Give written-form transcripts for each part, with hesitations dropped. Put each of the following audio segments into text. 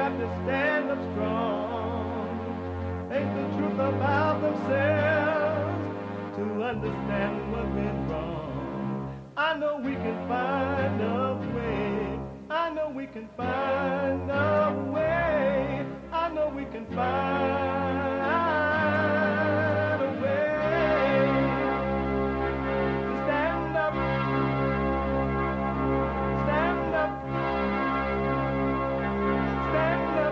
have to stand up strong, face the truth about themselves, to understand what's been wrong. I know we can find a way. I know we can find a way. I know we can find a way to stand up, stand up, stand up.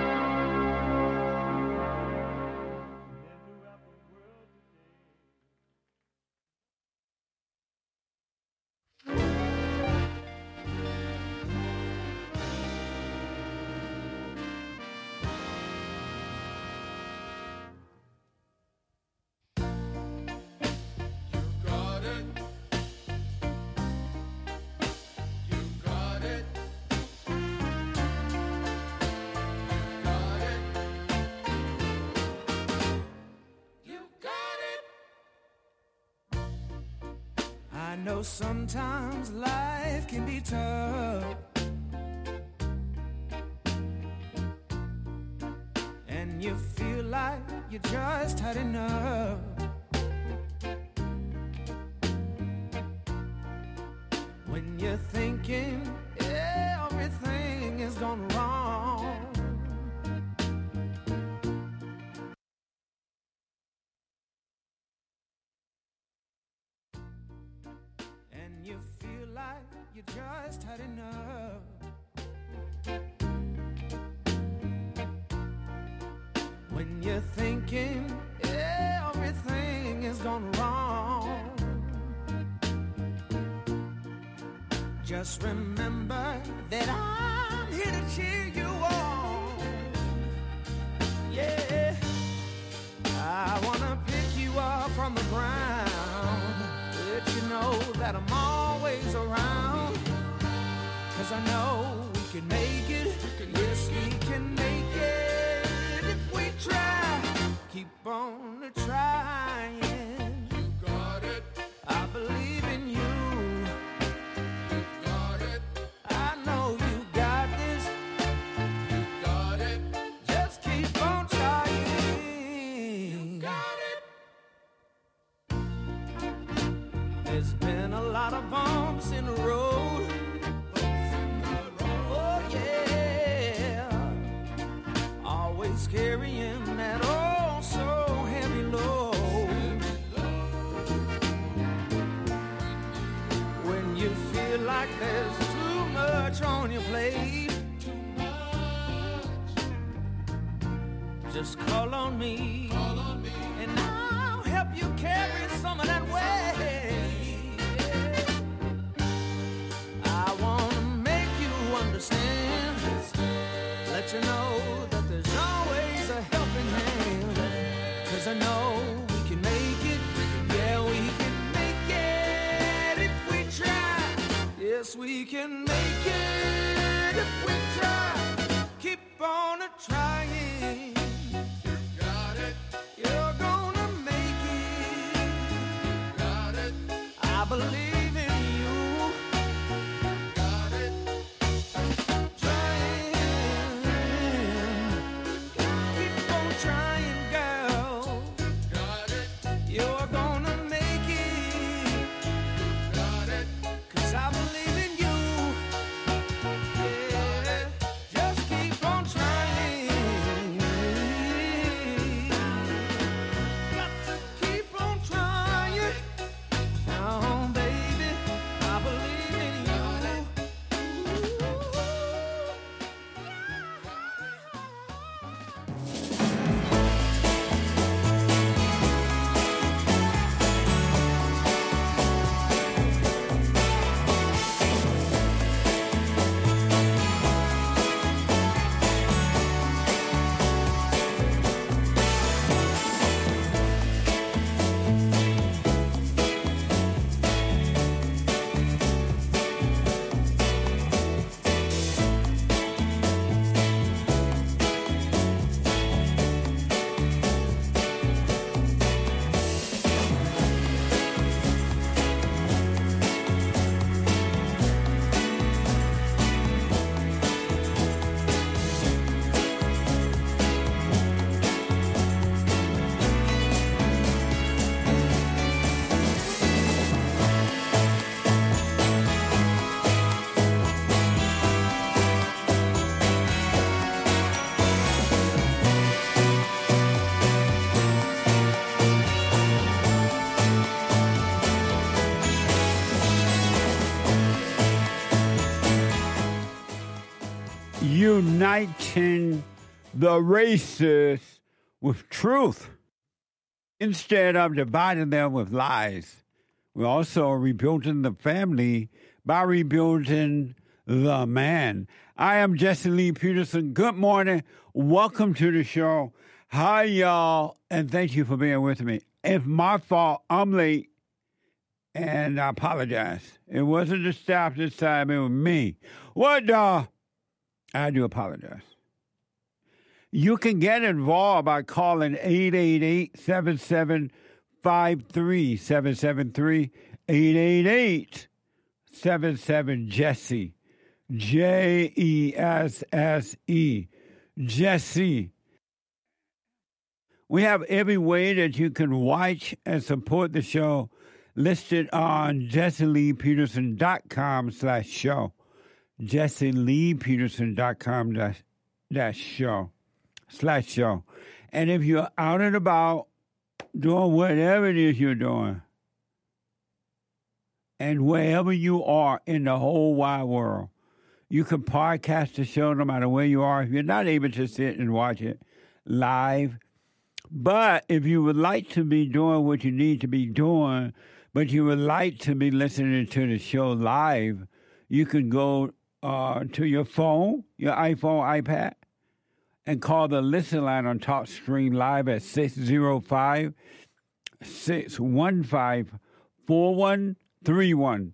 I know sometimes life can be tough, and you feel like you just had enough. When you're thinking everything is gone wrong, you feel like you just had enough. When you're thinking everything is gone wrong, just remember that I'm here to cheer you on. Yeah, I wanna pick you up from the ground, let you know that I'm always around, 'cause I know we can make it, yes we can make it if we try, keep on trying. You got it, I believe in you. You got it, I know you got this. You got it, just keep on trying. You got it. There's been a lot of bumps in the road. Oh yeah, always carrying that oh so heavy load. When you feel like there's too much on your plate, just call on me, and I'll help you carry some of that weight. I wanna make you understand, let you know that there's always a helping hand, 'cause I know we can make it, yeah we can make it if we try, yes we can make it if we try, keep on trying. You got it, you're gonna make it. You got it, I believe in you. Got it, trying, keep on trying, girl. Got it, you're gonna make it. Got it, 'cause I believe in you. Yeah, just keep on trying. Got to keep on trying. Oh, baby. uniting the races with truth instead of dividing them with lies. We're also rebuilding the family by rebuilding the man. I am Jesse Lee Peterson. Good morning. Welcome to the show. Hi, y'all, and thank you for being with me. It's my fault. I'm late, and I apologize. It wasn't the staff this time. It was me. What, I do apologize. You can get involved by calling 888-7753, 773, 888-77-JESSE, Jesse, Jesse. We have every way that you can watch and support the show listed on JesseLeePeterson.com/show. JesseLeePeterson.com/show. And if you're out and about doing whatever it is you're doing, and wherever you are in the whole wide world, you can podcast the show no matter where you are. If you're not able to sit and watch it live, but if you would like to be doing what you need to be doing, but you would like to be listening to the show live, you can go to your phone, your iPhone, iPad, and call the listen line on TalkStream Live at 605-615-4131,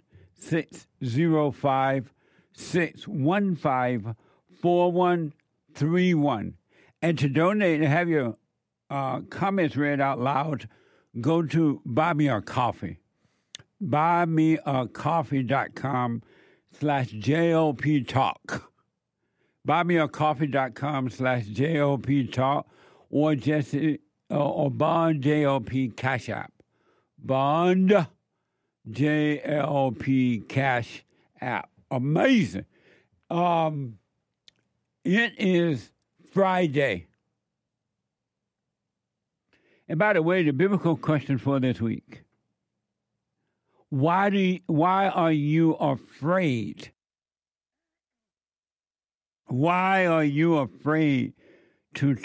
605-615-4131. And to donate and have your comments read out loud, go to Buy Me a Coffee. BuyMeACoffee.com/JOP Talk. BuyMeACoffee.com/JOP Talk or Jesse or Bond JLP Cash App. Bond JLP Cash App. Amazing. It is Friday. And by the way, the biblical question for this week: why are you afraid? Why are you afraid to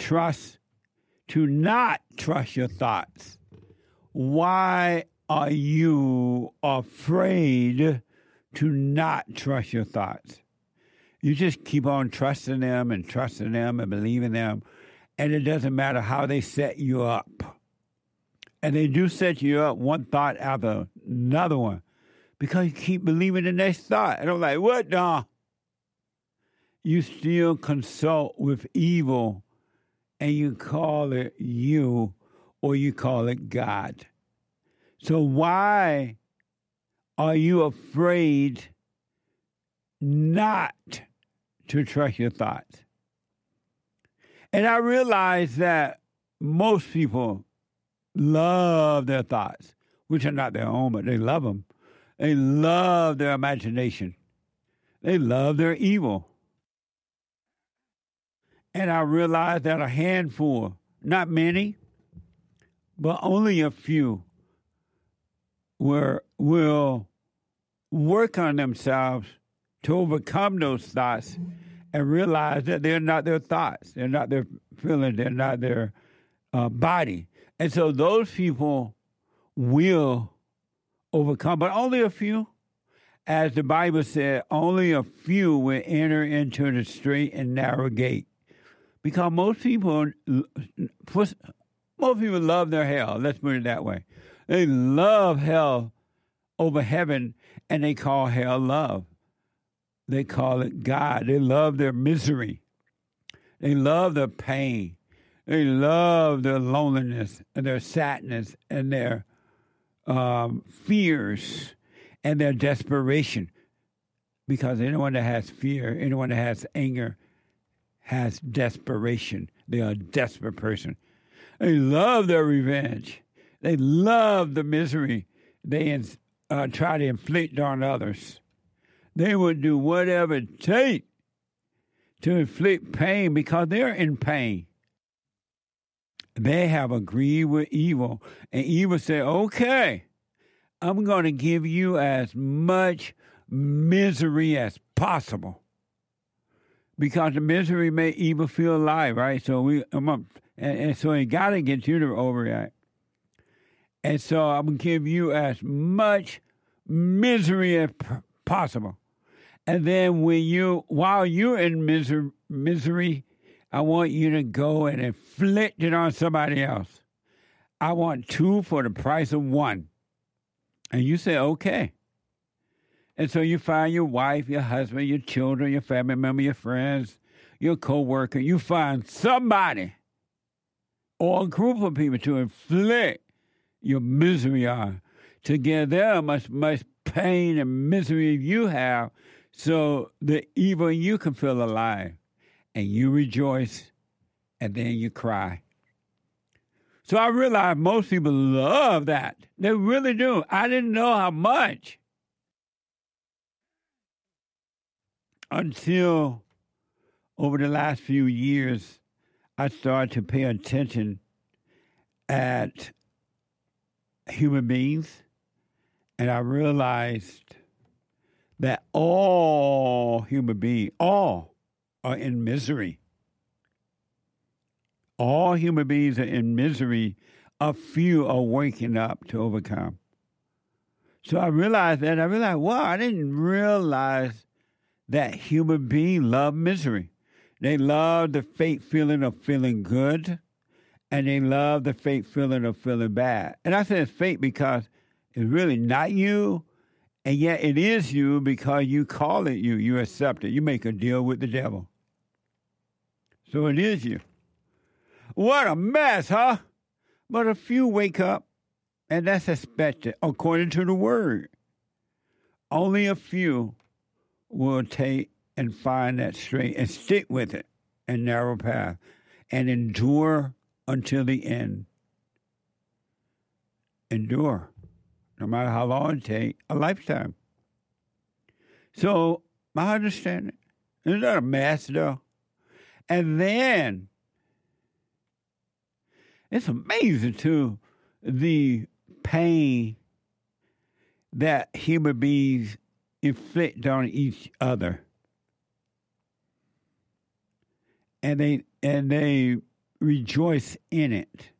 not trust your thoughts? Why are you afraid to not trust your thoughts? You just keep on trusting them and believing them, and it doesn't matter how they set you up. And they do set you up one thought after another one because you keep believing the next thought. And I'm like, what, nah? You still consult with evil, and you call it you, or you call it God. So why are you afraid not to trust your thoughts? And I realize that most people love their thoughts, which are not their own, but they love them. They love their imagination. They love their evil. And I realize that a handful, not many, but only a few, will work on themselves to overcome those thoughts and realize that they're not their thoughts, they're not their feelings, they're not their body. And so those people will overcome, but only a few. As the Bible said, only a few will enter into the straight and narrow gate. Because most people love their hell. Let's put it that way. They love hell over heaven, and they call hell love. They call it God. They love their misery. They love their pain. They love their loneliness and their sadness and their fears and their desperation. Because anyone that has fear, anyone that has anger, has desperation. They are a desperate person. They love their revenge. They love the misery they try to inflict on others. They would do whatever it takes to inflict pain because they're in pain. They have agreed with evil, and evil said, okay, I'm going to give you as much misery as possible. because the misery made evil feel alive, right? So and so it got to get you to overreact. And so I'm going to give you as much misery as possible. And then while you're in misery, I want you to go and inflict it on somebody else. I want 2 for the price of 1. And you say, okay. And so you find your wife, your husband, your children, your family member, your friends, your co-worker. You find somebody or a group of people to inflict your misery on, to give them as much pain and misery you have, so that even you can feel alive. And you rejoice, and then you cry. So I realize most people love that. They really do. I didn't know how much until over the last few years, I started to pay attention at human beings, and I realized that all human beings, all are in misery. All human beings are in misery. A few are waking up to overcome. So I realized that. Wow, I didn't realize that human beings love misery. They love the fake feeling of feeling good, and they love the fake feeling of feeling bad. And I say it's fake because it's really not you, and yet it is you because you call it you. You accept it. You make a deal with the devil. So it is you. What a mess, huh? But a few wake up, and that's expected according to the word. Only a few will take and find that straight and stick with it and narrow path and endure until the end. Endure, no matter how long it takes, a lifetime. So my understanding, isn't that a mess, though? And then it's amazing, too, the pain that human beings inflict on each other. And they rejoice in it.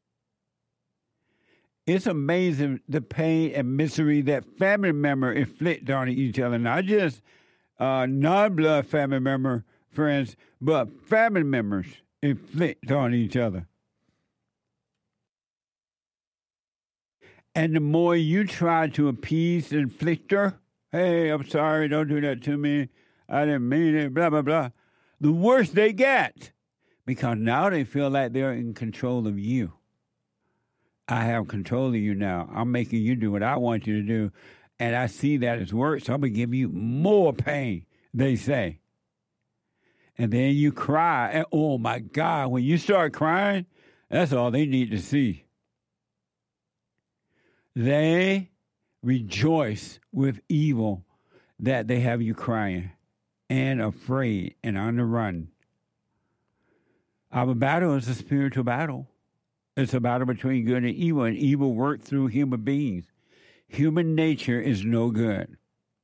It's amazing the pain and misery that family members inflict on each other. Not just non-blood family member friends, but family members inflict on each other. And the more you try to appease the inflictor, hey, I'm sorry, don't do that to me, I didn't mean it, blah, blah, blah, the worse they get. Because now they feel like they're in control of you. I have control of you now. I'm making you do what I want you to do. And I see that as worse, so I'm going to give you more pain, they say. And then you cry. And oh, my God, when you start crying, that's all they need to see. They rejoice with evil that they have you crying and afraid and on the run. Our battle is a spiritual battle. It's a battle between good and evil works through human beings. Human nature is no good.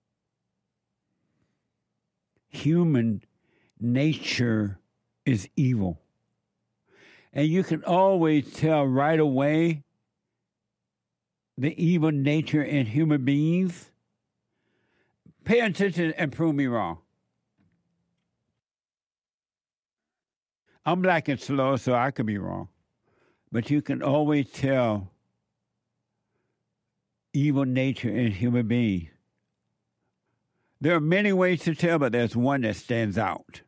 Human nature is evil. And you can always tell right away the evil nature in human beings. Pay attention and prove me wrong. I'm black and slow, so I could be wrong. But you can always tell evil nature in human beings. There are many ways to tell, but there's one that stands out.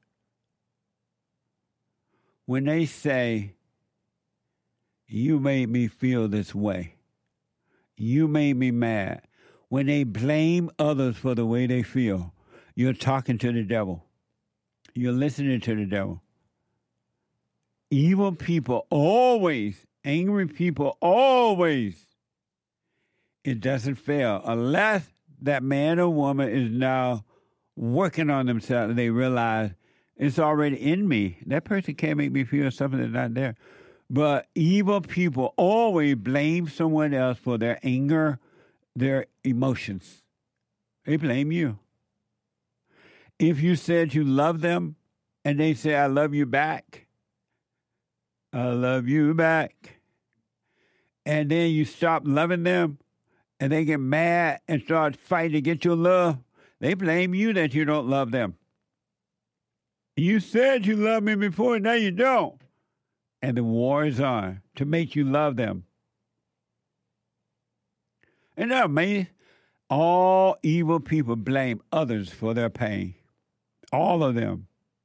When they say, you made me feel this way, you made me mad. When they blame others for the way they feel, you're talking to the devil. You're listening to the devil. Evil people always, angry people always, it doesn't fail. Unless that man or woman is now working on themselves and they realize it's already in me. That person can't make me feel something that's not there. But evil people always blame someone else for their anger, their emotions. They blame you. If you said you love them, and they say, I love you back. I love you back. And then you stop loving them, and they get mad and start fighting to get your love. They blame you that you don't love them. You said you loved me before, now you don't. And the war is on to make you love them. And that amazing? All evil people blame others for their pain. All of them.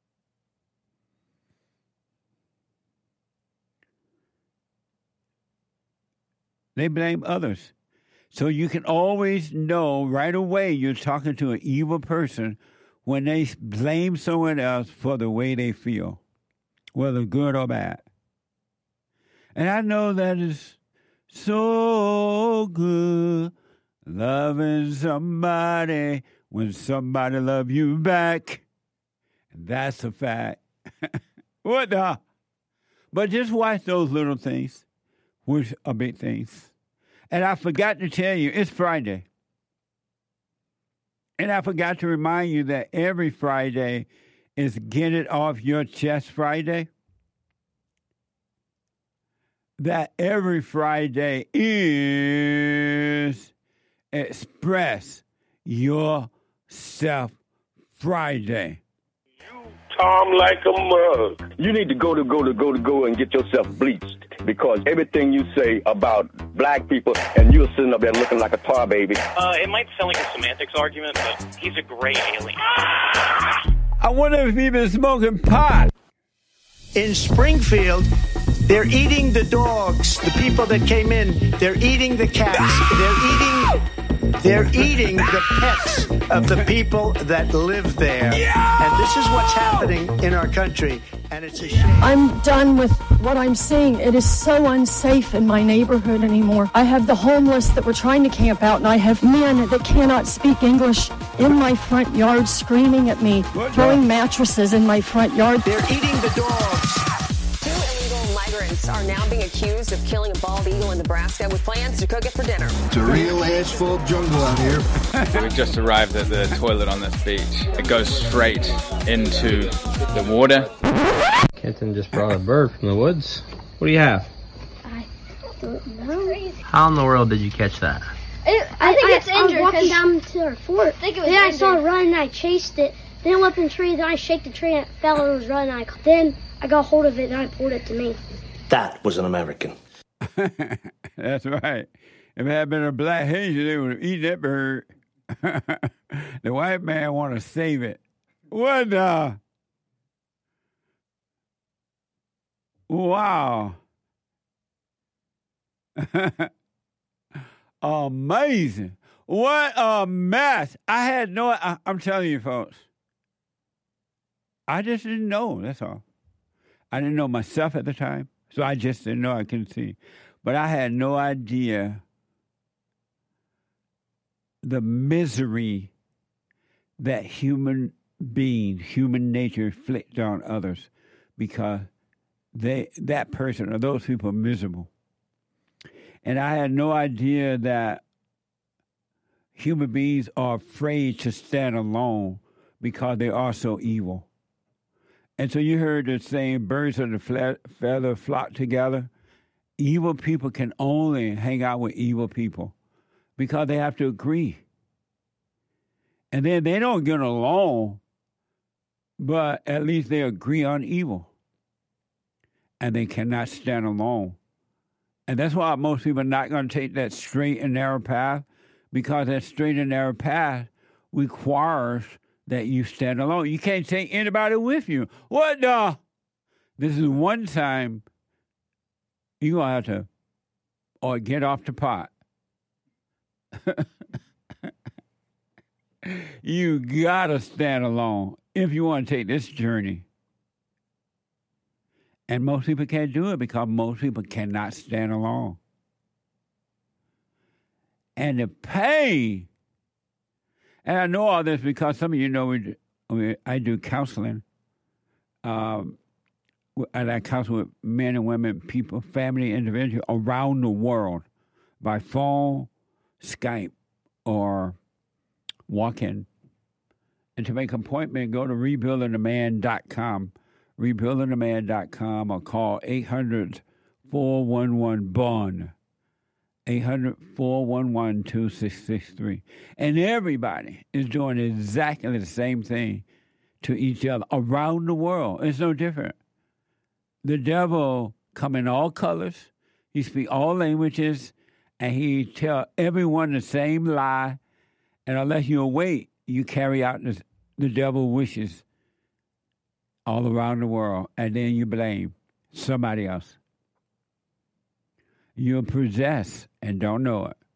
They blame others. So you can always know right away you're talking to an evil person when they blame someone else for the way they feel, whether good or bad. And I know that is so good, loving somebody when somebody love you back. That's a fact. What the? But just watch those little things, which are big things. And I forgot to tell you, it's Friday. And I forgot to remind you that every Friday is Get It Off Your Chest Friday. That every Friday is Express Yourself Friday. Tom like a mug. You need to go and get yourself bleached because everything you say about black people and you're sitting up there looking like a tar baby. It might sound like a semantics argument, but he's a gray alien. I wonder if he's been smoking pot. In Springfield, they're eating the dogs, the people that came in. They're eating the cats. They're eating the pets of the people that live there. And this is what's happening in our country. And it's a shame. I'm done with what I'm seeing. It is so unsafe in my neighborhood anymore. I have the homeless that were trying to camp out, and I have men that cannot speak English in my front yard screaming at me, throwing mattresses in my front yard. They're eating the dogs. Two illegal migrants are now being accused of killing a bald eagle in Nebraska with plans to cook it for dinner. It's a real asphalt jungle out here. We just arrived at the toilet on this beach. It goes straight into the water. Kenton just brought a bird from the woods. What do you have? I don't know. How in the world did you catch that? I think it's injured. I was walking down to our fort. I saw it run and I chased it. Then I went up in the tree, then I shake the tree and it fell and it was running. Then I got hold of it and I pulled it to me. That was an American. That's right. If it had been a black Haitian, they would have eaten that bird. The white man want to save it. What the? Wow. Amazing. What a mess. I'm telling you, folks. I just didn't know, that's all. I didn't know myself at the time, so I just didn't know I couldn't see. But I had no idea the misery that human nature inflict on others because that person or those people are miserable. And I had no idea that human beings are afraid to stand alone because they are so evil. And so you heard the saying, birds of the feather flock together. Evil people can only hang out with evil people because they have to agree. And then they don't get along, but at least they agree on evil. And they cannot stand alone. And that's why most people are not going to take that straight and narrow path, because that straight and narrow path requires that you stand alone. You can't take anybody with you. What the? This is one time you're going to have to get off the pot. You got to stand alone if you want to take this journey. And most people can't do it because most people cannot stand alone. And the pain, and I know all this because some of you know I do counseling. And I counsel with men and women, people, family, individuals around the world by phone, Skype, or walk-in. And to make an appointment, go to rebuildingtheman.com, rebuildingtheman.com, or call 800-411-BOND, 800-411-2663. And everybody is doing exactly the same thing to each other around the world. It's no different. The devil come in all colors. He speak all languages, and he tell everyone the same lie. And unless you awake, you carry out the devil's wishes all around the world, and then you blame somebody else. You're possessed and don't know it.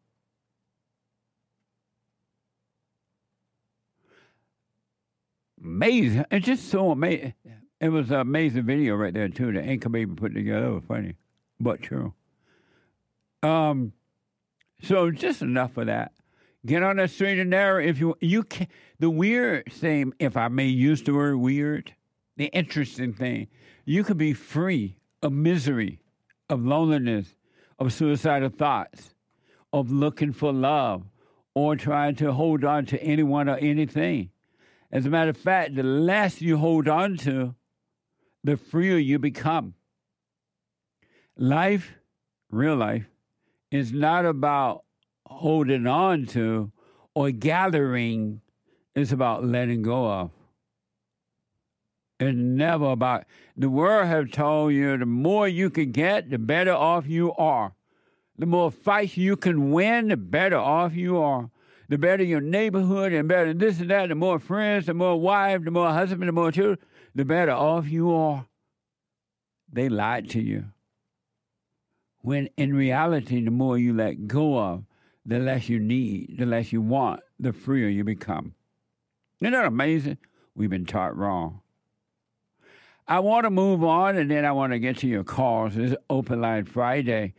Amazing. It's just so amazing. It was an amazing video right there, too, that Anchor Baby put together. It was funny, but true. So just enough of that. Get on that straight and narrow. If you can, the weird thing, if I may use the word weird, the interesting thing, you could be free of misery, of loneliness, of suicidal thoughts, of looking for love, or trying to hold on to anyone or anything. As a matter of fact, the less you hold on to, the freer you become. Life, real life, is not about holding on to or gathering. It's about letting go of. It's never about, the world have told you the more you can get, the better off you are. The more fights you can win, the better off you are. The better your neighborhood and better this and that, the more friends, the more wife, the more husband, the more children, the better off you are. They lied to you. When in reality, the more you let go of, the less you need, the less you want, the freer you become. Isn't that amazing? We've been taught wrong. I want to move on, and then I want to get to your calls. It's Open Line Friday.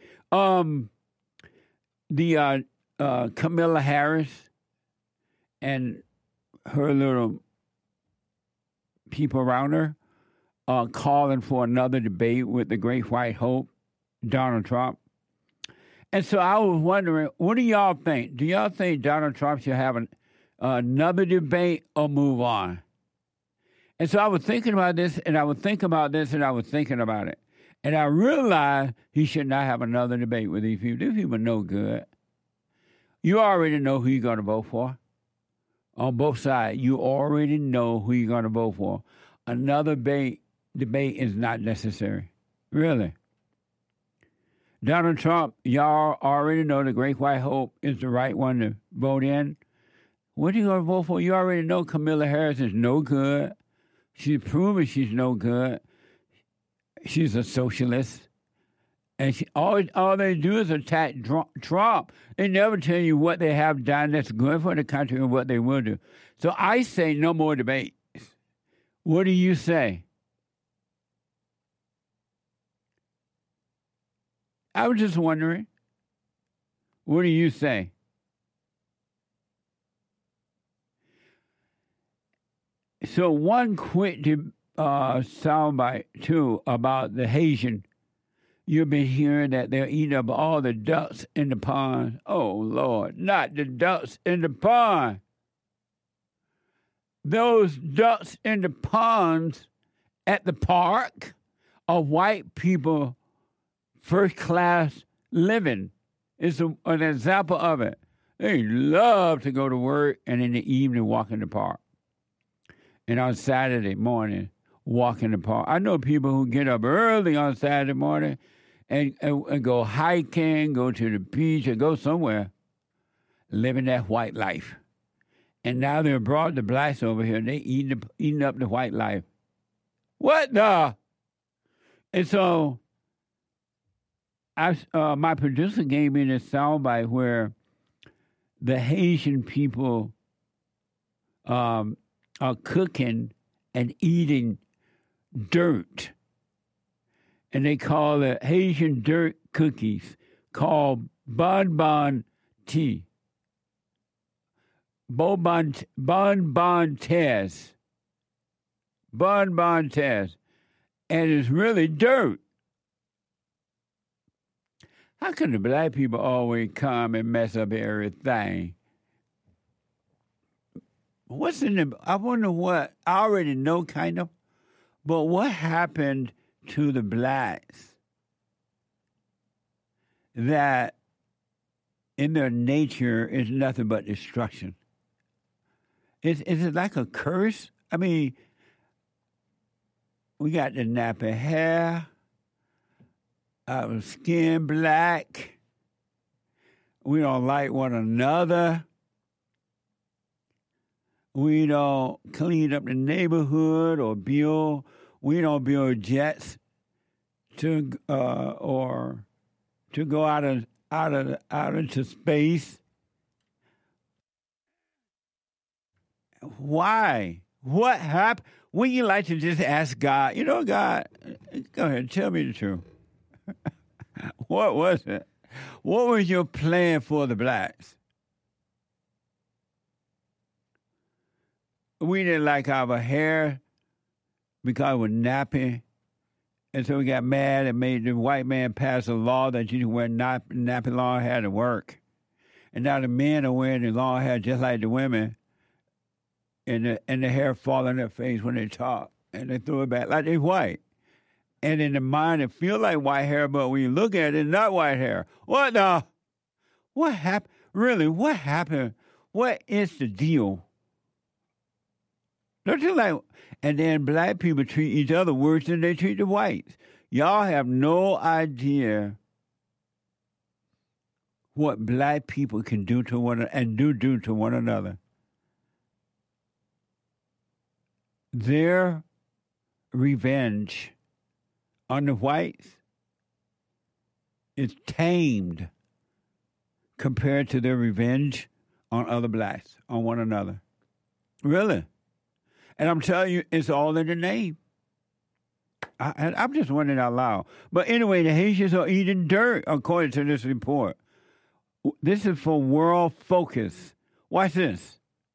Kamala Harris and her little people around her calling for another debate with the great white hope, Donald Trump. And so I was wondering, what do y'all think? Do y'all think Donald Trump should have another debate or move on? And so I was thinking about this, and I was thinking about this, and I was thinking about it. And I realized he should not have another debate with these people. These people are no good. You already know who you're going to vote for. On both sides, you already know who you're going to vote for. Another debate is not necessary. Really. Donald Trump, y'all already know the Great White Hope is the right one to vote in. What are you going to vote for? You already know Kamala Harris is no good. She's proven she's no good. She's a socialist. And all they do is attack Trump. They never tell you what they have done that's good for the country and what they will do. So I say no more debates. What do you say? I was just wondering. What do you say? So one quick soundbite, too, about the Haitian. You've been hearing that they're eating up all the ducks in the pond. Oh, Lord, not the ducks in the pond. Those ducks in the ponds at the park are white people first-class living. It's an example of it. They love to go to work and in the evening walk in the park. And on Saturday morning, walk in the park. I know people who get up early on Saturday morning and go hiking, go to the beach, or go somewhere, living that white life. And now they're brought the blacks over here, and they eating up the white life. What the? And so my producer gave me this soundbite where the Haitian people are cooking and eating dirt. And they call it Haitian dirt cookies called bonbon tea. Bonbon test. Bonbon test. And it's really dirt. How can the black people always come and mess up everything? What's in the? I wonder what. I already know, kind of, but what happened to the blacks that, in their nature, is nothing but destruction? Is it like a curse? I mean, we got the nappy hair, our skin black. We don't like one another. We don't clean up the neighborhood or build. We don't build jets to or to go out into space. Why? What happened? Wouldn't you like to just ask God? You know, God, go ahead, tell me the truth. What was it? What was your plan for the blacks? We didn't like our hair because it was nappy. And so we got mad and made the white man pass a law that you didn't wear nappy long hair to work. And now the men are wearing the long hair just like the women. And the hair fall on their face when they talk. And they throw it back like they're white. And in the mind, it feels like white hair, but when you look at it, it's not white hair. What the? What happened? Really, what happened? What is the deal? Don't you like? And then black people treat each other worse than they treat the whites. Y'all have no idea what black people can do to one and do to one another. Their revenge on the whites is tamed compared to their revenge on other blacks, on one another. Really. And I'm telling you, it's all in the name. I'm just wondering out loud. But anyway, the Haitians are eating dirt, according to this report. This is for World Focus. Watch this.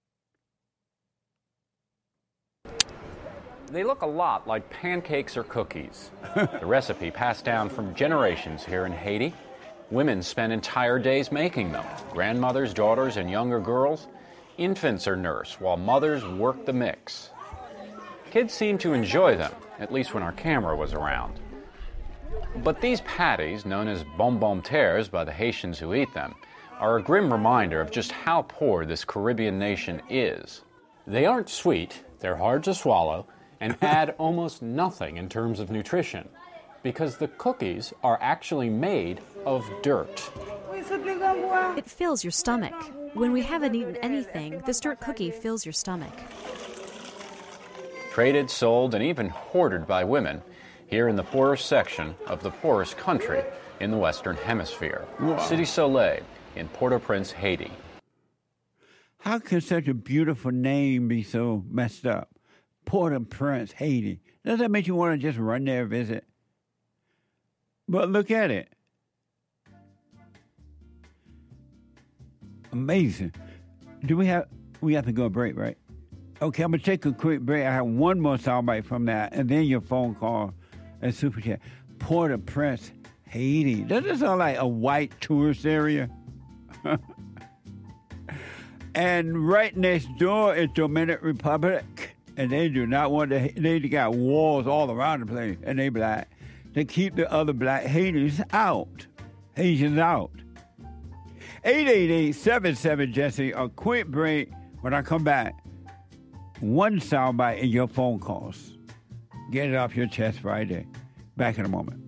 They look a lot like pancakes or cookies. The recipe passed down from generations here in Haiti. Women spend entire days making them. Grandmothers, daughters, and younger girls. Infants are nursed while mothers work the mix. Kids seem to enjoy them, at least when our camera was around. But these patties, known as bonbon terres by the Haitians who eat them, are a grim reminder of just how poor this Caribbean nation is. They aren't sweet, they're hard to swallow, and add almost nothing in terms of nutrition, because the cookies are actually made of dirt. It fills your stomach. When we haven't eaten anything, this dirt cookie fills your stomach. Traded, sold, and even hoarded by women here in the poorest section of the poorest country in the Western Hemisphere, Cité Soleil in Port-au-Prince, Haiti. How can such a beautiful name be so messed up? Port-au-Prince, Haiti. Does that make you want to just run there and visit? But look at it. Amazing. We have to go break, right? Okay, I'm going to take a quick break. I have one more soundbite from that, and then your phone call and super chat. Port-au-Prince, Haiti. Doesn't it sound like a white tourist area? And right next door is Dominican Republic. And they do not want to, they got walls all around the place, and they black. They keep the other black Haitians out. Haitians out. 888-77-JESSE, a quick break. When I come back, one soundbite in your phone calls. Get it off your chest Friday. Back in a moment.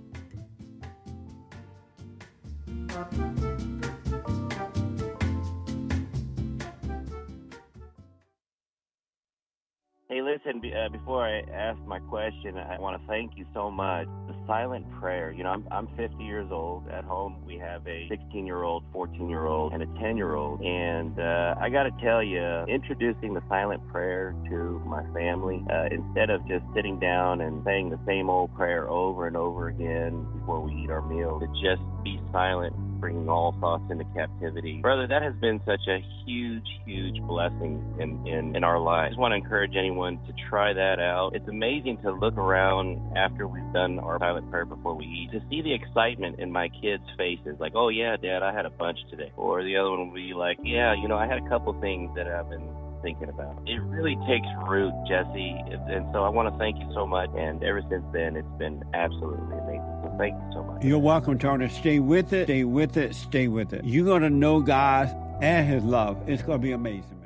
Hey, listen, before I ask my question, I want to thank you so much. The silent prayer, you know, I'm 50 years old. At home, we have a 16-year-old, 14-year-old, and a 10-year-old. And I got to tell you, introducing the silent prayer to my family, instead of just sitting down and saying the same old prayer over and over again before we eat our meal, to just be silent, bringing all thoughts into captivity. Brother, that has been such a huge, huge blessing in our lives. I just want to encourage anyone to try that out. It's amazing to look around after we've done our silent prayer before we eat, to see the excitement in my kids' faces, like, oh yeah, Dad, I had a bunch today. Or the other one will be like, yeah, you know, I had a couple things that I've been thinking about. It really takes root, Jesse, and so I want to thank you so much. And ever since then, it's been absolutely amazing. So thank you so much. You're welcome, Tony. Stay with it, stay with it, stay with it. You're going to know God and his love. It's going to be amazing, man.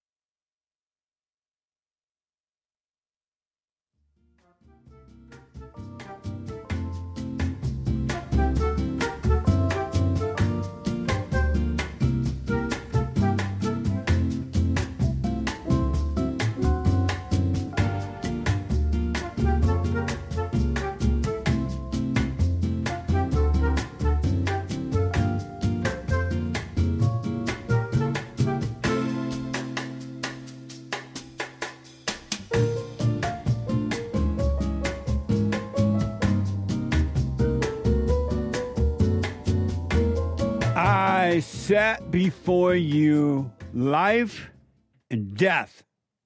I set before you life and death.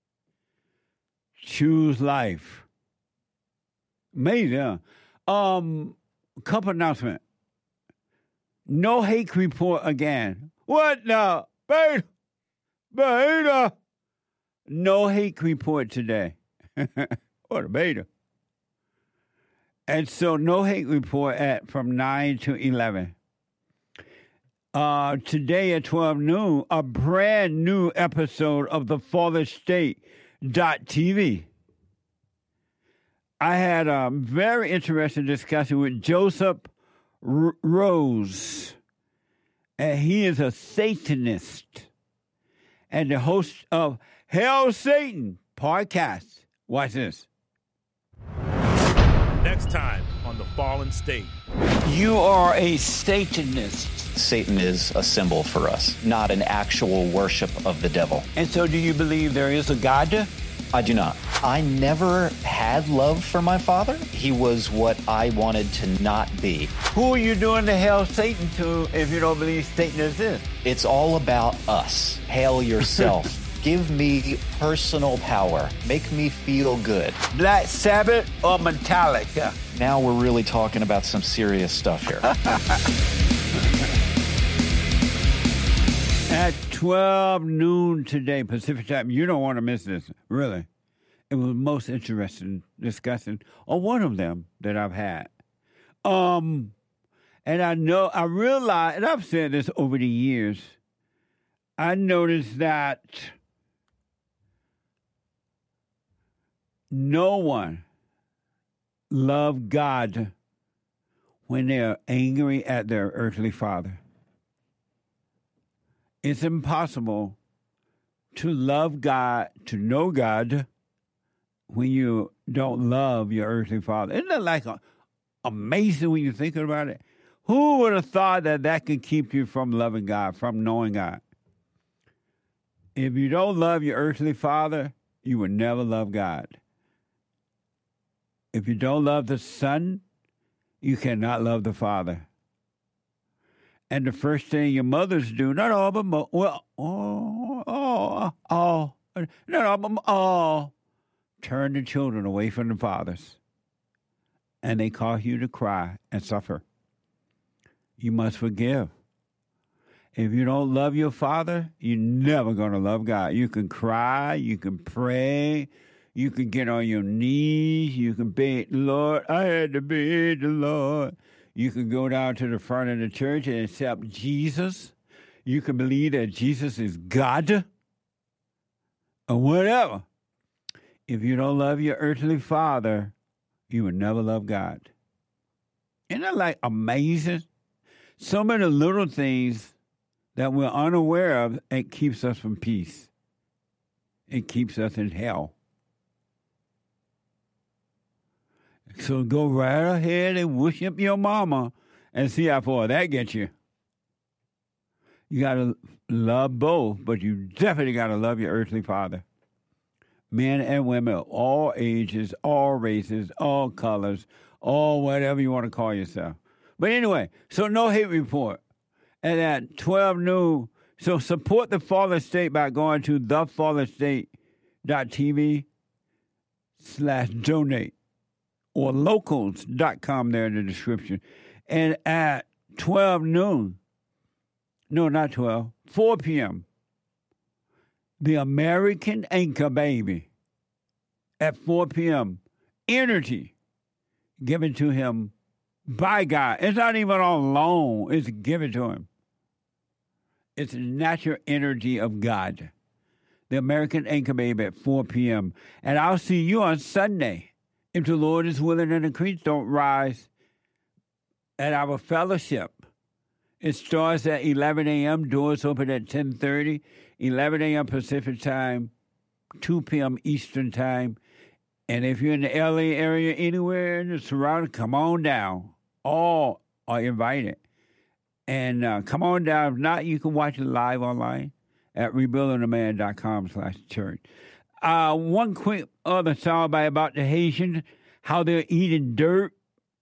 Choose life. Amazing. Couple announcement. No hate report again. What now? Beta. No hate report today. What a beta. And so no hate report from 9 to 11. Today at 12 noon, a brand new episode of the FatherState.tv. I had a very interesting discussion with Joseph Rose, and he is a Satanist and the host of Hail Satan podcast. Watch this. Next time on The Fallen State. You are a Satanist. Satan is a symbol for us, not an actual worship of the devil. And so do you believe there is a God? I do not. I never had love for my father. He was what I wanted to not be. Who are you doing the Hail Satan to if you don't believe Satan exists? It's all about us. Hail yourself. Give me personal power. Make me feel good. Black Sabbath or Metallica? Now we're really talking about some serious stuff here. At 12 noon today, Pacific time, you don't want to miss this, really. It was the most interesting discussion, or one of them that I've had. And I realized, and I've said this over the years, I noticed that no one loved God when they're angry at their earthly father. It's impossible to love God, to know God, when you don't love your earthly father. Isn't that like amazing when you're thinking about it? Who would have thought that could keep you from loving God, from knowing God? If you don't love your earthly father, you will never love God. If you don't love the Son, you cannot love the Father. And the first thing your mothers do, not all, but turn the children away from the fathers. And they cause you to cry and suffer. You must forgive. If you don't love your father, you're never going to love God. You can cry, you can pray, you can get on your knees, you can beg the Lord. I had to beg the Lord. You can go down to the front of the church and accept Jesus. You can believe that Jesus is God or whatever. If you don't love your earthly father, you will never love God. Isn't that like amazing? So many little things that we're unaware of, it keeps us from peace. It keeps us in hell. So go right ahead and worship your mama and see how far that gets you. You got to love both, but you definitely got to love your earthly father. Men and women, all ages, all races, all colors, all whatever you want to call yourself. But anyway, so no hate report. And at 12 noon, so support the Father State by going to thefatherstate.tv/donate. Or locals.com there in the description. And at 12 noon, no, not 12, 4 p.m., The American Anchor Baby at 4 p.m. Energy given to him by God. It's not even on loan. It's given to him. It's the natural energy of God. The American Anchor Baby at 4 p.m. And I'll see you on Sunday. If the Lord is willing and the creeks don't rise at our fellowship. It starts at 11 a.m. Doors open at 10:30. 11 a.m. Pacific time, 2 p.m. Eastern time. And if you're in the LA area, anywhere in the surrounding, come on down. All are invited. And come on down. If not, you can watch it live online at rebuildingtheman.com/church. One quick other soundbite about the Haitians, how they're eating dirt.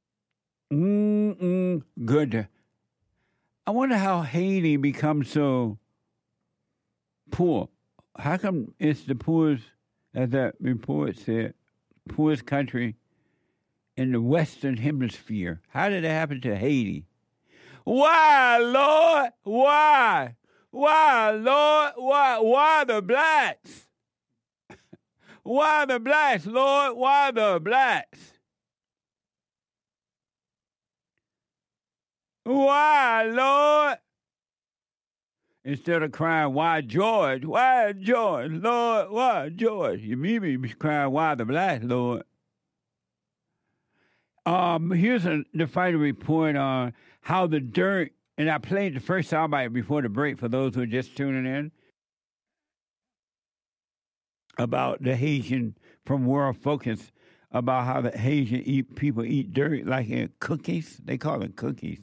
Good. I wonder how Haiti becomes so poor. How come it's the poorest, as that report said, poorest country in the Western Hemisphere? How did it happen to Haiti? Why, Lord? Why? Why, Lord? Why the blacks? Why the blacks, Lord? Why the blacks? Why, Lord? Instead of crying, why George? Why George? Lord, why George? You mean me crying, why the blacks, Lord? Here's the final report on how the dirt, and I played the first soundbite before the break for those who are just tuning in, about the Haitian from World Focus, about how the Haitian people eat dirt like in cookies. They call it cookies.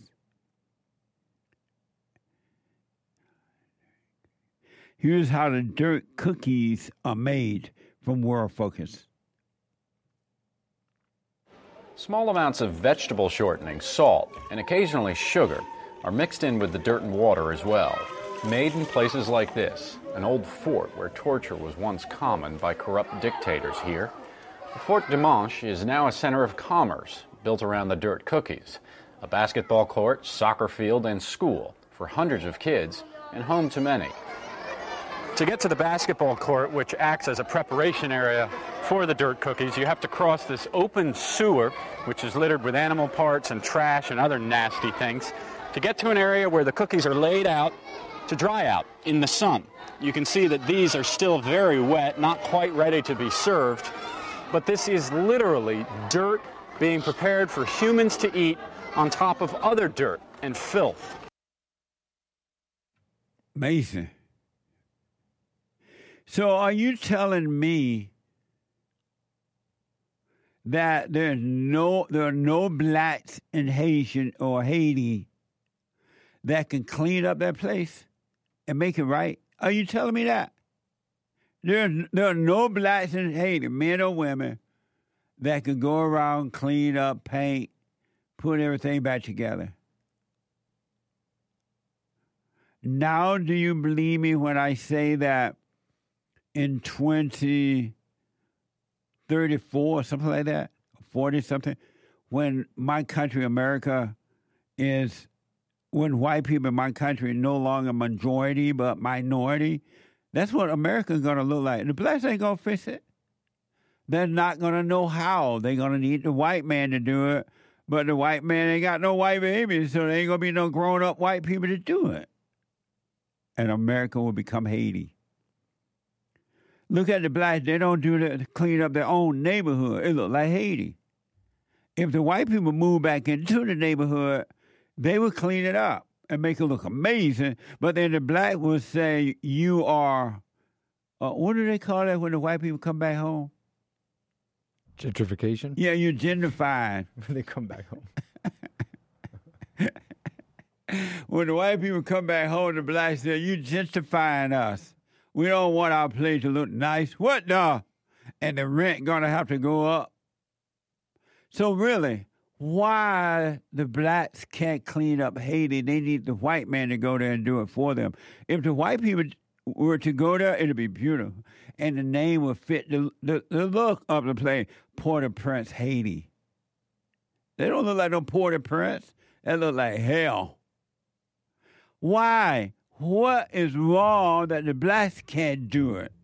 Here's how the dirt cookies are made from World Focus. Small amounts of vegetable shortening, salt, and occasionally sugar are mixed in with the dirt and water as well. Made in places like this, an old fort where torture was once common by corrupt dictators here. The Fort Dimanche is now a center of commerce built around the dirt cookies, a basketball court, soccer field, and school for hundreds of kids and home to many. To get to the basketball court, which acts as a preparation area for the dirt cookies, you have to cross this open sewer, which is littered with animal parts and trash and other nasty things, to get to an area where the cookies are laid out to dry out in the sun. You can see that these are still very wet, not quite ready to be served, but this is literally dirt being prepared for humans to eat on top of other dirt and filth. Amazing. So are you telling me that there are no blacks in Haiti that can clean up that place and make it right? Are you telling me that? There are no blacks in Haiti, men or women, that can go around, clean up, paint, put everything back together. Now do you believe me when I say that in 2034, something like that, 40-something, when my country, America, when white people in my country are no longer majority but minority, that's what America's going to look like. The blacks ain't going to fix it. They're not going to know how. They're going to need the white man to do it, but the white man ain't got no white babies, so there ain't going to be no grown-up white people to do it. And America will become Haiti. Look at the blacks. They don't do that to clean up their own neighborhood. It look like Haiti. If the white people move back into the neighborhood, they would clean it up and make it look amazing. But then the black would say, you are, what do they call that when the white people come back home? Gentrification? Yeah, you're gentrified. When they come back home. When the white people come back home, the blacks say, you gentrifying us. We don't want our place to look nice. What the? And the rent going to have to go up. So really, why the blacks can't clean up Haiti? They need the white man to go there and do it for them. If the white people were to go there, it'd be beautiful. And the name would fit the look of the place, Port-au-Prince, Haiti. They don't look like no Port-au-Prince. They look like hell. Why? What is wrong that the blacks can't do it?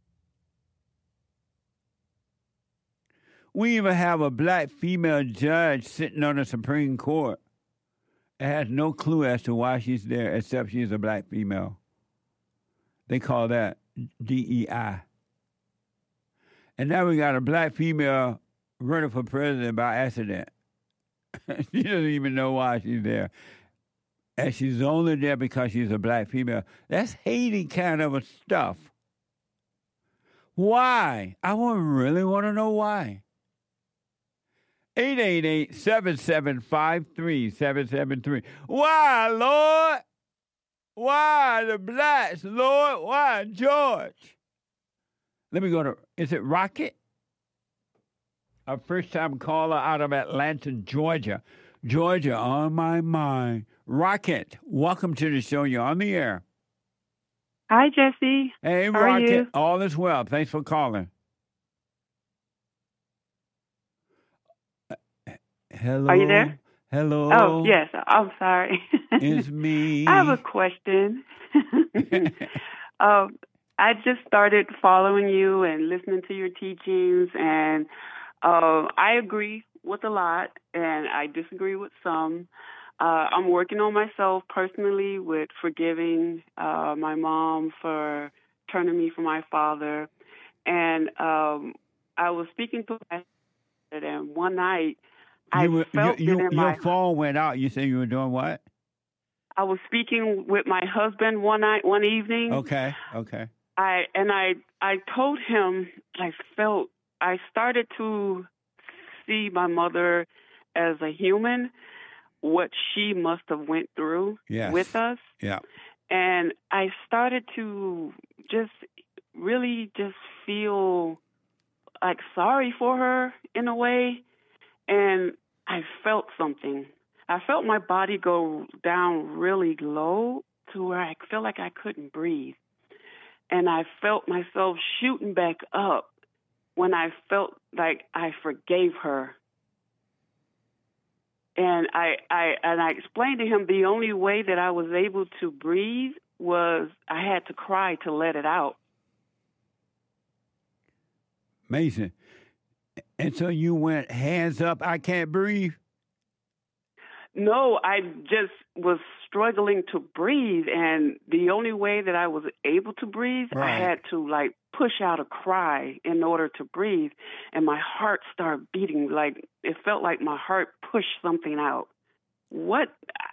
We even have a black female judge sitting on the Supreme Court and has no clue as to why she's there except she's a black female. They call that DEI. And now we got a black female running for president by accident. She doesn't even know why she's there. And she's only there because she's a black female. That's Haiti kind of a stuff. Why? I really want to know why. 888-7753-773. Why, Lord? Why the blacks, Lord? Why, George? Let me go to, is it Rocket? A first-time caller out of Atlanta, Georgia. Georgia, on my mind. Rocket, welcome to the show. You're on the air. Hi, Jesse. Hey, How Rocket. are you? All is well. Thanks for calling. Hello. Are you there? Hello. Oh, yes. I'm sorry. It's me. I have a question. I just started following you and listening to your teachings, and I agree with a lot, and I disagree with some. I'm working on myself personally with forgiving my mom for turning me from my father. And I was speaking to my husband, and one night I felt your phone went out. You said you were doing what? I was speaking with my husband one evening. Okay. I told him I started to see my mother as a human, what she must have went through with us. Yeah. And I started to really feel like sorry for her in a way. And I felt something. I felt my body go down really low to where I felt like I couldn't breathe. And I felt myself shooting back up when I felt like I forgave her. And I explained to him the only way that I was able to breathe was I had to cry to let it out. Amazing. And so you went hands up, I can't breathe? No, I just was struggling to breathe, and the only way that I was able to breathe, I had to push out a cry in order to breathe, and my heart started beating. It felt like my heart pushed something out. What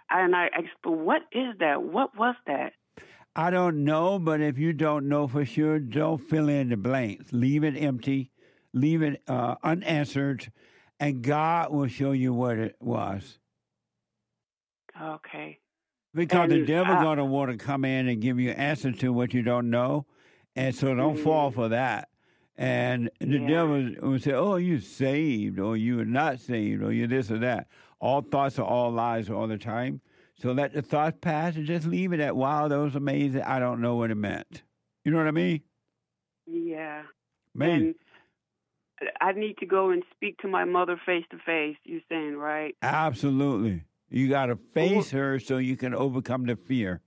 is that? What was that? I don't know, but if you don't know for sure, don't fill in the blanks. Leave it empty, leave it unanswered, and God will show you what it was. Okay. Because the devil's going to want to come in and give you an answer to what you don't know. And so don't fall for that. And the devil will say, oh, you're saved, or you're not saved, or you're this or that. All thoughts are all lies all the time. So let the thoughts pass and just leave it at, wow, that was amazing. I don't know what it meant. You know what I mean? Yeah. Man. And I need to go and speak to my mother face to face, you're saying, right? Absolutely. You got to face her so you can overcome the fear.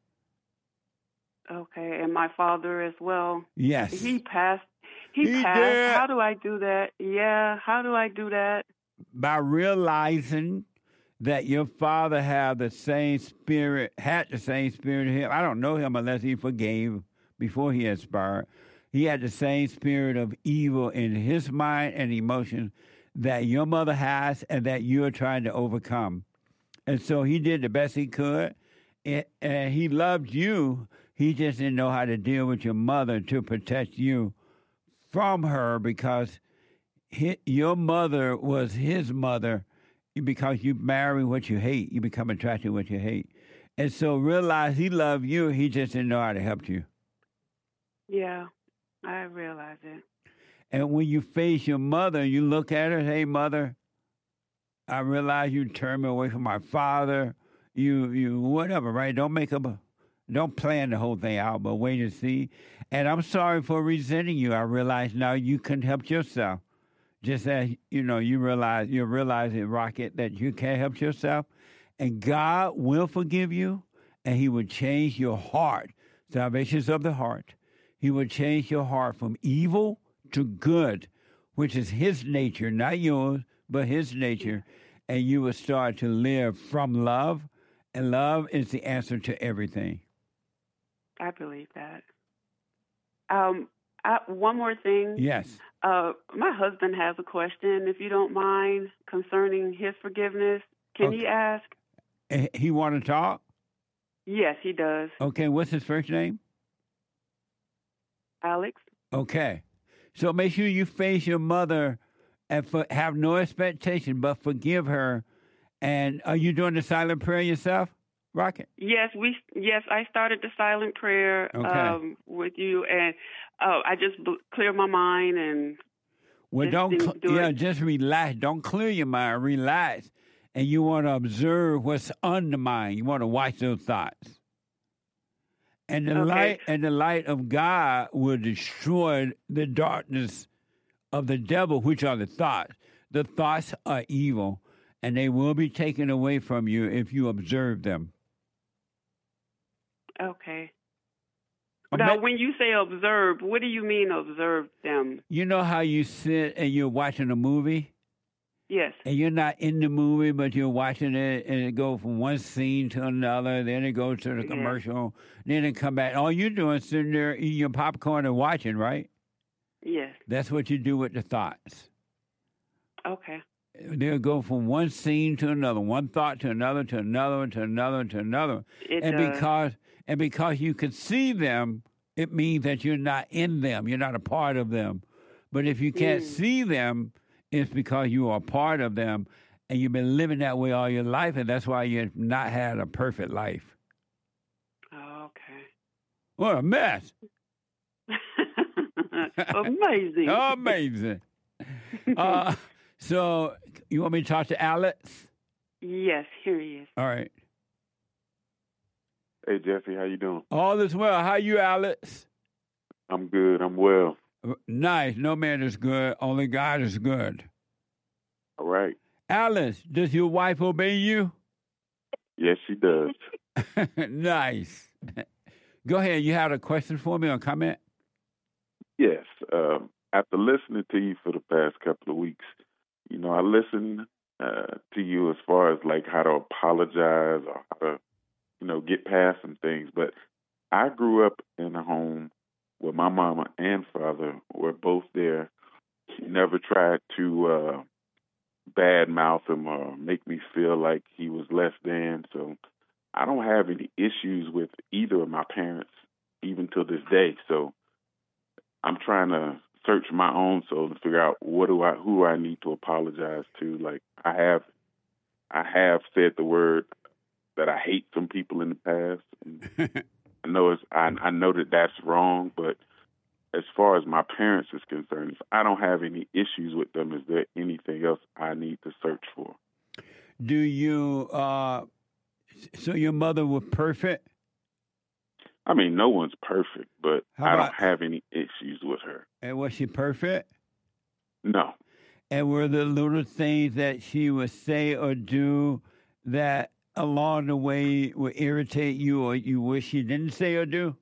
Okay, and my father as well. Yes. He passed. He passed. Did. How do I do that? Yeah, how do I do that? By realizing that your father had the same spirit in him. I don't know him unless he forgave before he expired. He had the same spirit of evil in his mind and emotions that your mother has and that you're trying to overcome. And so he did the best he could, and he loved you. He just didn't know how to deal with your mother to protect you from her, because your mother was his mother. Because you marry what you hate, you become attracted to what you hate. And so realize he loved you, he just didn't know how to help you. Yeah, I realize it. And when you face your mother, you look at her, hey, mother, I realize you turned me away from my father. You whatever, right? Don't plan the whole thing out, but wait and see. And I'm sorry for resenting you. I realize now you can help yourself. Just as, you're realizing, Rocket, that you can't help yourself. And God will forgive you. and he would change your heart. Salvation is of the heart. He would change your heart from evil to good, which is his nature, not yours, but his nature. And you will start to live from love, and love is the answer to everything. I believe that. One more thing. Yes. My husband has a question, if you don't mind, concerning his forgiveness. Can he ask? He want to talk? Yes, he does. Okay, what's his first name? Alex. Okay. So make sure you face your mother and have no expectation, but forgive her. And are you doing the silent prayer yourself, Rocket? Yes, I started the silent prayer with you, and I just cleared my mind and. Well, just relax. Don't clear your mind. Relax, and you want to observe what's on the mind. You want to watch those thoughts, and the light of God will destroy the darkness of the devil, which are the thoughts. The thoughts are evil, and they will be taken away from you if you observe them. Okay. Now, when you say observe, what do you mean observe them? You know how you sit and you're watching a movie? Yes. And you're not in the movie, but you're watching it, and it goes from one scene to another, then it goes to the commercial, then it come back. All you're doing is sitting there eating your popcorn and watching, right? Yes. That's what you do with the thoughts. Okay. They'll go from one scene to another, one thought to another, to another, to another, to another. Because you can see them, it means that you're not in them. You're not a part of them. But if you can't see them, it's because you are a part of them, and you've been living that way all your life, and that's why you've not had a perfect life. Okay. What a mess. Amazing. Amazing. So you want me to talk to Alex? Yes, here he is. All right. Hey, Jeffy, how you doing? All is well. How you, Alex? I'm good. I'm well. Nice. No man is good. Only God is good. All right. Alex, does your wife obey you? Yes, she does. Nice. Go ahead. You had a question for me or comment? Yes. After listening to you for the past couple of weeks, I listened to you as far as like how to apologize or how to get past some things. But I grew up in a home where my mama and father were both there. She never tried to badmouth him or make me feel like he was less than. So I don't have any issues with either of my parents, even to this day. So I'm trying to search my own soul to figure out who I need to apologize to. Like I have said the word that I hate some people in the past. And I know that that's wrong, but as far as my parents is concerned, if I don't have any issues with them, is there anything else I need to search for? Do you, so your mother was perfect? I mean, no one's perfect, but I don't have any issues with her. And was she perfect? No. And were there little things that she would say or do that along the way would irritate you or you wish she didn't say or do?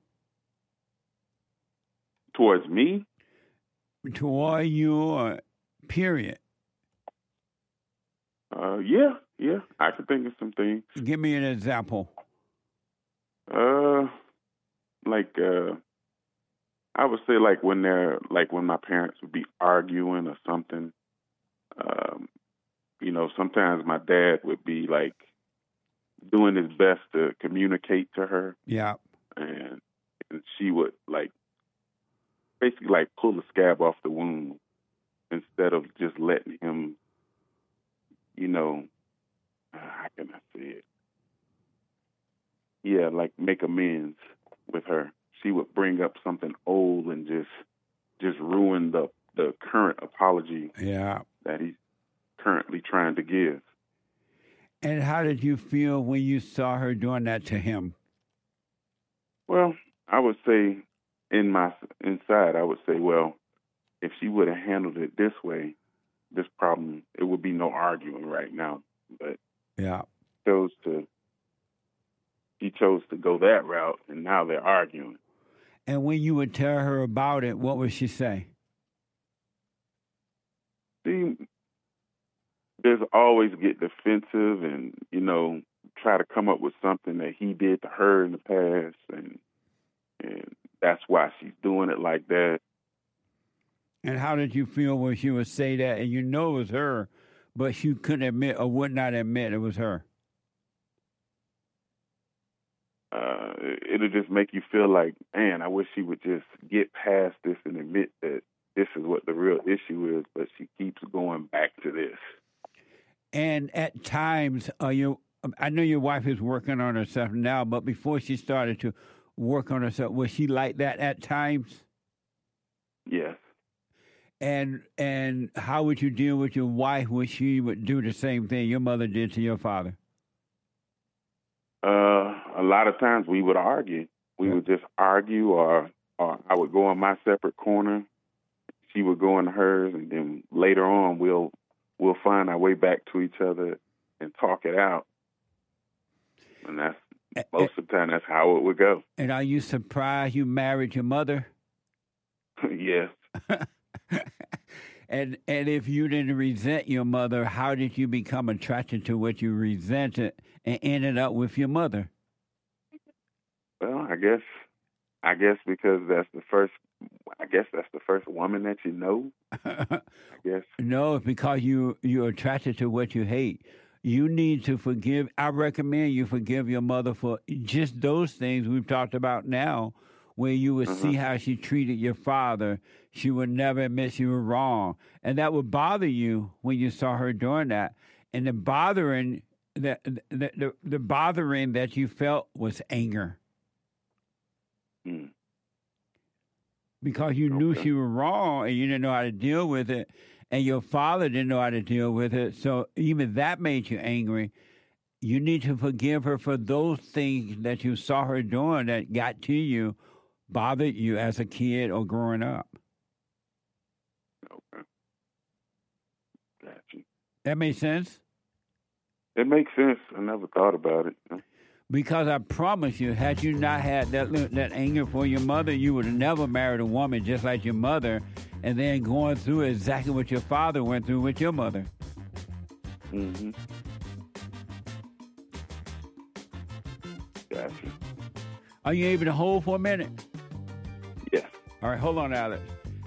Towards me? Toward you, or period? Yeah. I can think of some things. Give me an example. I would say when my parents would be arguing or something, sometimes my dad would be doing his best to communicate to her. Yeah. And she would basically pull the scab off the wound instead of just letting him, how can I say it? Yeah, make amends with her. She would bring up something old and just ruin the current apology that he's currently trying to give. And how did you feel when you saw her doing that to him? Well, I would say inside, I would say, well, if she would have handled it this way, this problem, it would be no arguing right now. But yeah, chose to she chose to go that route, and now they're arguing. And when you would tell her about it, what would she say? She just always get defensive and, try to come up with something that he did to her in the past, and that's why she's doing it like that. And how did you feel when she would say that, and it was her, but she couldn't admit or would not admit it was her? It'll just make you feel like, man, I wish she would just get past this and admit that this is what the real issue is, but she keeps going back to this. And at times, I know your wife is working on herself now, but before she started to work on herself, was she like that at times? Yes. And how would you deal with your wife when she would do the same thing your mother did to your father? A lot of times we would argue. We would just argue, or I would go in my separate corner. She would go in hers, and then later on we'll find our way back to each other and talk it out. And that's most of the time that's how it would go. And are you surprised you married your mother? Yes. And if you didn't resent your mother, how did you become attracted to what you resented and ended up with your mother? Well, I guess because that's the first woman that you know. I guess. No, it's because you're attracted to what you hate. You need to forgive. I recommend you forgive your mother for just those things we've talked about now, where you would see how she treated your father. She would never admit she was wrong. And that would bother you when you saw her doing that. And the bothering that you felt was anger. Because you knew she was wrong and you didn't know how to deal with it. And your father didn't know how to deal with it. So even that made you angry. You need to forgive her for those things that you saw her doing that got to you, bothered you as a kid or growing up. Okay. Gotcha. That makes sense? It makes sense. I never thought about it. Because I promise you, had you not had that anger for your mother, you would have never married a woman just like your mother and then going through exactly what your father went through with your mother. Mm-hmm. Gotcha. Are you able to hold for a minute? Yes. All right, hold on, Alex.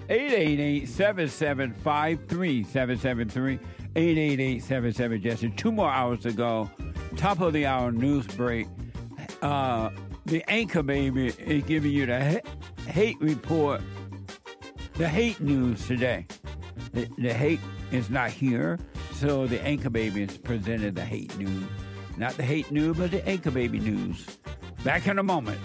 888-7753-773. 888-77-JESSE. 2 more hours to go. Top of the hour news break. The Anchor Baby is giving you the hate report, the hate news today. The hate is not here, so the Anchor Baby is presented the hate news. Not the hate news, but the Anchor Baby news. Back in a moment.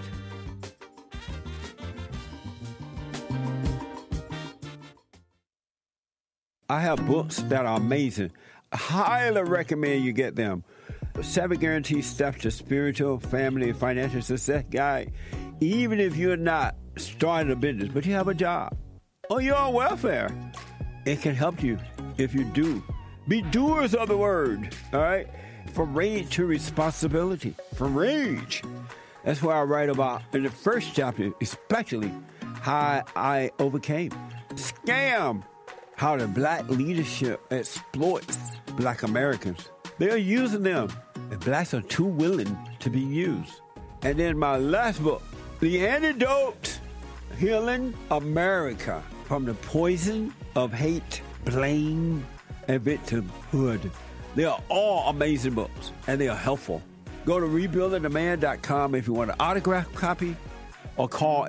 I have books that are amazing. I highly recommend you get them. 7 Guaranteed Steps to Spiritual, Family, and Financial Success Guide. Even if you're not starting a business, but you have a job, or you're on welfare, it can help you if you do. Be doers of the word, all right? From rage to responsibility. From rage. That's what I write about in the first chapter, especially how I overcame. Scam. How the black leadership exploits black Americans. They are using them, and blacks are too willing to be used. And then my last book, The Antidote, Healing America from the Poison of Hate, Blame, and Victimhood. They are all amazing books, and they are helpful. Go to rebuildingtheman.com if you want an autographed copy, or call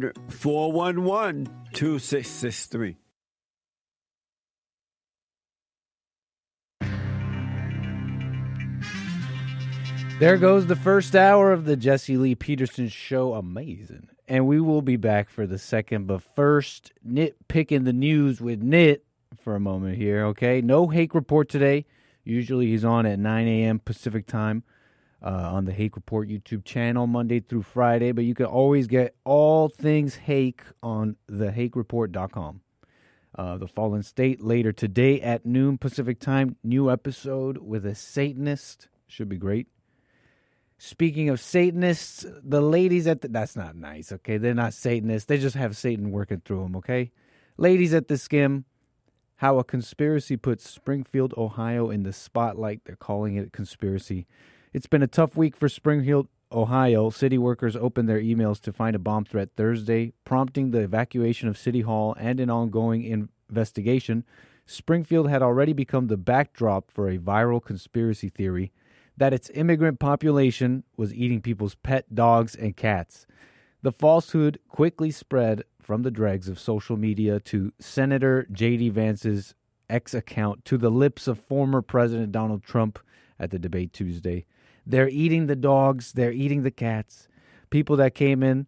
800-411-2663. There goes the first hour of the Jesse Lee Peterson Show. Amazing. And we will be back for the second. But first, nitpicking the news with Nit for a moment here, okay? No Hake Report today. Usually he's on at 9 a.m. Pacific time on the Hake Report YouTube channel, Monday through Friday. But you can always get all things Hake on thehakereport.com. The Fallen State later today at noon Pacific time. New episode with a Satanist. Should be great. Speaking of Satanists, the ladies at the... That's not nice, okay? They're not Satanists. They just have Satan working through them, okay? Ladies at the Skim, how a conspiracy puts Springfield, Ohio in the spotlight. They're calling it a conspiracy. It's been a tough week for Springfield, Ohio. City workers opened their emails to find a bomb threat Thursday, prompting the evacuation of City Hall and an ongoing investigation. Springfield had already become the backdrop for a viral conspiracy theory that its immigrant population was eating people's pet dogs and cats. The falsehood quickly spread from the dregs of social media to Senator J.D. Vance's X account to the lips of former President Donald Trump at the debate Tuesday. They're eating the dogs. They're eating the cats. People that came in,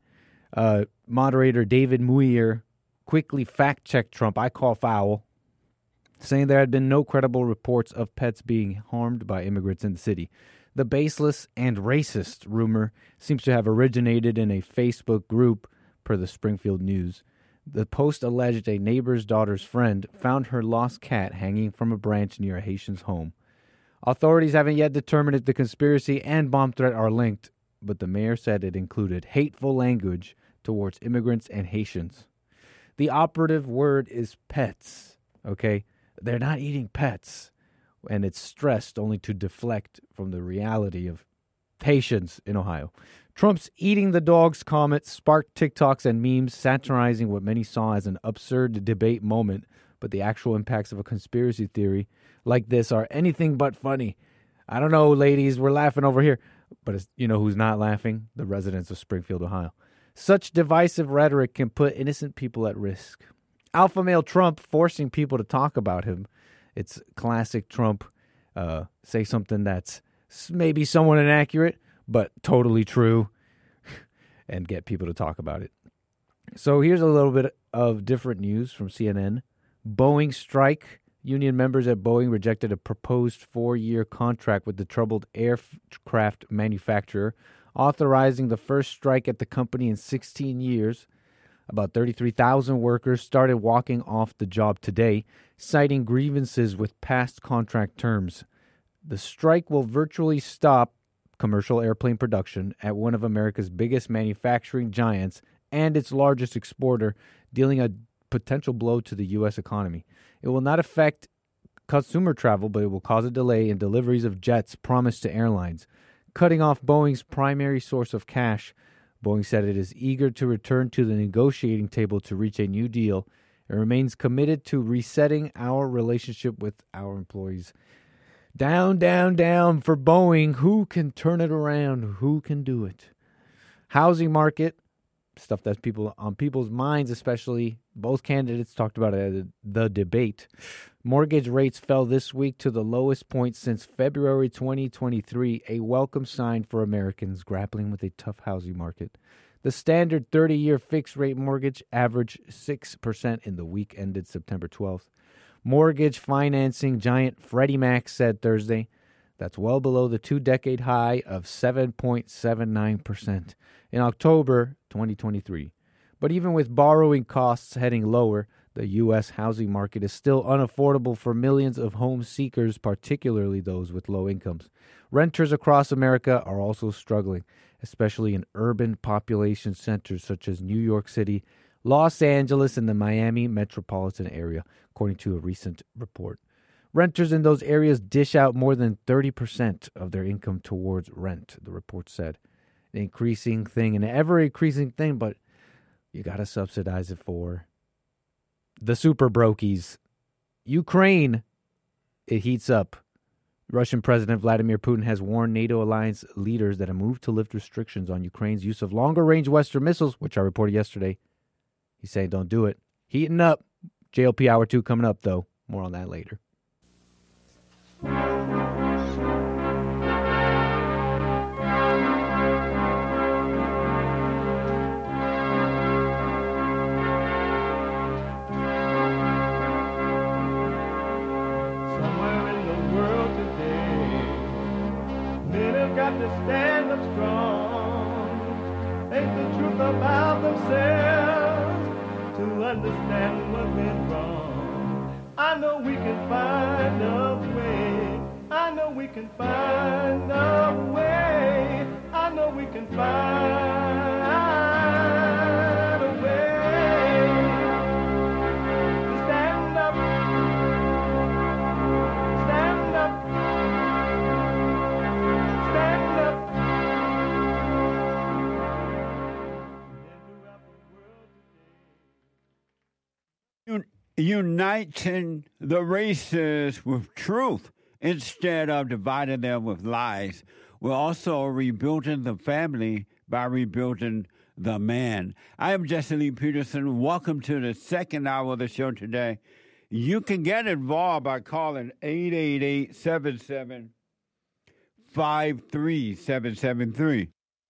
moderator David Muir quickly fact-checked Trump. I call foul, saying there had been no credible reports of pets being harmed by immigrants in the city. The baseless and racist rumor seems to have originated in a Facebook group, per the Springfield News. The post alleged a neighbor's daughter's friend found her lost cat hanging from a branch near a Haitian's home. Authorities haven't yet determined if the conspiracy and bomb threat are linked, but the mayor said it included hateful language towards immigrants and Haitians. The operative word is pets, okay? They're not eating pets, and it's stressed only to deflect from the reality of Haitians in Ohio. Trump's eating the dogs comment sparked TikToks and memes satirizing what many saw as an absurd debate moment, but the actual impacts of a conspiracy theory like this are anything but funny. I don't know, ladies, we're laughing over here, but it's, you know who's not laughing? The residents of Springfield, Ohio. Such divisive rhetoric can put innocent people at risk. Alpha male Trump forcing people to talk about him. It's classic Trump. Say something that's maybe somewhat inaccurate, but totally true, and get people to talk about it. So here's a little bit of different news from CNN. Boeing strike. Union members at Boeing rejected a proposed 4-year contract with the troubled aircraft manufacturer, authorizing the first strike at the company in 16 years. About 33,000 workers started walking off the job today, citing grievances with past contract terms. The strike will virtually stop commercial airplane production at one of America's biggest manufacturing giants and its largest exporter, dealing a potential blow to the U.S. economy. It will not affect consumer travel, but it will cause a delay in deliveries of jets promised to airlines, cutting off Boeing's primary source of cash. Boeing said it is eager to return to the negotiating table to reach a new deal and remains committed to resetting our relationship with our employees. Down, down, down for Boeing. Who can turn it around? Who can do it? Housing market, stuff that's on people's minds, especially. Both candidates talked about it at the debate. Mortgage rates fell this week to the lowest point since February 2023, a welcome sign for Americans grappling with a tough housing market. The standard 30-year fixed-rate mortgage averaged 6% in the week ended September 12th. Mortgage financing giant Freddie Mac said Thursday that's well below the 2-decade high of 7.79% in October 2023. But even with borrowing costs heading lower, the U.S. housing market is still unaffordable for millions of home seekers, particularly those with low incomes. Renters across America are also struggling, especially in urban population centers such as New York City, Los Angeles, and the Miami metropolitan area, according to a recent report. Renters in those areas dish out more than 30% of their income towards rent, the report said. An increasing thing, an ever-increasing thing, but you got to subsidize it for the super brokies. Ukraine, it heats up. Russian President Vladimir Putin has warned NATO alliance leaders that a move to lift restrictions on Ukraine's use of longer-range Western missiles, which I reported yesterday. He's saying don't do it. Heating up. JLP Hour 2 coming up, though. More on that later. To stand up strong, ain't the truth about themselves, to understand what went wrong. I know we can find a way, I know we can find a way, know we can find a way to stand up, stand up, stand up. Uniting the races with truth instead of dividing them with lies. We're also rebuilding the family by rebuilding the man. I am Jesse Lee Peterson. Welcome to the second hour of the show today. You can get involved by calling 888-77-53773.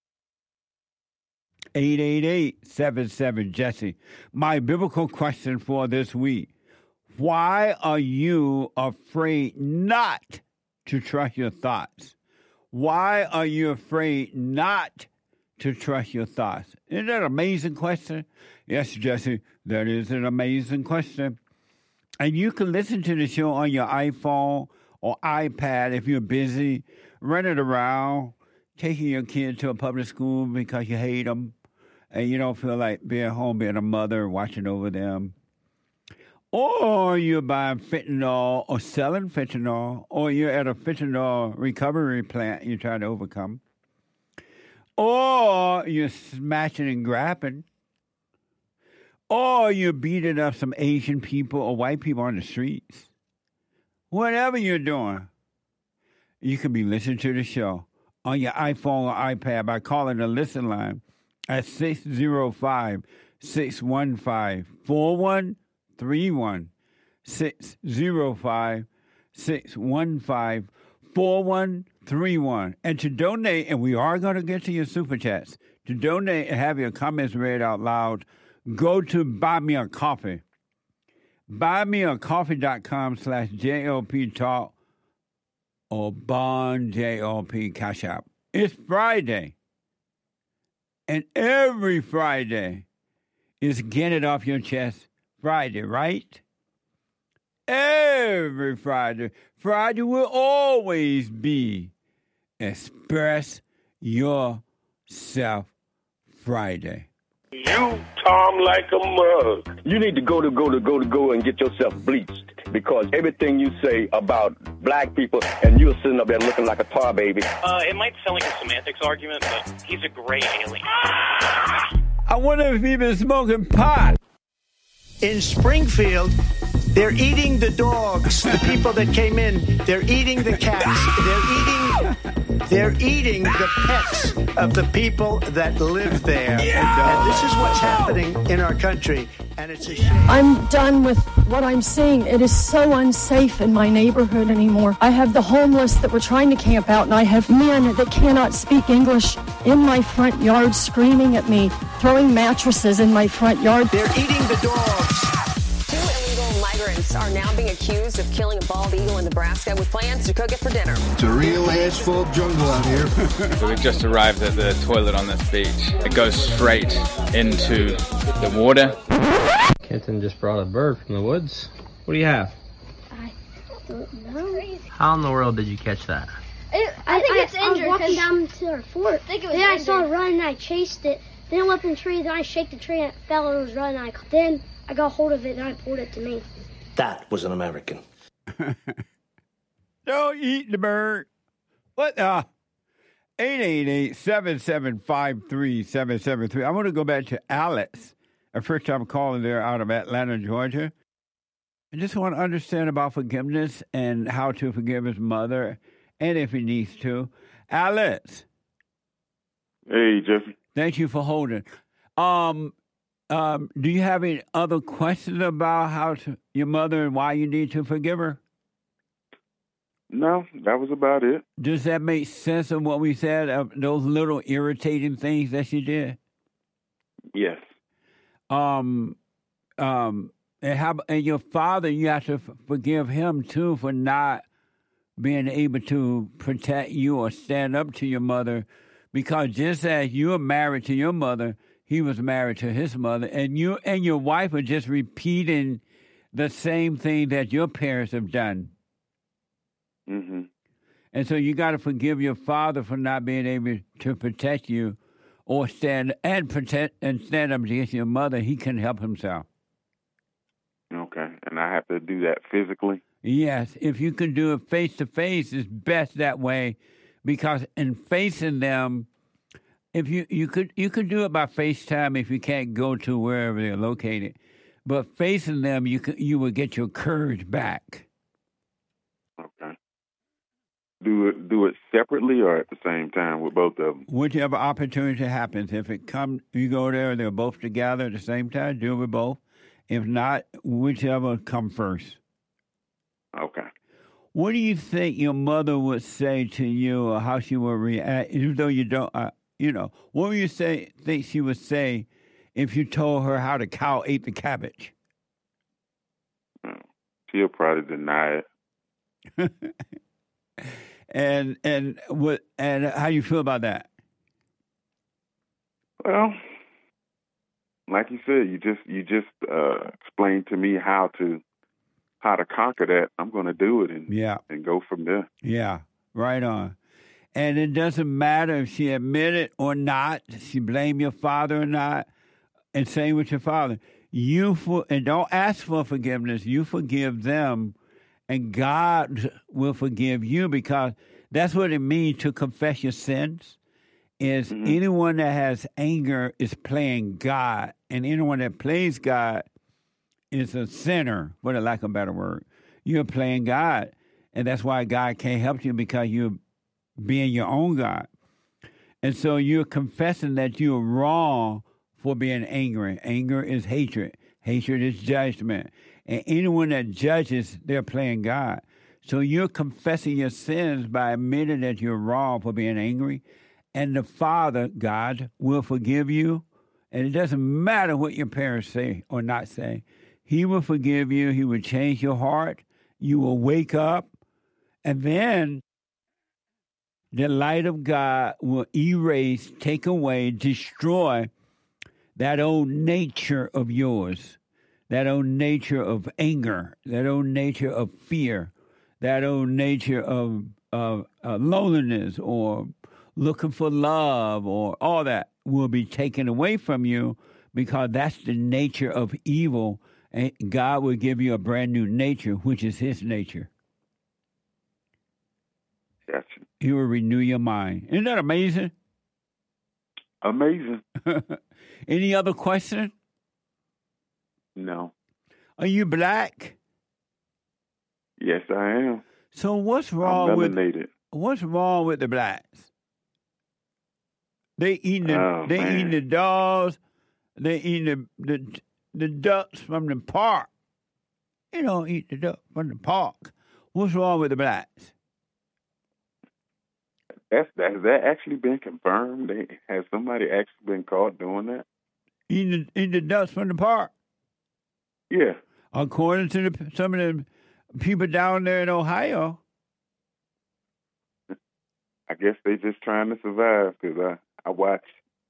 888-77-JESSE. My biblical question for this week: why are you afraid not to trust your thoughts? Why are you afraid not to trust your thoughts? Isn't that an amazing question? Yes, Jesse, that is an amazing question. And you can listen to the show on your iPhone or iPad if you're busy, running around, taking your kid to a public school because you hate them and you don't feel like being home, being a mother, watching over them. Or you're buying fentanyl or selling fentanyl, or you're at a fentanyl recovery plant you're trying to overcome. Or you're smashing and grabbing. Or you're beating up some Asian people or white people on the streets. Whatever you're doing, you can be listening to the show on your iPhone or iPad by calling the listen line at 605-615-4131. 605-615-4131. And to donate, and we are going to get to your super chats, to donate and have your comments read out loud, go to Buy Me a Coffee. BuyMeACoffee.com/JLP Talk or Bond JLP Cash App. It's Friday. And every Friday is Get It Off Your Chest Friday, right? Every Friday. Friday will always be Express Yourself Friday. You, Tom, like a mug. You need to go and get yourself bleached, because everything you say about black people, and you're sitting up there looking like a tar baby. It might sound like a semantics argument, but he's a gray alien. I wonder if he's been smoking pot. In Springfield, they're eating the dogs, the people that came in. They're eating the cats. They're eating the pets of the people that live there. And this is what's happening in our country. And it's a shame. I'm done with what I'm seeing. It is so unsafe in my neighborhood anymore. I have the homeless that were trying to camp out, and I have men that cannot speak English in my front yard screaming at me, throwing mattresses in my front yard. They're eating the dogs. Two illegal migrants are now being accused of killing a bald eagle in Nebraska with plans to cook it for dinner. It's a real asphalt jungle out here. So we just arrived at the toilet on this beach. It goes straight into the water. Kenton just brought a bird from the woods. What do you have? I don't know. How in the world did you catch that? I think it's injured. I was walking down to our fort. Then I saw it run and I chased it. Then it went up in the tree. Then I shaked the tree and it fell and it was running. Then I got hold of it and I pulled it to me. That was an American. Don't eat the bird. What? 888-775-3773. I want to go back to Alex. A first time calling there out of Atlanta, Georgia. I just want to understand about forgiveness and how to forgive his mother, and if he needs to. Alex. Hey, Jeffy. Thank you for holding. Do you have any other questions about how to your mother and why you need to forgive her? No, that was about it. Does that make sense of what we said, of those little irritating things that she did? Yes. And your father, you have to forgive him too for not being able to protect you or stand up to your mother, because just as you were married to your mother, he was married to his mother, and you and your wife are just repeating the same thing that your parents have done. Mm-hmm. And so you got to forgive your father for not being able to protect you or stand up against your mother. He couldn't help himself. Okay. And I have to do that physically? Yes. If you can do it face-to-face, it's best that way, because in facing them, if you could do it by FaceTime if you can't go to wherever they're located. But facing them, you will get your courage back. Okay. Do it separately or at the same time with both of them? Whichever opportunity happens. If it comes, you go there, they're both together at the same time, do it with both. If not, whichever come first. Okay. What do you think your mother would say to you, or how she would react, even though you don't, what would you think she would say if you told her how the cow ate the cabbage? She'll probably deny it. And how you feel about that? Well, like you said, you just explained to me how to conquer that. I'm going to do it and go from there. Yeah, right on. And it doesn't matter if she admit it or not, she blame your father or not, and same with your father. And don't ask for forgiveness. You forgive them, and God will forgive you, because that's what it means to confess your sins. Is anyone that has anger is playing God, and anyone that plays God is a sinner, for the lack of a better word. You're playing God, and that's why God can't help you, because you're being your own God. And so you're confessing that you're wrong for being angry. Anger is hatred. Hatred is judgment. And anyone that judges, they're playing God. So you're confessing your sins by admitting that you're wrong for being angry. And the Father, God, will forgive you. And it doesn't matter what your parents say or not say. He will forgive you. He will change your heart. You will wake up. And then the light of God will erase, take away, destroy that old nature of yours, that old nature of anger, that old nature of fear, that old nature of loneliness or looking for love, or all that will be taken away from you, because that's the nature of evil. And God will give you a brand new nature, which is His nature. Gotcha. He will renew your mind. Isn't that amazing? Amazing. Any other question? No. Are you black? Yes, I am. So what's wrong what's wrong with the blacks? They eating the dogs. They eating the ducks from the park. They don't eat the duck from the park. What's wrong with the blacks? Has that actually been confirmed? Has somebody actually been caught doing that? Eating the ducks from the park? Yeah. According to some of the people down there in Ohio. I guess they just trying to survive, because I watch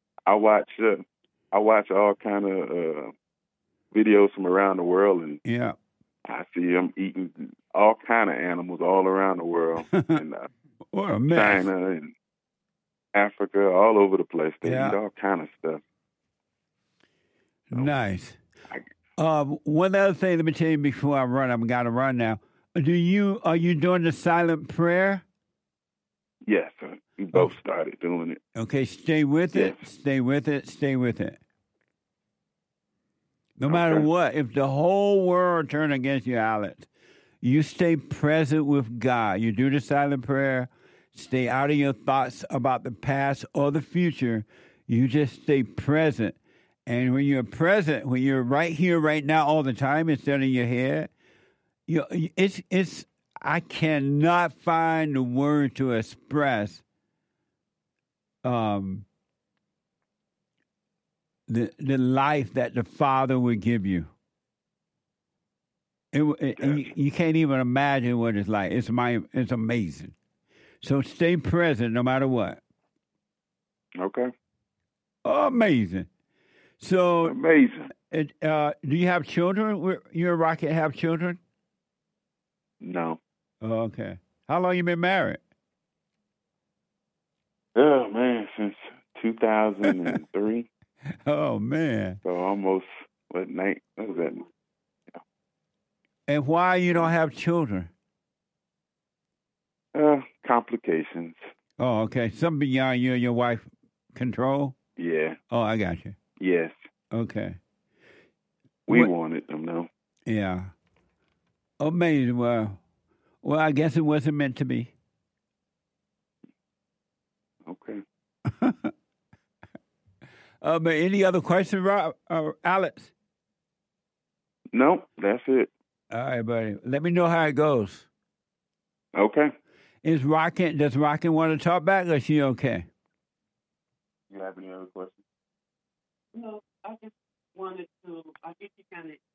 all kind of videos from around the world, and I see them eating all kind of animals all around the world. And, what a mess. China and Africa, all over the place. They eat all kind of stuff. Nice. One other thing, let me tell you before I run. I've got to run now. Are you doing the silent prayer? Yes, sir. We both started doing it. Okay, stay with it. Stay with it. Stay with it. No matter what, if the whole world turn against you, Alex, you stay present with God. You do the silent prayer. Stay out of your thoughts about the past or the future. You just stay present. And when you're present, when you're right here, right now, all the time, instead of your head, I cannot find the word to express the life that the Father would give you. You can't even imagine what it's like. It's amazing. So stay present no matter what. Okay. Amazing. So amazing. Do you have children? You and Rocket have children? No. Oh, okay. How long you been married? Oh, man, since 2003. Oh, man. So almost, what was that? And why you don't have children? Complications. Oh, okay. Something beyond you and your wife control? Yeah. Oh, I got you. Yes. Okay. We wanted them, though. Yeah. Amazing. Well, I guess it wasn't meant to be. Okay. But any other questions, Rob, Alex? Nope, that's it. All right, buddy. Let me know how it goes. Okay. Does Rockin' want to talk back, or is she okay? You have any other questions? No, I just wanted to, I think you kind of...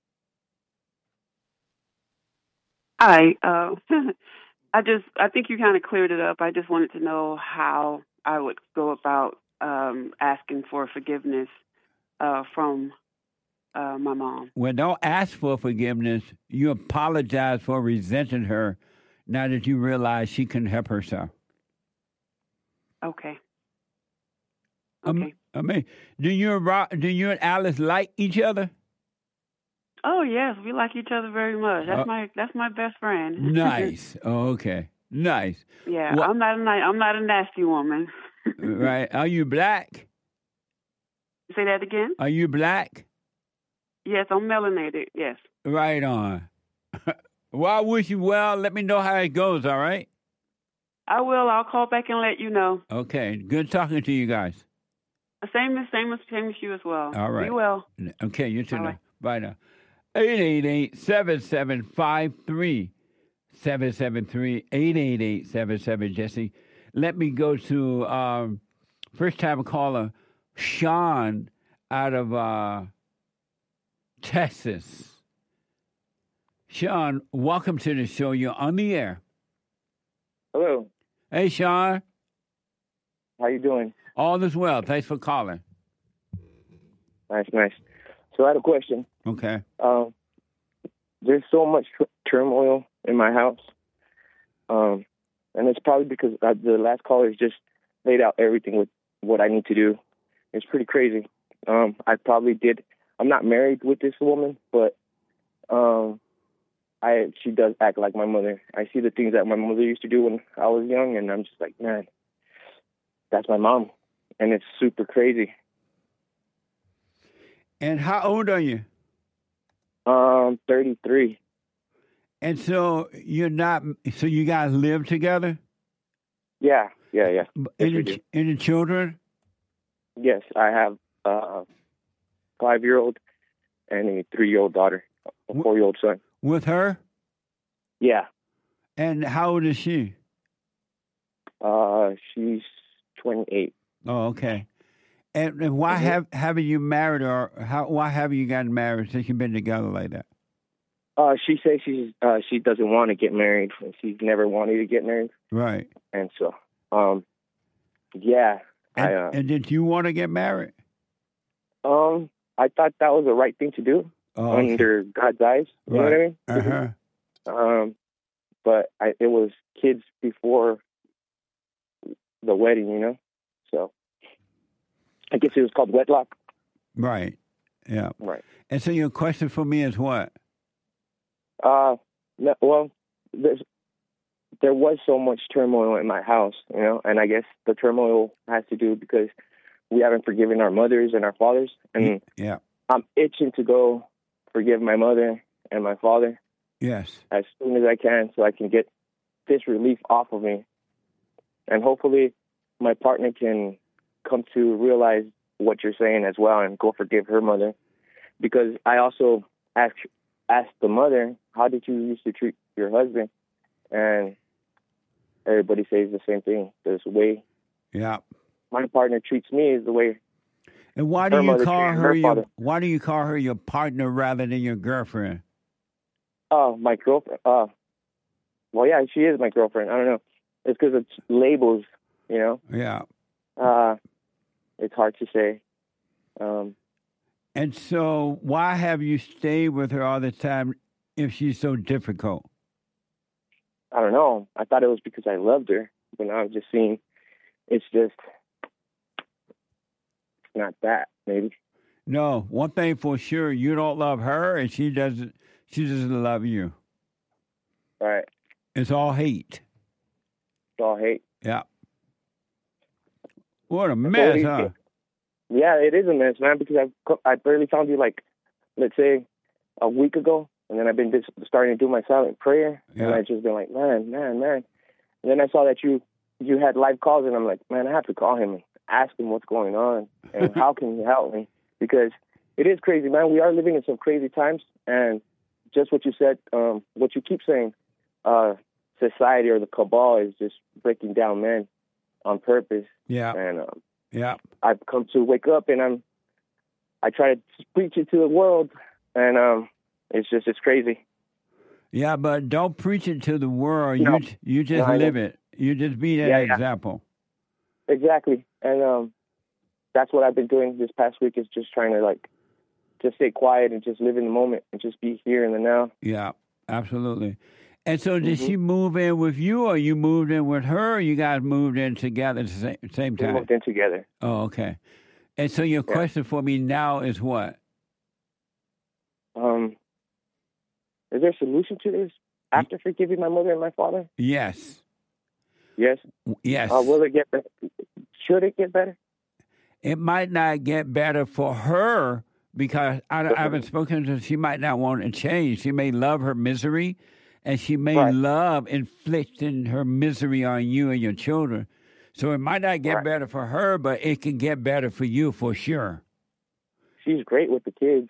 I think you kind of cleared it up. I just wanted to know how I would go about asking for forgiveness from my mom. Well, don't ask for forgiveness. You apologize for resenting her now that you realize she couldn't help herself. Okay. I mean, do you and Alice like each other? Oh yes, we like each other very much. That's my best friend. Nice. Oh, okay. Nice. Yeah, well, I'm not a nasty woman. Right. Are you black? Say that again? Are you black? Yes, I'm melanated. Yes. Right on. Well, I wish you well. Let me know how it goes, all right? I will. I'll call back and let you know. Okay. Good talking to you guys. Same as you as well. All right. Be well. Okay, you too. Right. Bye now. 888-775-3773. Jesse. Let me go to first time caller, Sean out of Texas. Sean, welcome to the show. You're on the air. Hello. Hey, Sean. How you doing? All is well. Thanks for calling. Nice. So I had a question. Okay. There's so much turmoil in my house, and it's probably because the last caller just laid out everything with what I need to do. It's pretty crazy. I probably did. I'm not married with this woman, but she does act like my mother. I see the things that my mother used to do when I was young, and I'm just like, man, that's my mom, and it's super crazy. And how old are you? 33. And so you're not. So you guys live together? Yeah. Any children? Yes, I have a 5-year-old and a 3-year-old daughter, a 4-year-old son. With her? Yeah. And how old is she? She's 28. Oh, okay. And why haven't you married, or why haven't you gotten married since you've been together like that? She says she doesn't want to get married. She's never wanted to get married. Right. And so, yeah. And did you want to get married? I thought that was the right thing to do under God's eyes. You know what I mean? Uh-huh. But it was kids before the wedding, you know? So I guess it was called wedlock. Right. Yeah. Right. And so your question for me is what? No, well, there was so much turmoil in my house, you know, and I guess the turmoil has to do because we haven't forgiven our mothers and our fathers. And yeah, I'm itching to go forgive my mother and my father. Yes. As soon as I can, so I can get this relief off of me. And hopefully my partner can come to realize what you're saying as well and go forgive her mother. Because I also asked the mother, how did you used to treat your husband? And everybody says the same thing. There's a way my partner treats me is the way. And why do you call her why do you call her your partner rather than your girlfriend? Oh, my girlfriend. Well, yeah, she is my girlfriend. I don't know. It's because it's labels, you know. Yeah. It's hard to say. And so, why have you stayed with her all the time if she's so difficult? I don't know. I thought it was because I loved her, but now I'm just seeing it's just not that, maybe. No, one thing for sure, you don't love her, and she doesn't love you. Right. It's all hate. It's all hate. Yeah. What a mess, huh? Yeah, it is a mess, man, because I barely found you, like, let's say, a week ago, and then I've been starting to do my silent prayer, and I've just been like, man. And then I saw that you had live calls, and I'm like, man, I have to call him and ask him what's going on, and how can he help me? Because it is crazy, man. We are living in some crazy times, and just what you said, what you keep saying, society or the cabal is just breaking down men on purpose. Yeah. And yeah, I've come to wake up, and I try to preach it to the world, and it's crazy. Yeah, but don't preach it to the world. No. You just live it. You just be that example. Exactly, and that's what I've been doing this past week, is just trying to just stay quiet and just live in the moment and just be here in the now. Yeah, absolutely. And so did she move in with you, or you moved in with her, or you guys moved in together at the same time? We moved in together. Oh, okay. And so your question for me now is what? Is there a solution to this after forgiving my mother and my father? Yes. Yes? Yes. Will it get better? Should it get better? It might not get better for her because I haven't spoken to her. She might not want to change. She may love her misery, and she may love inflicting her misery on you and your children. So it might not get better for her, but it can get better for you for sure. She's great with the kids.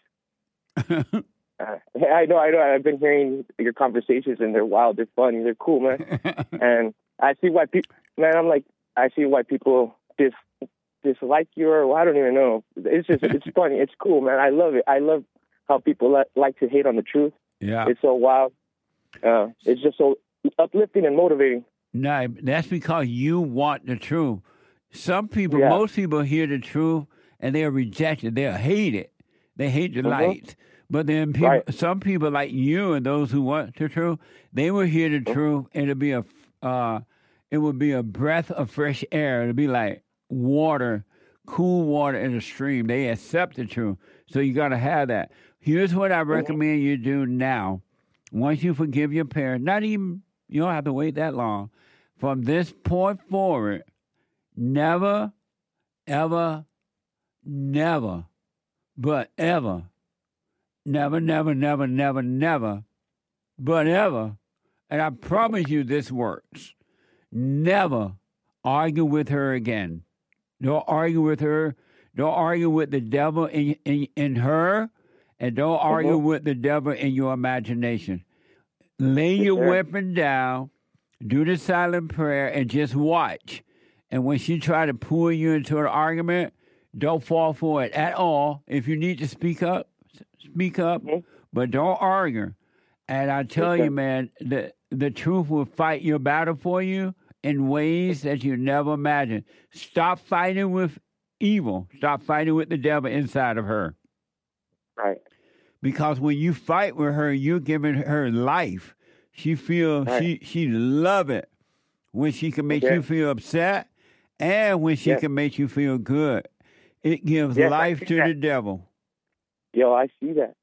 I know. I've been hearing your conversations, and they're wild. They're funny. They're cool, man. And I see why people, man, I see why people dislike you, or I don't even know. It's funny. It's cool, man. I love it. I love how people like to hate on the truth. Yeah. It's so wild. It's just so uplifting and motivating. No, that's because you want the truth. Some people, most people hear the truth and they'll reject it. They'll hate it. They hate the light. But then some people like you and those who want the truth, they will hear the truth, and it would be a breath of fresh air. It'll be like water, cool water in a stream. They accept the truth. So you got to have that. Here's what I recommend you do now. Once you forgive your parents, you don't have to wait that long. From this point forward, never, ever, never, but ever, never, never, never, never, never, but ever, and I promise you this works, never argue with her again. Don't argue with her. Don't argue with the devil in her, and don't argue with the devil in your imagination. Lay your weapon down, do the silent prayer, and just watch. And when she try to pull you into an argument, don't fall for it at all. If you need to speak up, but don't argue. And I tell you, man, the truth will fight your battle for you in ways that you never imagined. Stop fighting with evil. Stop fighting with the devil inside of her. Right. Because when you fight with her, you're giving her life. She feels she love it when she can make you feel upset, and when she can make you feel good. It gives life to the devil. Yo, I see that.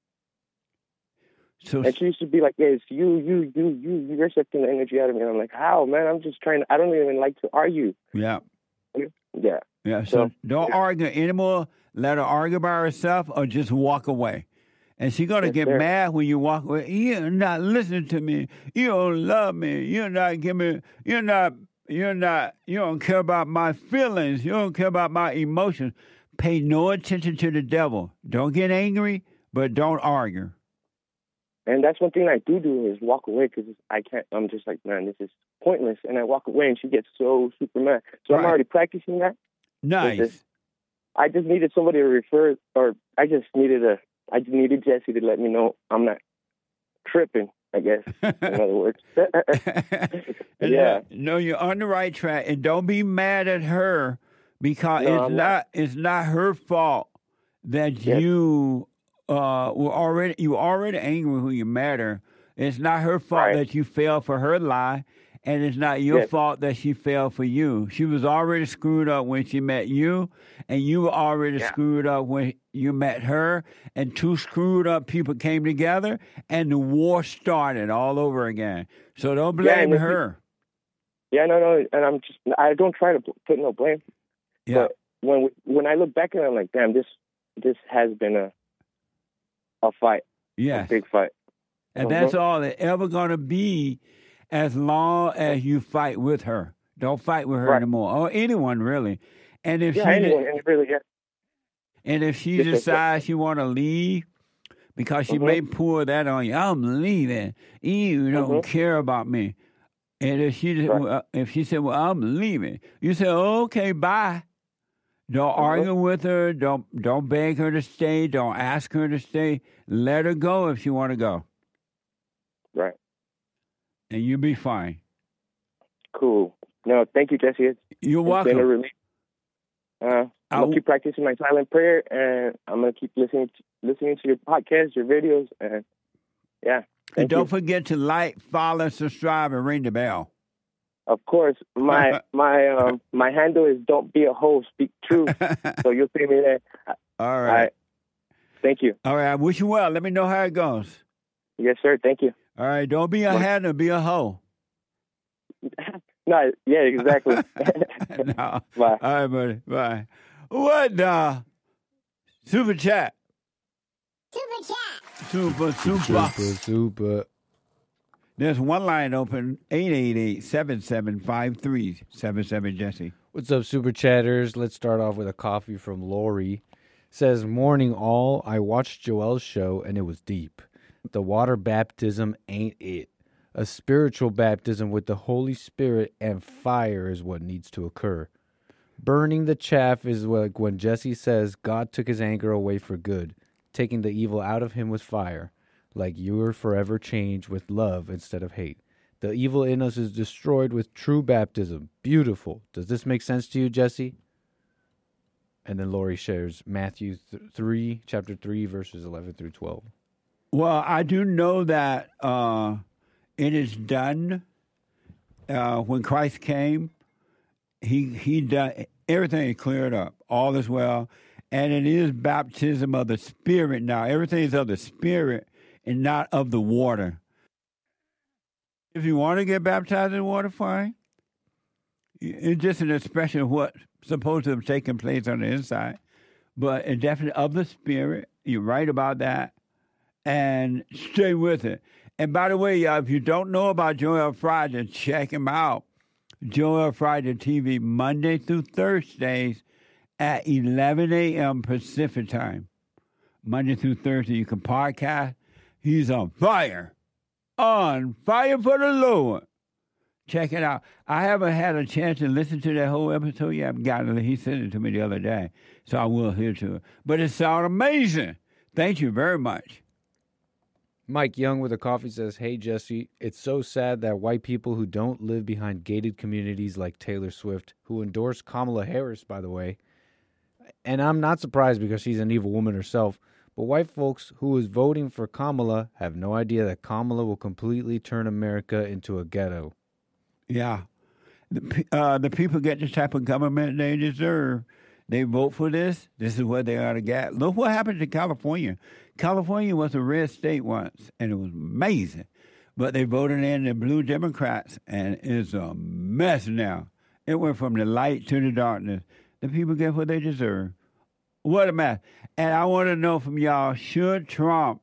So, and she used to be like, it's you're sucking the energy out of me. And I'm like, how, man? I'm just trying. I don't even like to argue. Yeah. Yeah. So don't argue anymore. Let her argue by herself, or just walk away. And she's going to get mad when you walk away. You're not listening to me. You don't love me. You don't care about my feelings. You don't care about my emotions. Pay no attention to the devil. Don't get angry, but don't argue. And that's one thing I do is walk away, because I can't. I'm just like, man, this is pointless. And I walk away, and she gets so super mad. So I'm already practicing that. Nice. I just needed somebody to refer, or I needed Jesse to let me know I'm not tripping, I guess, in other words. No, you're on the right track, and don't be mad at her, because it's not her fault that you were already angry when you met her. It's not her fault that you fell for her lie, And it's not your fault that she fell for you. She was already screwed up when she met you, and you were already screwed up when you met her, and two screwed up people came together, and the war started all over again. So don't blame her. No, and I don't try to put no blame. Yeah. But when I look back at it, I'm like, damn, this has been a fight. Yes. A big fight. And that's all it's ever going to be as long as you fight with her. Don't fight with her anymore, or anyone really. And if and if she decides she want to leave because she may pull that on you, I'm leaving. You don't care about me. And if she said, well, I'm leaving, you say, okay, bye. Don't argue with her. Don't beg her to stay. Don't ask her to stay. Let her go if she want to go. Right. And you'll be fine. Cool. No, thank you, Jesse. You're welcome. It's been a relief. I'm going to keep practicing my silent prayer, and I'm going to keep listening to your podcasts, your videos, and and don't forget to like, follow, subscribe, and ring the bell. Of course. My handle is Don't Be a Hoe, Speak Truth. So you'll see me there. All right. Thank you. All right. I wish you well. Let me know how it goes. Yes, sir. Thank you. All right. Don't be a handle. Be a hoe. No. Yeah, exactly. No. Bye. All right, buddy. Bye. What the? Super chat. Super. There's one line open, 888-7753-77 Jesse. What's up, Super Chatters? Let's start off with a coffee from Lori. Says, morning all. I watched Joel's show and it was deep. The water baptism ain't it. A spiritual baptism with the Holy Spirit and fire is what needs to occur. Burning the chaff is like when Jesse says God took his anger away for good, taking the evil out of him with fire, like you are forever changed with love instead of hate. The evil in us is destroyed with true baptism. Beautiful. Does this make sense to you, Jesse? And then Lori shares Matthew 3, chapter 3, verses 11 through 12. Well, I do know that it is done. When Christ came, he done everything is cleared up. All is well. And it is baptism of the Spirit now. Everything is of the Spirit and not of the water. If you want to get baptized in water, fine. It's just an expression of what's supposed to have taken place on the inside. But it's definitely of the Spirit. You're right about that. And stay with it. And by the way, y'all, if you don't know about Joel Friday, check him out. Joel Friday TV, Monday through Thursdays at 11 a.m. Pacific time. Monday through Thursday, you can podcast. He's on fire. On fire for the Lord. Check it out. I haven't had a chance to listen to that whole episode yet. I've gotten it. He sent it to me the other day, so I will hear to it. But it sounds amazing. Thank you very much. Mike Young with a coffee says, hey, Jesse, it's so sad that white people who don't live behind gated communities like Taylor Swift, who endorsed Kamala Harris, by the way, and I'm not surprised because she's an evil woman herself, but white folks who is voting for Kamala have no idea that Kamala will completely turn America into a ghetto. Yeah. The people get the type of government they deserve. They vote for this. This is what they ought to get. Look what happened to California. California was a red state once, and it was amazing. But they voted in the blue Democrats, and it's a mess now. It went from the light to the darkness. The people get what they deserve. What a mess. And I want to know from y'all, should Trump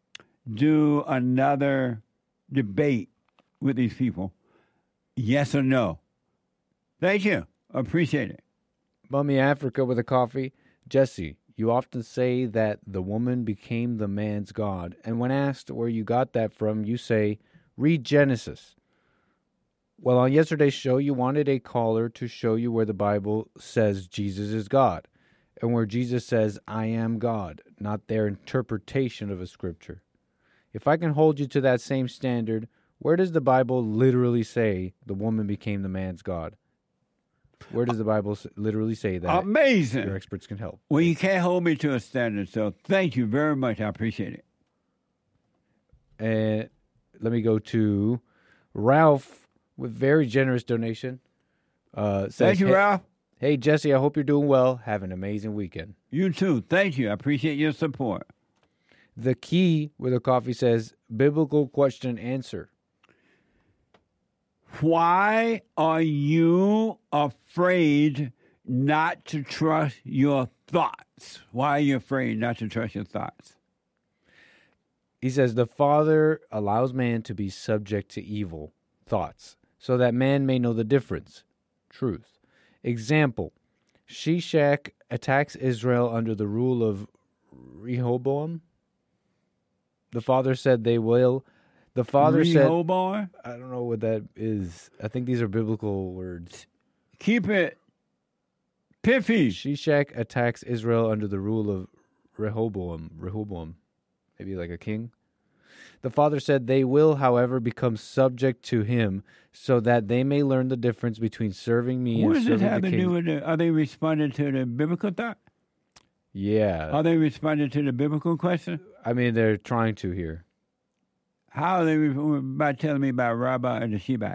do another debate with these people? Yes or no? Thank you. Appreciate it. Bummy Africa with a coffee. Jesse, you often say that the woman became the man's God. And when asked where you got that from, you say, read Genesis. Well, on yesterday's show, you wanted a caller to show you where the Bible says Jesus is God. And where Jesus says, I am God, not their interpretation of a scripture. If I can hold you to that same standard, where does the Bible literally say the woman became the man's God? Where does the Bible literally say that? Amazing. Your experts can help. Well, you can't hold me to a standard, so thank you very much. I appreciate it. And let me go to Ralph with very generous donation. Says, Thank you, Ralph. Hey, Jesse, I hope you're doing well. Have an amazing weekend. You too. Thank you. I appreciate your support. The Key with a coffee says, biblical question answer. Why are you afraid not to trust your thoughts? Why are you afraid not to trust your thoughts? He says, the Father allows man to be subject to evil thoughts so that man may know the difference. Truth. Example, Shishak attacks Israel under the rule of Rehoboam. The Father said they will. The Father Rehoboam? said, I don't know what that is. I think these are biblical words. Keep it piffy. Shishak attacks Israel under the rule of Rehoboam. Maybe like a king. The Father said they will, however, become subject to him so that they may learn the difference between serving me and serving the king. What does it have to do with it? Are they responding to the biblical thought? Yeah. Are they responding to the biblical question? I mean, they're trying to here. How are they by telling me about Rabbah and the Shebite?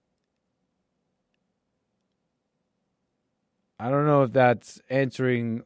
I don't know if that's answering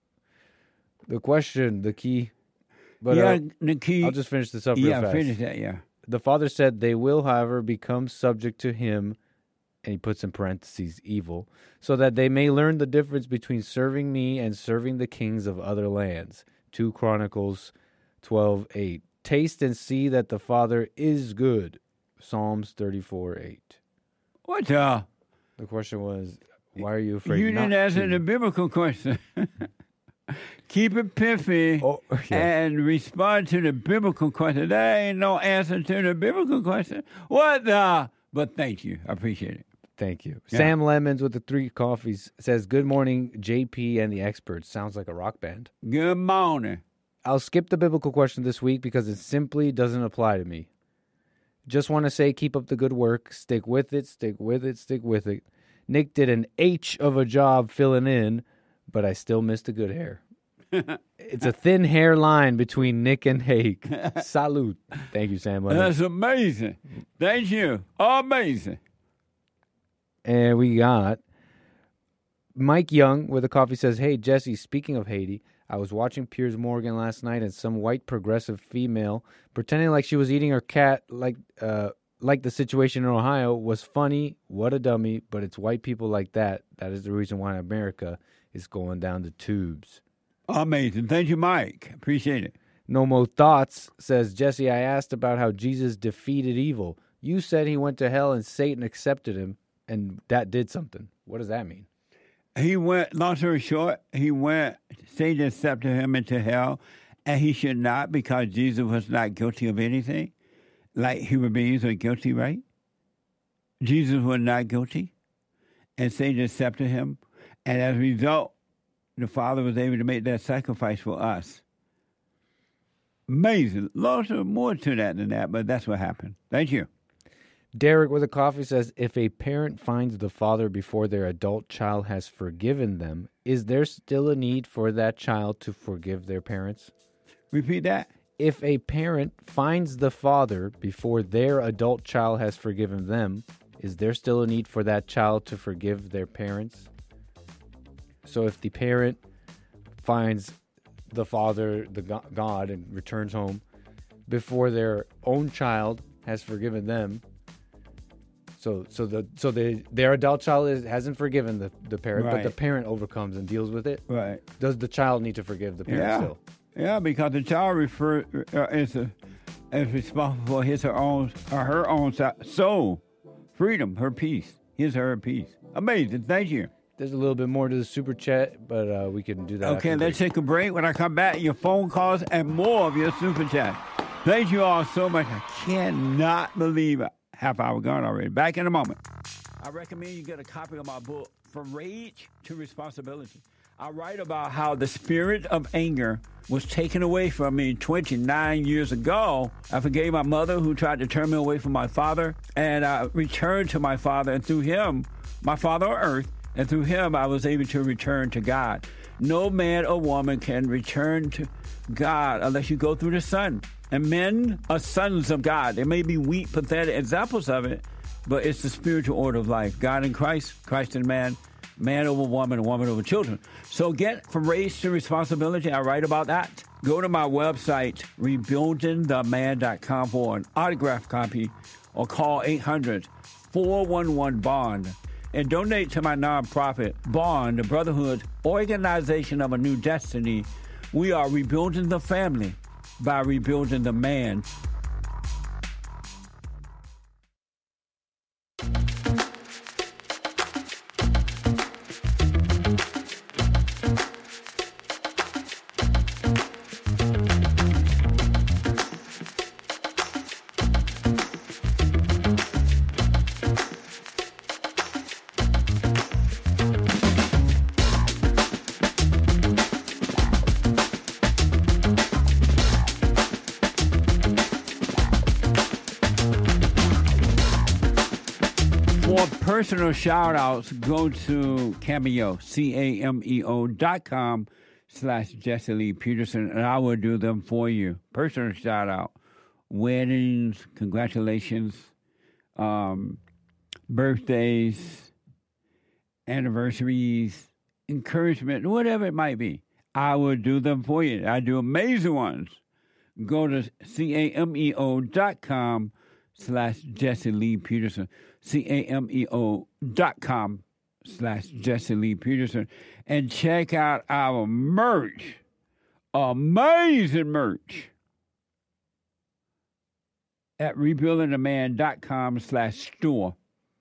the question, the key. But yeah, the key. I'll just finish this up real fast. Yeah, finish that, yeah. The Father said they will, however, become subject to him, and he puts in parentheses, evil, so that they may learn the difference between serving me and serving the kings of other lands. 2 Chronicles 12:8. Taste and see that the Father is good. Psalms 34:8. What the? The question was, why are you afraid? You didn't answer the biblical question. Keep it piffy and respond to the biblical question. There ain't no answer to the biblical question. What the? But thank you. I appreciate it. Thank you. Yeah. Sam Lemons with the 3 coffees says, good morning, JP and the experts. Sounds like a rock band. Good morning. I'll skip the biblical question this week because it simply doesn't apply to me. Just want to say keep up the good work. Stick with it, stick with it, stick with it. Nick did an H of a job filling in, but I still missed the good hair. It's a thin hair line between Nick and Hake. Salute. Thank you, Sam Lemons. That's amazing. Thank you. Amazing. And we got Mike Young with a coffee says, hey, Jesse, speaking of Haiti, I was watching Piers Morgan last night and some white progressive female pretending like she was eating her cat like the situation in Ohio was funny. What a dummy. But it's white people like that. That is the reason why America is going down the tubes. Amazing. Thank you, Mike. Appreciate it. No Mo Thoughts says, Jesse, I asked about how Jesus defeated evil. You said he went to hell and Satan accepted him, and that did something. What does that mean? He went, long story short, Satan accepted him into hell, and he should not because Jesus was not guilty of anything. Like human beings are guilty, right? Jesus was not guilty, and Satan accepted him. And as a result, the Father was able to make that sacrifice for us. Amazing. Lots of more to that than that, but that's what happened. Thank you. Derek with a coffee says, if a parent finds the father before their adult child has forgiven them, is there still a need for that child to forgive their parents? Repeat that. If a parent finds the father before their adult child has forgiven them, is there still a need for that child to forgive their parents? So if the parent finds the father, the God, and returns home before their own child has forgiven them, their adult child hasn't forgiven the parent, right, but the parent overcomes and deals with it. Right. Does the child need to forgive the parent still? Yeah, because the child is responsible for his or her own soul, freedom, her peace, his or her peace. Amazing. Thank you. There's a little bit more to the super chat, but we can do that. Okay, let's take a break. When I come back, your phone calls and more of your super chat. Thank you all so much. I cannot believe it. Half hour gone already. Back in a moment. I recommend you get a copy of my book, From Rage to Responsibility. I write about how the spirit of anger was taken away from me 29 years ago. I forgave my mother who tried to turn me away from my father, and I returned to my father, and through him, my father on earth, and through him, I was able to return to God. No man or woman can return to God unless you go through the Son. And men are sons of God. They may be weak, pathetic examples of it, but it's the spiritual order of life. God in Christ, Christ in man, man over woman, and woman over children. So get from race to responsibility. I write about that. Go to my website, rebuildingtheman.com for an autographed copy or call 800-411-BOND and donate to my nonprofit, Bond, the Brotherhood Organization of a New Destiny. We are rebuilding the family by rebuilding the man. Personal shout-outs, go to Cameo, cameo.com/Jesse Lee Peterson, and I will do them for you. Personal shout-out, weddings, congratulations, birthdays, anniversaries, encouragement, whatever it might be. I will do them for you. I do amazing ones. Go to cameo.com/Jesse Lee Peterson. cameo.com/Jesse Lee Peterson, and check out our merch. Amazing merch at rebuildingtheman.com/store.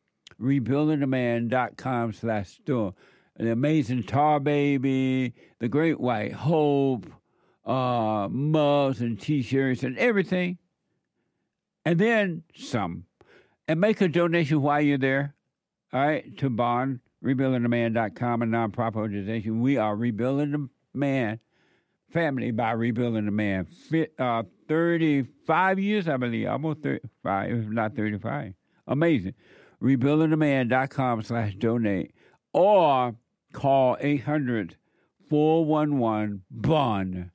rebuildingtheman.com/store. The amazing Tar Baby, the Great White Hope, mugs and T-shirts and everything. And then some. And make a donation while you're there, all right, to Bond, rebuildingtheman.com, a nonprofit organization. We are rebuilding the man family by rebuilding the man. 35 years, I believe, almost 35, if not 35. Amazing. Rebuildingtheman.com/donate or call 800-411-BOND.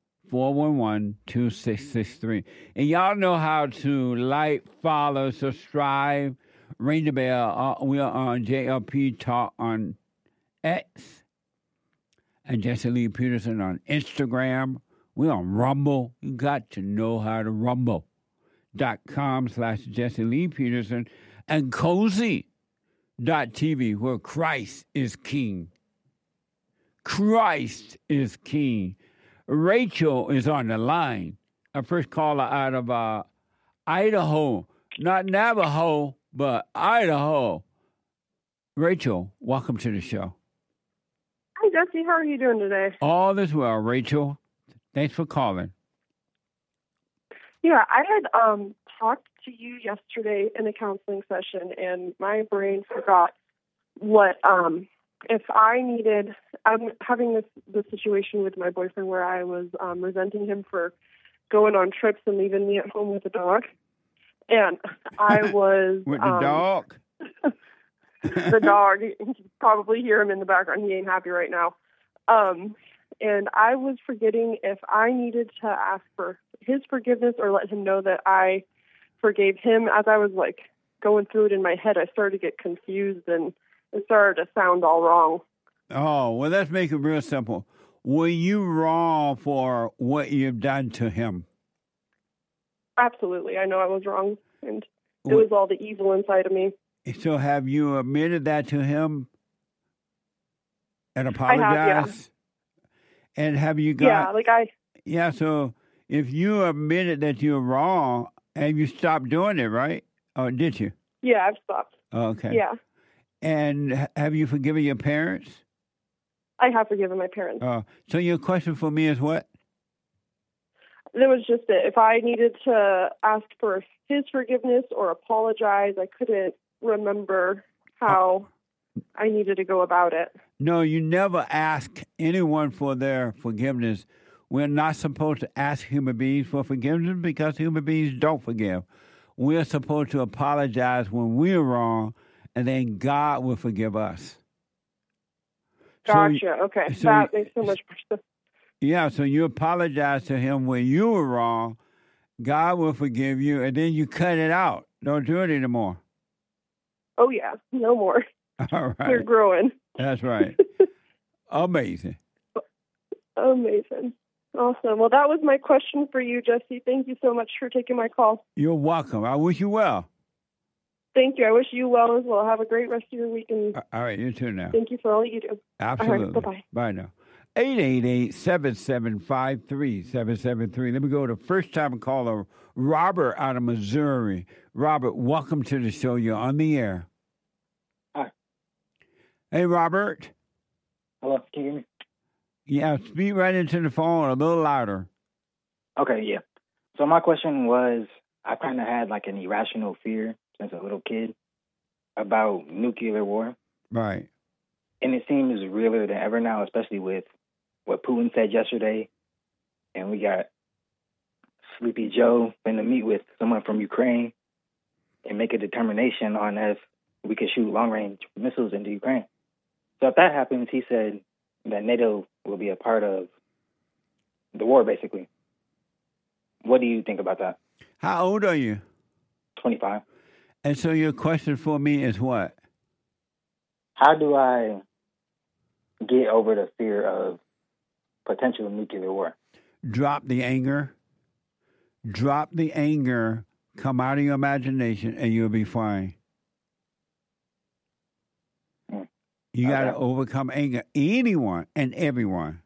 411-2663. And y'all know how to like, follow, subscribe, ring the bell. We are on JLP Talk on X and Jesse Lee Peterson on Instagram. We're on Rumble. You got to know how to rumble.com/Jesse Lee Peterson and Cozy.tv where Christ is King. Christ is King. Rachel is on the line. Our first caller out of Idaho. Not Navajo, but Idaho. Rachel, welcome to the show. Hi, Jesse. How are you doing today? All is well, Rachel. Thanks for calling. Yeah, I had talked to you yesterday in a counseling session, and my brain forgot what if I needed. I'm having this situation with my boyfriend where I was resenting him for going on trips and leaving me at home with the dog, and I was with the dog. The dog. You can probably hear him in the background. He ain't happy right now. And I was forgetting if I needed to ask for his forgiveness or let him know that I forgave him. As I was going through it in my head, I started to get confused and it started to sound all wrong. Oh, well, let's make it real simple. Were you wrong for what you've done to him? Absolutely. I know I was wrong, and it was all the evil inside of me. So have you admitted that to him and apologized? I have, yeah. And have you got... Yeah, Yeah, so if you admitted that you're wrong, have you stopped doing it, right? Or did you? Yeah, I've stopped. Okay. Yeah. And have you forgiven your parents? I have forgiven my parents. So your question for me is what? It was just that if I needed to ask for his forgiveness or apologize, I couldn't remember how I needed to go about it. No, you never ask anyone for their forgiveness. We're not supposed to ask human beings for forgiveness because human beings don't forgive. We're supposed to apologize when we're wrong, and then God will forgive us. Gotcha. Okay. So that makes so much more sense. Yeah, so you apologize to him when you were wrong. God will forgive you, and then you cut it out. Don't do it anymore. Oh, yeah. No more. All right. We're growing. That's right. Amazing. Amazing. Awesome. Well, that was my question for you, Jesse. Thank you so much for taking my call. You're welcome. I wish you well. Thank you. I wish you well as well. Have a great rest of your week. And all right, you too now. Thank you for all you do. Absolutely. All right, bye-bye. Bye now. 888-775-3773. Let me go to first-time caller, Robert out of Missouri. Robert, welcome to the show. You're on the air. Hi. Hey, Robert. Hello, can you hear me? Yeah, speak right into the phone a little louder. Okay, yeah. So my question was, I kind of had like an irrational fear since a little kid about nuclear war. Right. And it seems realer than ever now, especially with what Putin said yesterday. And we got Sleepy Joe going to meet with someone from Ukraine and make a determination on if we could shoot long-range missiles into Ukraine. So if that happens, he said that NATO will be a part of the war, basically. What do you think about that? How old are you? 25. And so your question for me is what? How do I get over the fear of potential nuclear war? Drop the anger. Drop the anger. Come out of your imagination and you'll be fine. You got to overcome anger. Anyone and everyone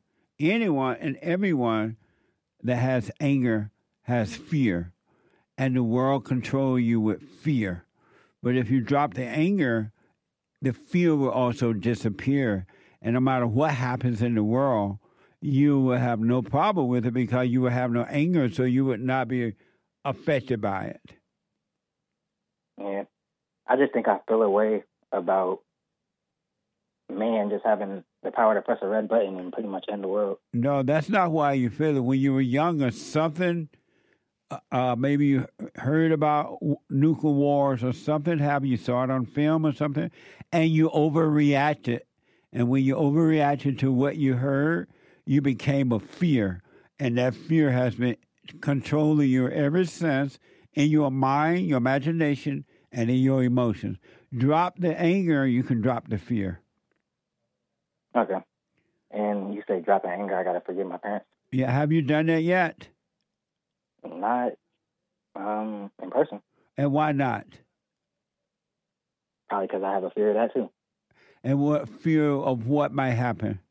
that has anger has fear. And the world control you with fear. But if you drop the anger, the fear will also disappear. And no matter what happens in the world, you will have no problem with it because you will have no anger, so you would not be affected by it. Yeah. I just think I feel a way about man just having the power to press a red button and pretty much end the world. No, that's not why you feel it. When you were younger, something, maybe you heard about nuclear wars or something, you saw it on film or something, and you overreacted. And when you overreacted to what you heard, you became a fear. And that fear has been controlling you ever since in your mind, your imagination, and in your emotions. Drop the anger, you can drop the fear. Okay. And you say drop the anger, I got to forgive my parents? Yeah, have you done that yet? Not in person. And why not? Probably because I have a fear of that too. And what fear of what might happen?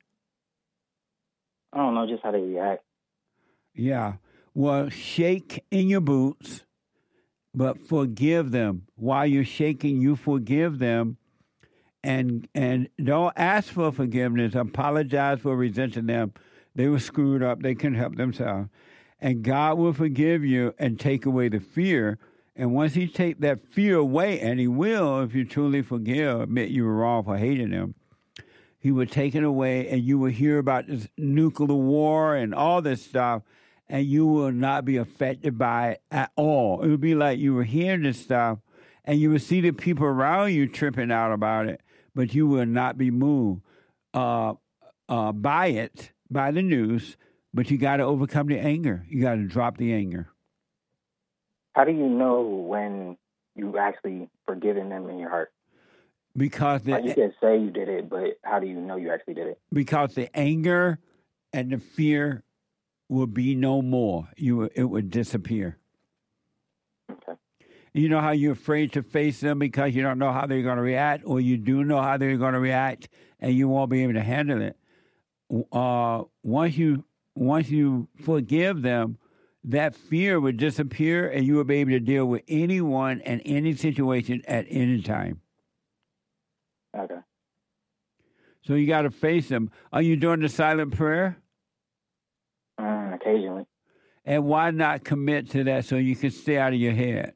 I don't know, just how they react. Yeah. Well, shake in your boots, but forgive them. While you're shaking, you forgive them. And don't ask for forgiveness. Apologize for resenting them. They were screwed up. They couldn't help themselves. And God will forgive you and take away the fear. And once he takes that fear away, and he will, if you truly forgive, admit you were wrong for hating him, he will take it away, and you will hear about this nuclear war and all this stuff, and you will not be affected by it at all. It would be like you were hearing this stuff, and you will see the people around you tripping out about it, but you will not be moved by it, by the news, but you got to overcome the anger. You got to drop the anger. How do you know when you actually forgiven them in your heart? Because you can say you did it, but how do you know you actually did it? Because the anger and the fear will be no more. It would disappear. Okay. You know how you're afraid to face them because you don't know how they're going to react, or you do know how they're going to react, and you won't be able to handle it. Once you forgive them, that fear would disappear, and you will be able to deal with anyone and any situation at any time. Okay. So you got to face them. Are you doing the silent prayer? Occasionally. And why not commit to that so you can stay out of your head?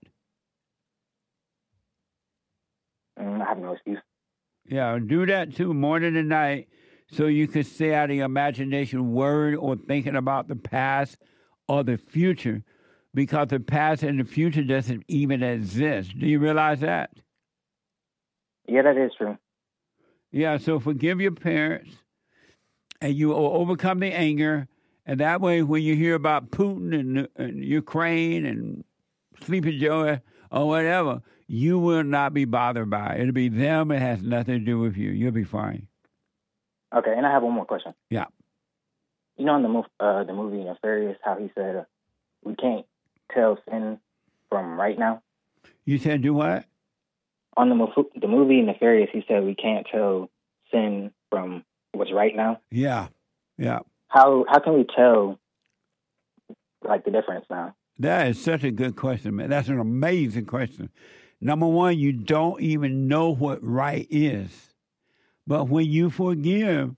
I have no excuse. Yeah, do that too, morning and night, so you can stay out of your imagination, worrying or thinking about the past or the future, because the past and the future doesn't even exist. Do you realize that? Yeah, that is true. Yeah, so forgive your parents, and you will overcome the anger, and that way when you hear about Putin and Ukraine and Sleepy Joe or whatever, you will not be bothered by it. It'll be them. It has nothing to do with you. You'll be fine. Okay, and I have one more question. Yeah. You know, in the movie Nefarious, how he said we can't tell sin from right now. You said do what? On the movie Nefarious, he said we can't tell sin from what's right now. Yeah. How can we tell like the difference now? That is such a good question, man. That's an amazing question. Number one, you don't even know what right is. But when you forgive,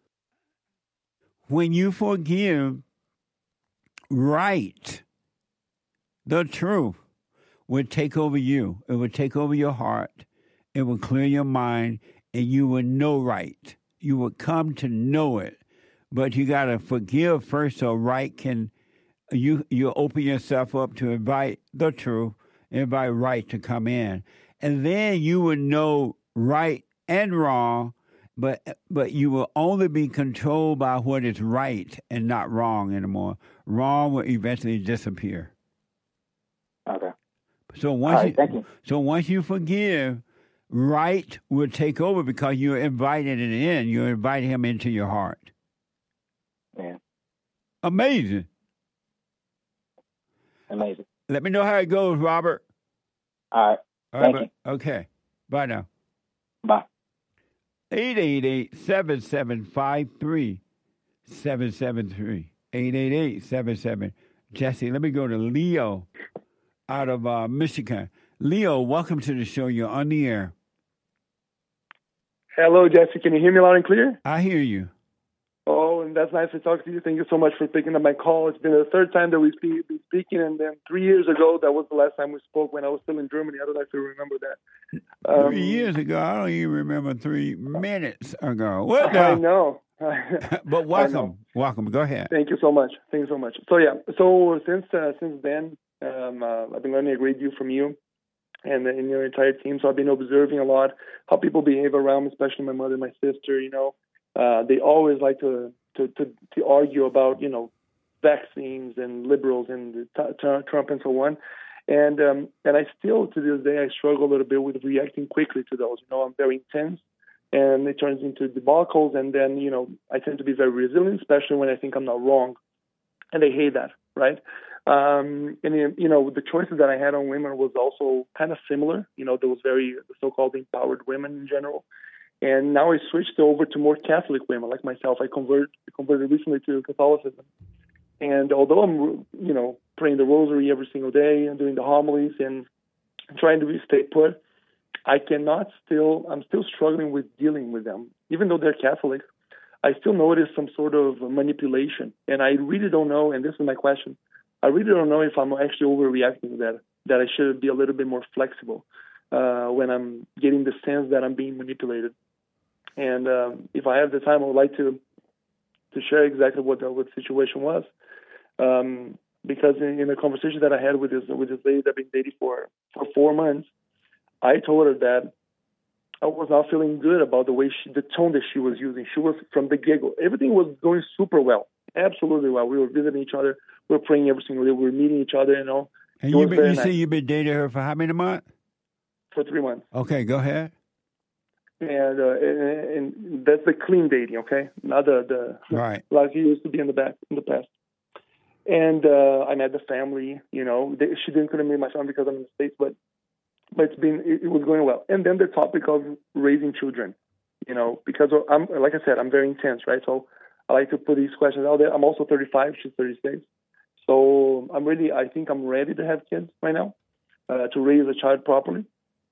right, the truth will take over you. It will take over your heart. It will clear your mind, and you will know right. You will come to know it. But you got to forgive first so right can, you open yourself up to invite the truth, invite right to come in. And then you will know right and wrong, but you will only be controlled by what is right and not wrong anymore. Wrong will eventually disappear. Okay. So once thank you. So once you forgive, right will take over because you're inviting it in. You invite him into your heart. Yeah. Amazing. Let me know how it goes, Robert. All right. Thank you. Okay. Bye now. Bye. 888-7753-773. 888-77. Jesse, let me go to Leo out of Michigan. Leo, welcome to the show. You're on the air. Hello, Jesse. Can you hear me loud and clear? I hear you. Oh, and that's nice to talk to you. Thank you so much for picking up my call. It's been the third time that we've been speaking, and then 3 years ago, that was the last time we spoke when I was still in Germany. I don't know if you remember that. 3 years ago? I don't even remember 3 minutes ago. What I know. But welcome. Welcome. Go ahead. Thank you so much. So, yeah. So, since then, I've been learning a great deal from you and your entire team. So, I've been observing a lot how people behave around me, especially my mother and my sister, they always like to argue about, vaccines and liberals and Trump and so on. And I still, to this day, I struggle a little bit with reacting quickly to those. I'm very intense, and it turns into debacles. And then, I tend to be very resilient, especially when I think I'm not wrong. And they hate that, right? The choices that I had on women was also kind of similar. Those the so-called empowered women in general. And now I switched over to more Catholic women like myself. I converted recently to Catholicism. And although I'm, praying the rosary every single day and doing the homilies and trying to stay put, I'm still struggling with dealing with them. Even though they're Catholic, I still notice some sort of manipulation. And I really don't know, and this is my question, I really don't know if I'm actually overreacting to that I should be a little bit more flexible when I'm getting the sense that I'm being manipulated. And if I have the time, I would like to share exactly what the situation was. Because in the conversation that I had with this lady that I've been dating for 4 months, I told her that I was not feeling good about the tone that she was using. She was from the get-go. Everything was going super well, absolutely well. We were visiting each other. We were praying every single day. We were meeting each other, And you say you've been dating her for how many months? For 3 months. Okay, go ahead. And that's the clean dating, okay? Not the right like he used to be in the past. And I met the family. She couldn't meet my family because I'm in the States, but it was going well. And then the topic of raising children, because I'm like I said, I'm very intense, right? So I like to put these questions out there. I'm also 35; she's 36. So I think I'm ready to have kids right now, to raise a child properly.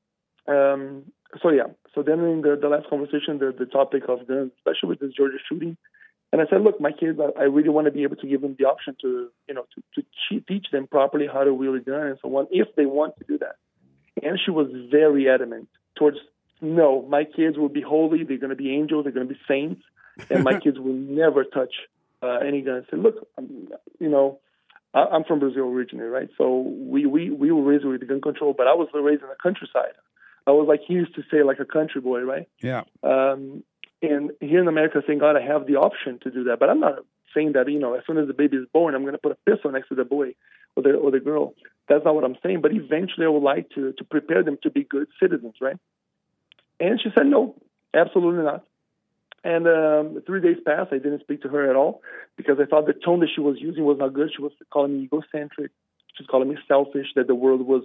So then in the last conversation, the topic of guns, especially with this Georgia shooting, and I said, look, my kids, I really want to be able to give them the option to teach them properly how to wield a gun and so on, if they want to do that. And she was very adamant towards, no, my kids will be holy, they're going to be angels, they're going to be saints, and my kids will never touch any gun. I said, look, I'm from Brazil originally, right? So we were raised with gun control, but I was raised in the countryside. I was he used to say, like a country boy, right? Yeah. And here in America, thank God I have the option to do that. But I'm not saying that, as soon as the baby is born, I'm going to put a pistol next to the boy or the girl. That's not what I'm saying. But eventually I would like to prepare them to be good citizens, right? And she said, no, absolutely not. And 3 days passed. I didn't speak to her at all because I thought the tone that she was using was not good. She was calling me egocentric. She was calling me selfish, that the world was,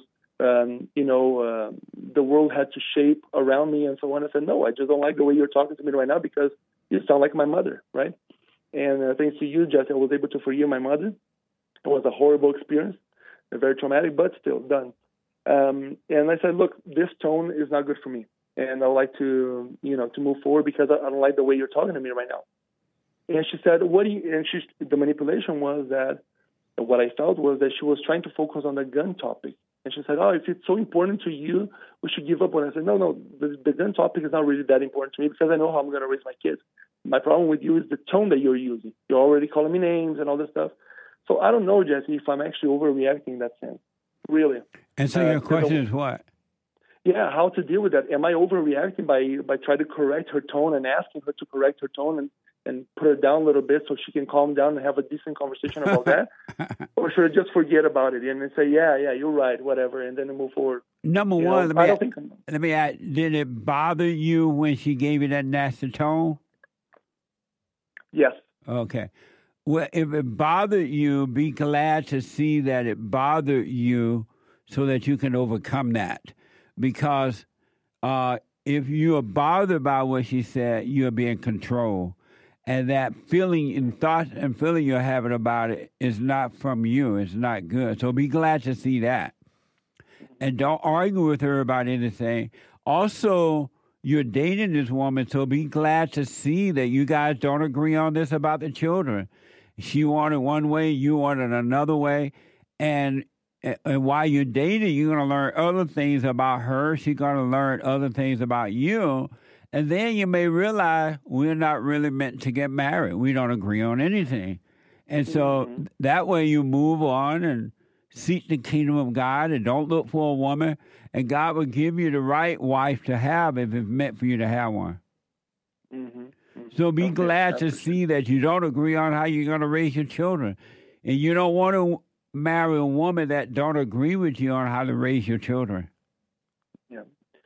the world had to shape around me and so on. I said, no, I just don't like the way you're talking to me right now because you sound like my mother, right? And thanks to you, Jesse, I was able to forgive my mother. It was a horrible experience, very traumatic, but still done. And I said, look, this tone is not good for me. And I would like to move forward because I don't like the way you're talking to me right now. And she said, the manipulation was that what I felt was that she was trying to focus on the gun topic. And she said, if it's so important to you, we should give up on it. I said, no, the gun topic is not really that important to me because I know how I'm going to raise my kids. My problem with you is the tone that you're using. You're already calling me names and all this stuff. So I don't know, Jesse, if I'm actually overreacting in that sense, really. And so your question is what? Yeah, how to deal with that? Am I overreacting by trying to correct her tone and asking her to correct her tone and put her down a little bit so she can calm down and have a decent conversation about that? Or should I just forget about it and say, yeah, you're right, whatever, and then move forward? Number one, let me ask, did it bother you when she gave you that nasty tone? Yes. Okay. Well, if it bothered you, be glad to see that it bothered you so that you can overcome that. Because if you are bothered by what she said, you'll be in control. And that feeling and thought and feeling you're having about it is not from you. It's not good. So be glad to see that. And don't argue with her about anything. Also, you're dating this woman, so be glad to see that you guys don't agree on this about the children. She wanted one way, you wanted another way. And while you're dating, you're going to learn other things about her. She's going to learn other things about you. And then you may realize we're not really meant to get married. We don't agree on anything. And so that way you move on and seek the kingdom of God and don't look for a woman. And God will give you the right wife to have if it's meant for you to have one. So be glad to see that you don't agree on how you're going to raise your children. And you don't want to marry a woman that don't agree with you on how to raise your children. Yeah.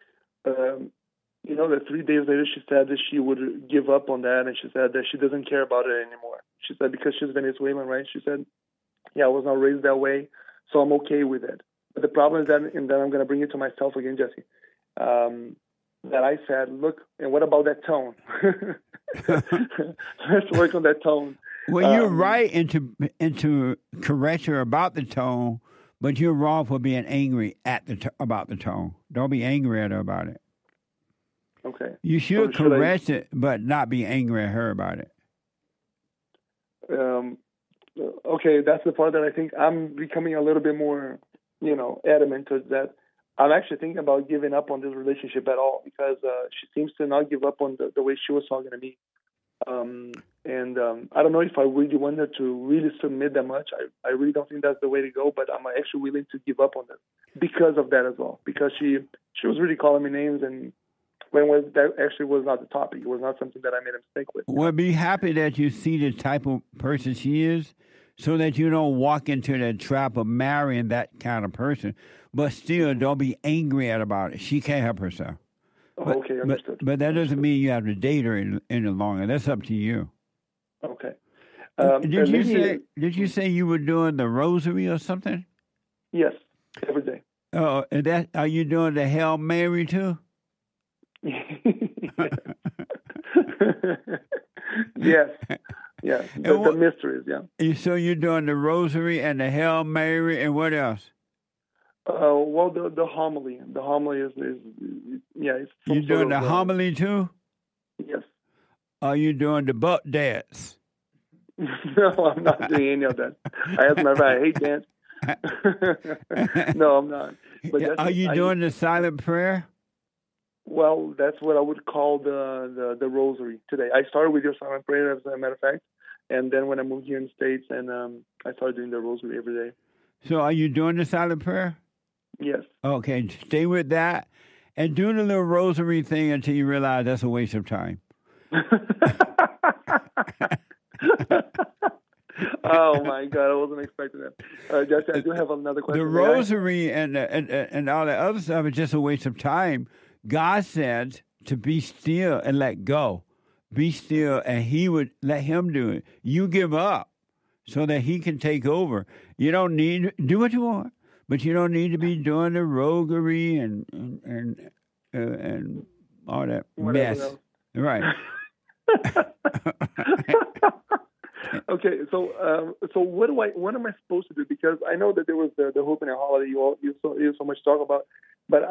That 3 days later she said that she would give up on that, and she said that she doesn't care about it anymore. She said because she's Venezuelan, right? She said, I was not raised that way, so I'm okay with it. But the problem is that, and then I'm going to bring it to myself again, Jesse, that I said, look, and what about that tone? Let's work on that tone. Well, you're right into correct her about the tone, but you're wrong for being angry about the tone. Don't be angry at her about it. Okay. You should correct it, but not be angry at her about it. Okay, that's the part that I think I'm becoming a little bit more, adamant to that. I'm actually thinking about giving up on this relationship at all because she seems to not give up on the way she was talking to me. I don't know if I really want her to really submit that much. I really don't think that's the way to go, but I'm actually willing to give up on that because of that as well. Because she was really calling me names, and that actually was not the topic. It was not something that I made a mistake with. Well, be happy that you see the type of person she is so that you don't walk into the trap of marrying that kind of person. But still, don't be angry at about it. She can't help herself. Okay, understood. But that doesn't mean you have to date her any longer. That's up to you. Okay. Did you say you were doing the rosary or something? Yes, every day. Oh, are you doing the Hail Mary too? Yes. Yeah. The mysteries, yeah. So you're doing the rosary and the Hail Mary and what else? Well, the homily. The homily is it's you doing the homily too? Yes. Are you doing the butt dance? No, I'm not doing any of that. As a matter of fact, I hate dance. No, I'm not. But are you doing the silent prayer? Well, that's what I would call the rosary today. I started with your silent prayer, as a matter of fact, and then when I moved here in the States, and I started doing the rosary every day. So are you doing the silent prayer? Yes. Okay, stay with that, and do the little rosary thing until you realize that's a waste of time. Oh my God, I wasn't expecting that. Jesse, I do have another question. The rosary and all that other stuff is just a waste of time. God said to be still and let go. Be still, and He would let Him do it. You give up so that He can take over. You don't need do what you want, but you don't need to be doing the roguery and all that Whatever mess. else. Right. Okay, so what am I supposed to do? Because I know that there was the Hope and a Holiday you so much talk about, but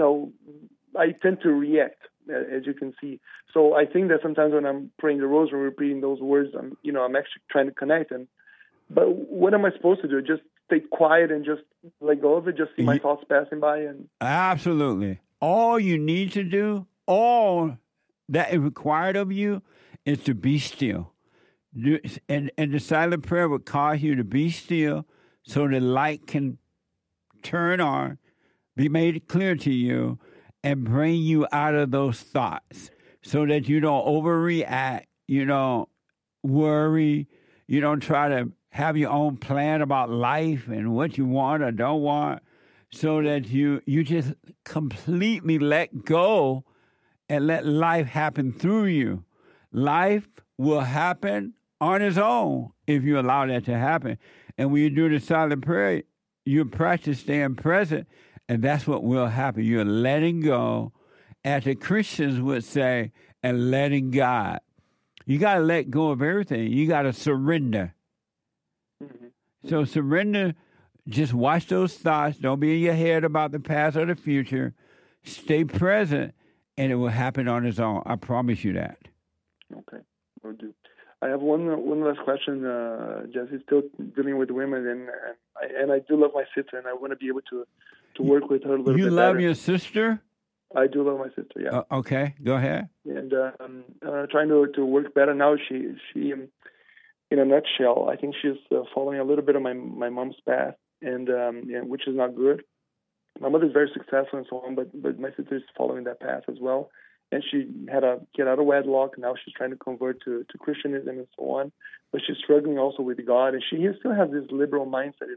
I tend to react, as you can see. So I think that sometimes when I'm praying the rosary, repeating those words, I'm actually trying to connect. But what am I supposed to do? Just stay quiet and just let go of it? Just see my thoughts passing by? Absolutely. All you need to do, all that is required of you, is to be still. And the silent prayer would cause you to be still so the light can turn on, be made clear to you, and bring you out of those thoughts so that you don't overreact, you don't worry, you don't try to have your own plan about life and what you want or don't want, so that you just completely let go and let life happen through you. Life will happen on its own if you allow that to happen. And when you do the silent prayer, you practice staying present, and that's what will happen. You're letting go, as the Christians would say, and letting God. You got to let go of everything. You got to surrender. Mm-hmm. So surrender, just watch those thoughts. Don't be in your head about the past or the future. Stay present, and it will happen on its own. I promise you that. Okay, will do. I have one last question, Jesse. Still dealing with women, and I do love my sister, and I want to be able to work with her a little bit better. You love your sister? I do love my sister. Yeah. Okay, go ahead. And trying to work better now. She in a nutshell, I think she's following a little bit of my mom's path, and which is not good. My mother's very successful and so on, but my sister is following that path as well. And she had to get out of wedlock. Now she's trying to convert to Christianism and so on. But she's struggling also with God. And she still has this liberal mindset,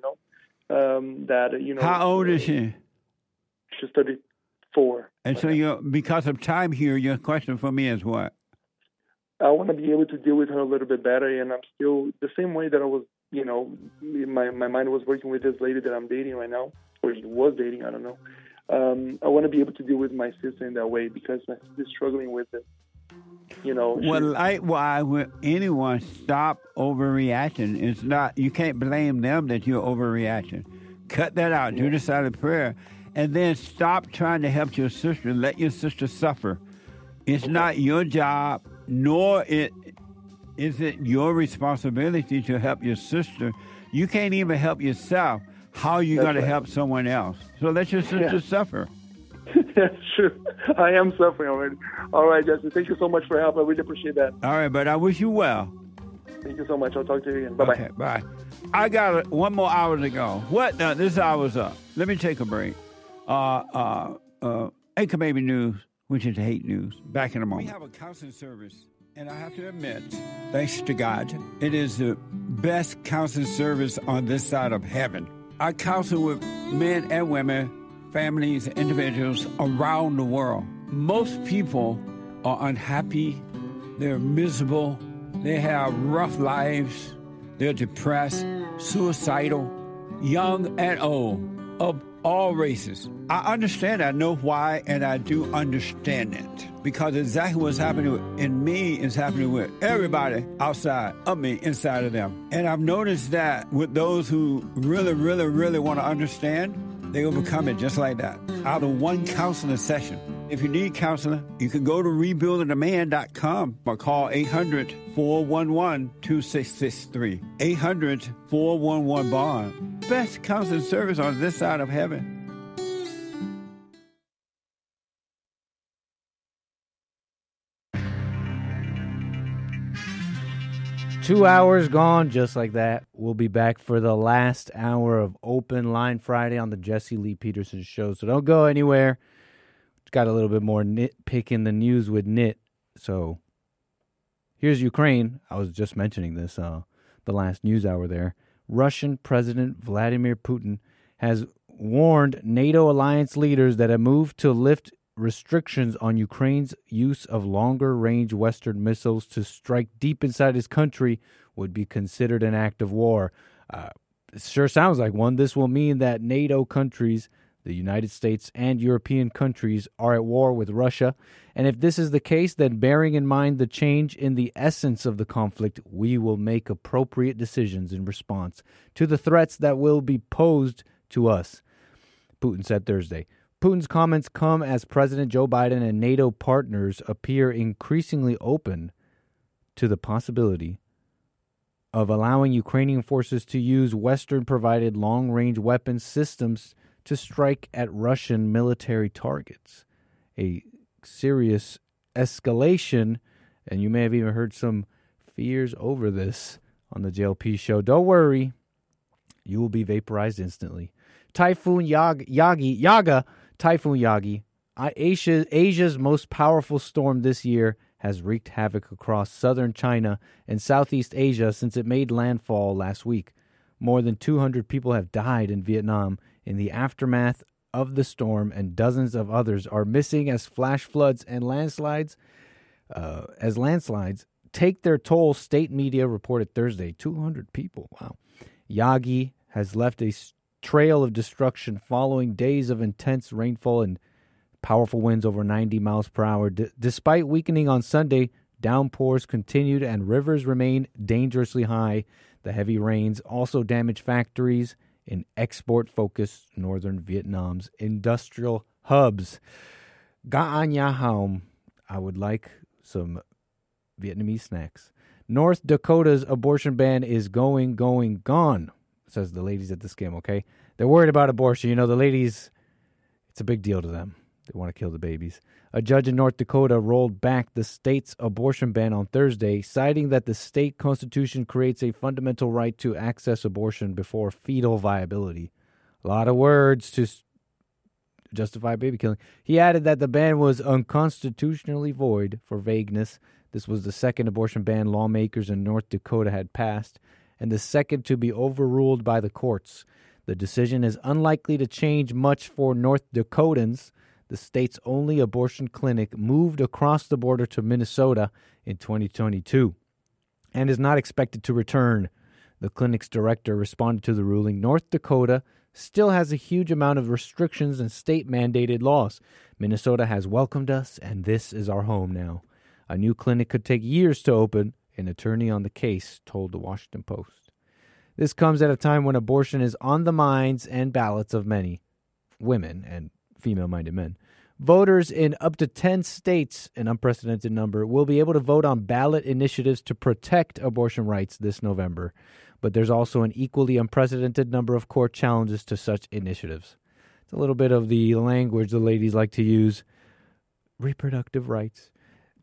How old is she? She's 34. And so because of time here, your question for me is what? I want to be able to deal with her a little bit better. And I'm still the same way that I was, my mind was working with this lady that I'm dating right now. Or was dating, I don't know. I want to be able to deal with my sister in that way because my sister's struggling with it. Well, likewise, when anyone stop overreacting, it's not, you can't blame them that you're overreacting. Cut that out. Do the silent prayer. And then stop trying to help your sister. Let your sister suffer. It's not your job, nor is it your responsibility to help your sister. You can't even help yourself. How are you going to help someone else? So let your sister suffer. That's true. I am suffering already. All right, Justin. Thank you so much for your help. I really appreciate that. All right, but I wish you well. Thank you so much. I'll talk to you again. Bye-bye. Okay, bye. I got one more hour to go. What? This hour's up. Let me take a break. Anchor Baby News, which is hate news. Back in a moment. We have a counseling service, and I have to admit, thanks to God, it is the best counseling service on this side of heaven. I counsel with men and women, families, individuals around the world. Most people are unhappy. They're miserable. They have rough lives. They're depressed, suicidal, young and old, of all races. I understand. I know why, and I do understand it. Because exactly what's happening in me is happening with everybody outside of me, inside of them. And I've noticed that with those who really, really, really want to understand, they overcome it just like that, out of one counseling session. If you need counseling, you can go to rebuildingaman.com or call 800-411-2663. 800-411-BOND. Best counseling service on this side of heaven. 2 hours gone just like that. We'll be back for the last hour of Open Line Friday on the Jesse Lee Peterson Show. So don't go anywhere. Got a little bit more nitpicking the news with Nit. So here's Ukraine. I was just mentioning this. the last news hour there. Russian President Vladimir Putin has warned NATO alliance leaders that a move to lift restrictions on Ukraine's use of longer-range Western missiles to strike deep inside his country would be considered an act of war. It sure sounds like one. This will mean that NATO countries, the United States and European countries, are at war with Russia. And if this is the case, then bearing in mind the change in the essence of the conflict, we will make appropriate decisions in response to the threats that will be posed to us, Putin said Thursday. Putin's comments come as President Joe Biden and NATO partners appear increasingly open to the possibility of allowing Ukrainian forces to use Western-provided long-range weapon systems to strike at Russian military targets. A serious escalation, and you may have even heard some fears over this on the JLP show. Don't worry, you will be vaporized instantly. Typhoon Yaga, Asia's most powerful storm this year, has wreaked havoc across southern China and Southeast Asia since it made landfall last week. More than 200 people have died in Vietnam in the aftermath of the storm, and dozens of others are missing as flash floods and landslides take their toll, state media reported Thursday. 200 people, wow. Yagi has left a trail of destruction following days of intense rainfall and powerful winds over 90 miles per hour. Despite weakening on Sunday, downpours continued and rivers remain dangerously high. The heavy rains also damaged factories in export-focused northern Vietnam's industrial hubs. Ga'an Ya Haum, I would like some Vietnamese snacks. North Dakota's abortion ban is gone, says the ladies at the Skim, okay? They're worried about abortion. You know, the ladies, it's a big deal to them. They want to kill the babies. A judge in North Dakota rolled back the state's abortion ban on Thursday, citing that the state constitution creates a fundamental right to access abortion before fetal viability. A lot of words to justify baby killing. He added that the ban was unconstitutionally void for vagueness. This was the second abortion ban lawmakers in North Dakota had passed, and the second to be overruled by the courts. The decision is unlikely to change much for North Dakotans. The state's only abortion clinic moved across the border to Minnesota in 2022 and is not expected to return. The clinic's director responded to the ruling. North Dakota still has a huge amount of restrictions and state-mandated laws. Minnesota has welcomed us, and this is our home now. A new clinic could take years to open, an attorney on the case told the Washington Post. This comes at a time when abortion is on the minds and ballots of many women and female-minded men. Voters in up to 10 states, an unprecedented number, will be able to vote on ballot initiatives to protect abortion rights this November. But there's also an equally unprecedented number of court challenges to such initiatives. It's a little bit of the language the ladies like to use. Reproductive rights.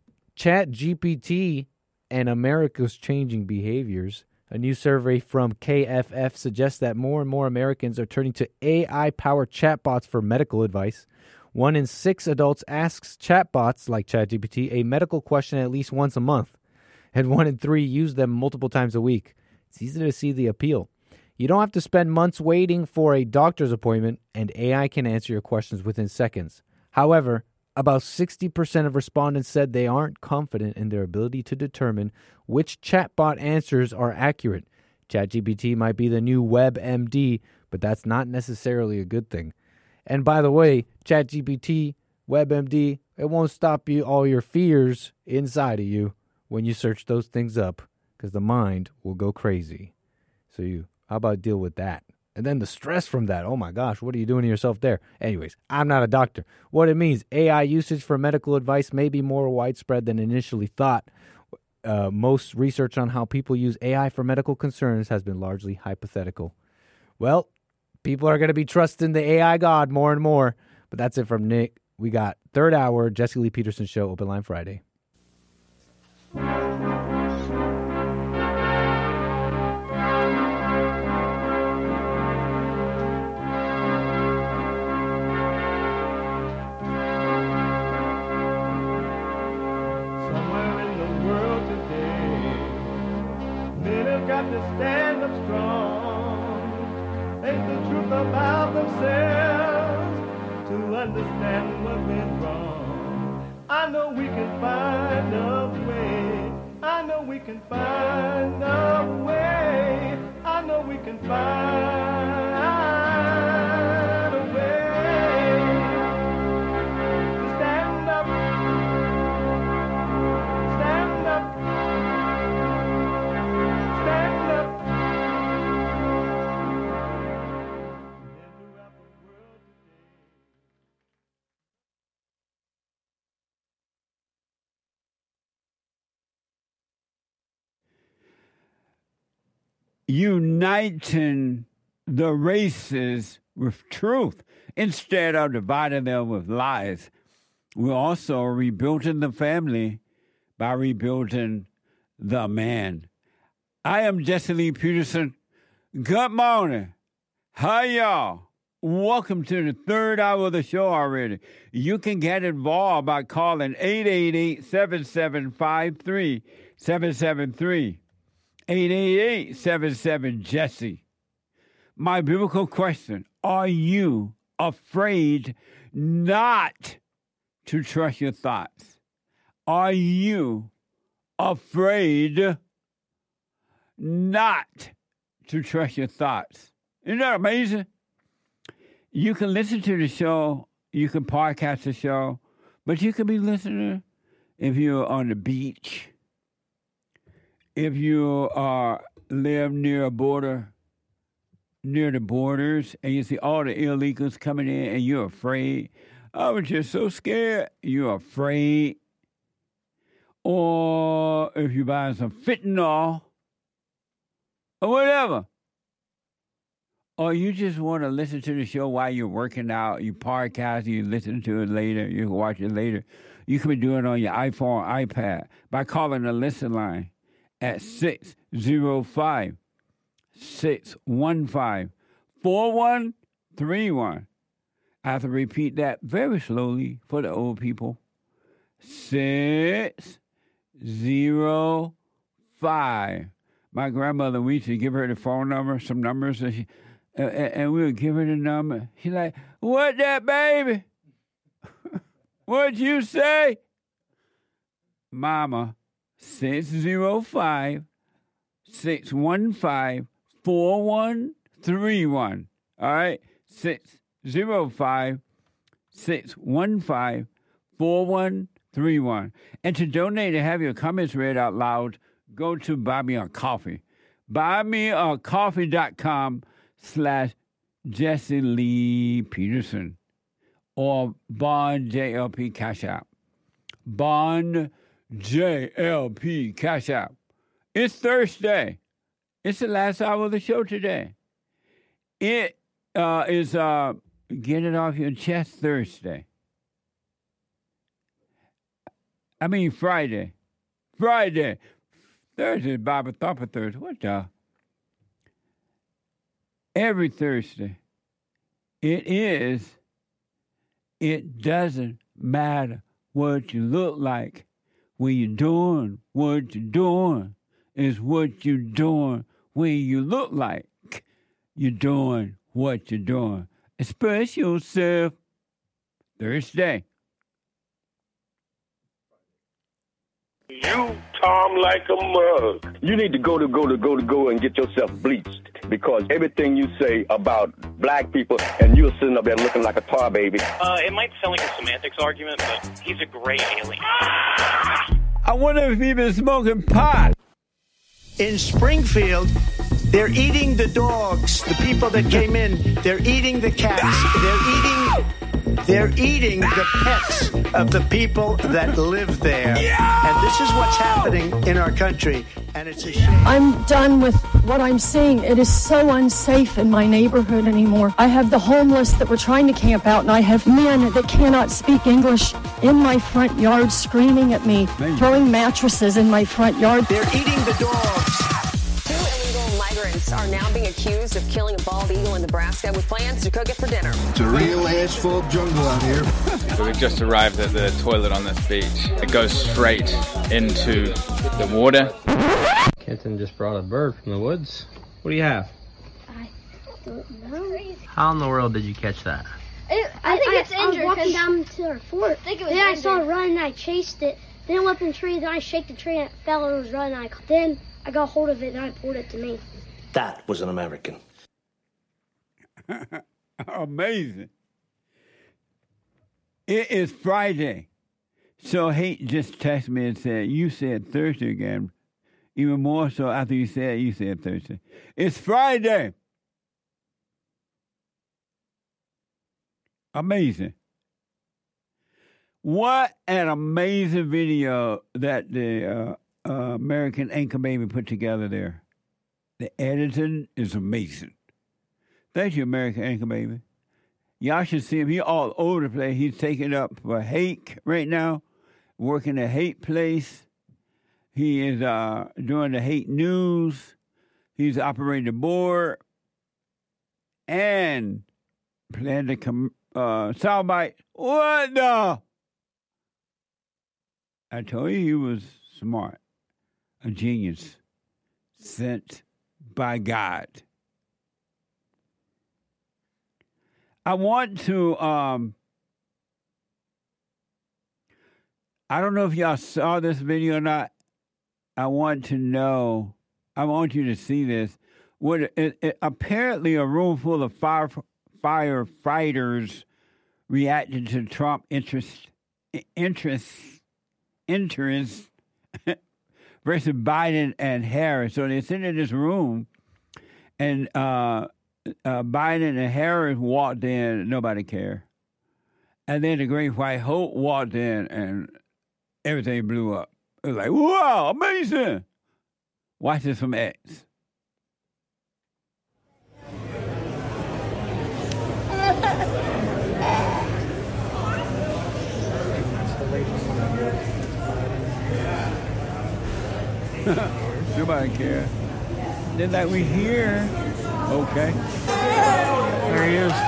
ChatGPT and America's changing behaviors. A new survey from KFF suggests that more and more Americans are turning to AI-powered chatbots for medical advice. 1 in 6 adults asks chatbots like ChatGPT a medical question at least once a month, and 1 in 3 use them multiple times a week. It's easy to see the appeal. You don't have to spend months waiting for a doctor's appointment, and AI can answer your questions within seconds. However, about 60% of respondents said they aren't confident in their ability to determine which chatbot answers are accurate. ChatGPT might be the new WebMD, but that's not necessarily a good thing. And by the way, ChatGPT, WebMD, it won't stop you all your fears inside of you when you search those things up, because the mind will go crazy. So how about deal with that? And then the stress from that. Oh my gosh, what are you doing to yourself there? Anyways, I'm not a doctor. What it means, AI usage for medical advice may be more widespread than initially thought. Most research on how people use AI for medical concerns has been largely hypothetical. Well, people are going to be trusting the AI god more and more. But that's it from Nick. We got third hour, Jesse Lee Peterson Show, Open Line Friday. Got to stand up strong, face the truth about themselves, to understand what's been wrong. I know we can find a way. I know we can find a way. I know we can find a way to stand up, stand up, stand up. Uniting the races with truth instead of dividing them with lies. We're also rebuilding the family by rebuilding the man. I am Jesse Lee Peterson. Good morning. Hi, y'all. Welcome to the third hour of the show already. You can get involved by calling 888-7753-773. 888-77-JESSE. My biblical question, are you afraid not to trust your thoughts? Are you afraid not to trust your thoughts? Isn't that amazing? You can listen to the show, you can podcast the show, but you can be listening if you're on the beach, if you live near a border, near the borders, and you see all the illegals coming in and you're afraid. I was just so scared. You're afraid. Or if you're buying some fentanyl or whatever. Or you just want to listen to the show while you're working out, you podcast, you listen to it later, you can watch it later. You can be doing it on your iPhone or iPad by calling the listen line at 605-615-4131. I have to repeat that very slowly for the old people. 605. My grandmother, we used to give her the phone number, some numbers, and we would give her the number. She's like, what that, baby? What'd you say? Mama, 605-615-4131. All right? 605-615-4131. And to donate and have your comments read out loud, go to Buy Me a Coffee. BuyMeACoffee.com/Jesse Lee Peterson or Bond JLP Cash App. Bond JLP Cash App. It's Thursday. It's the last hour of the show today. It is Get It Off Your Chest Thursday. I mean Friday. Thursday is Bible Thumper Thursday. What the? Every Thursday. It doesn't matter what you look like. When you're doing what you're doing is what you're doing. When you look like you're doing what you're doing. Express yourself. Thursday. You, Tom, like a mug. You need to go and get yourself bleached because everything you say about black people and you're sitting up there looking like a tar baby. It might sound like a semantics argument, but he's a great alien. I wonder if he's been smoking pot. In Springfield, they're eating the dogs. The people that came in, they're eating the cats. They're eating the pets of the people that live there. And this is what's happening in our country. And it's a shame. I'm done with what I'm seeing. It is so unsafe in my neighborhood anymore. I have the homeless that were trying to camp out, and I have men that cannot speak English in my front yard screaming at me, throwing mattresses in my front yard. They're eating the dogs. Migrants are now being accused of killing a bald eagle in Nebraska with plans to cook it for dinner. It's a real asphalt jungle out here. We've just arrived at the toilet on this beach. It goes straight into the water. Kenton just brought a bird from the woods. What do you have? I don't know. How in the world did you catch that? I think it's injured. I was walking down to our fort. I saw it run and I chased it. Then it went up in the tree. Then I shake the tree and it fell and it was running. Then I got hold of it and I pulled it to me. That was an American. Amazing. It is Friday. So Hate just texted me and said, you said Thursday again. Even more so after you said Thursday. It's Friday. Amazing. What an amazing video that the American Anchor Baby put together there. The editing is amazing. Thank you, American Anchor Baby. Y'all should see him. He's all over the place. He's taking up for Hake right now, working at Hate Place. He is doing the Hate News. He's operating the board and playing the soundbite. What the? I told you he was smart, a genius, sent by God. I want to, I don't know if y'all saw this video or not. I want you to see this. Apparently a room full of firefighters reacted to Trump interest versus Biden and Harris. So they're sitting in this room, and Biden and Harris walked in. Nobody cared. And then the Great White Hope walked in, and everything blew up. It was like, wow, amazing. Watch this from X. Nobody cares. Then like we hear, okay. There he is.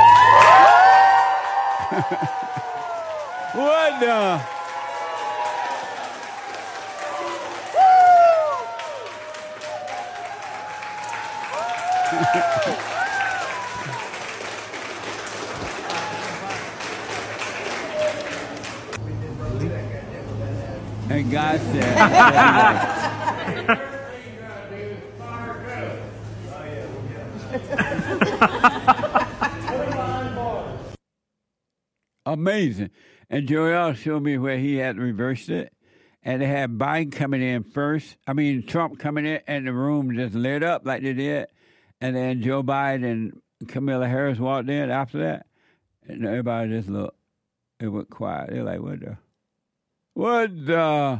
What the? And God said, amazing. And Joel showed me where he had reversed it. And they had Biden coming in first. Trump coming in, and the room just lit up like they did. And then Joe Biden and Kamala Harris walked in after that. And everybody just looked. It went quiet. They're like, what the? What the?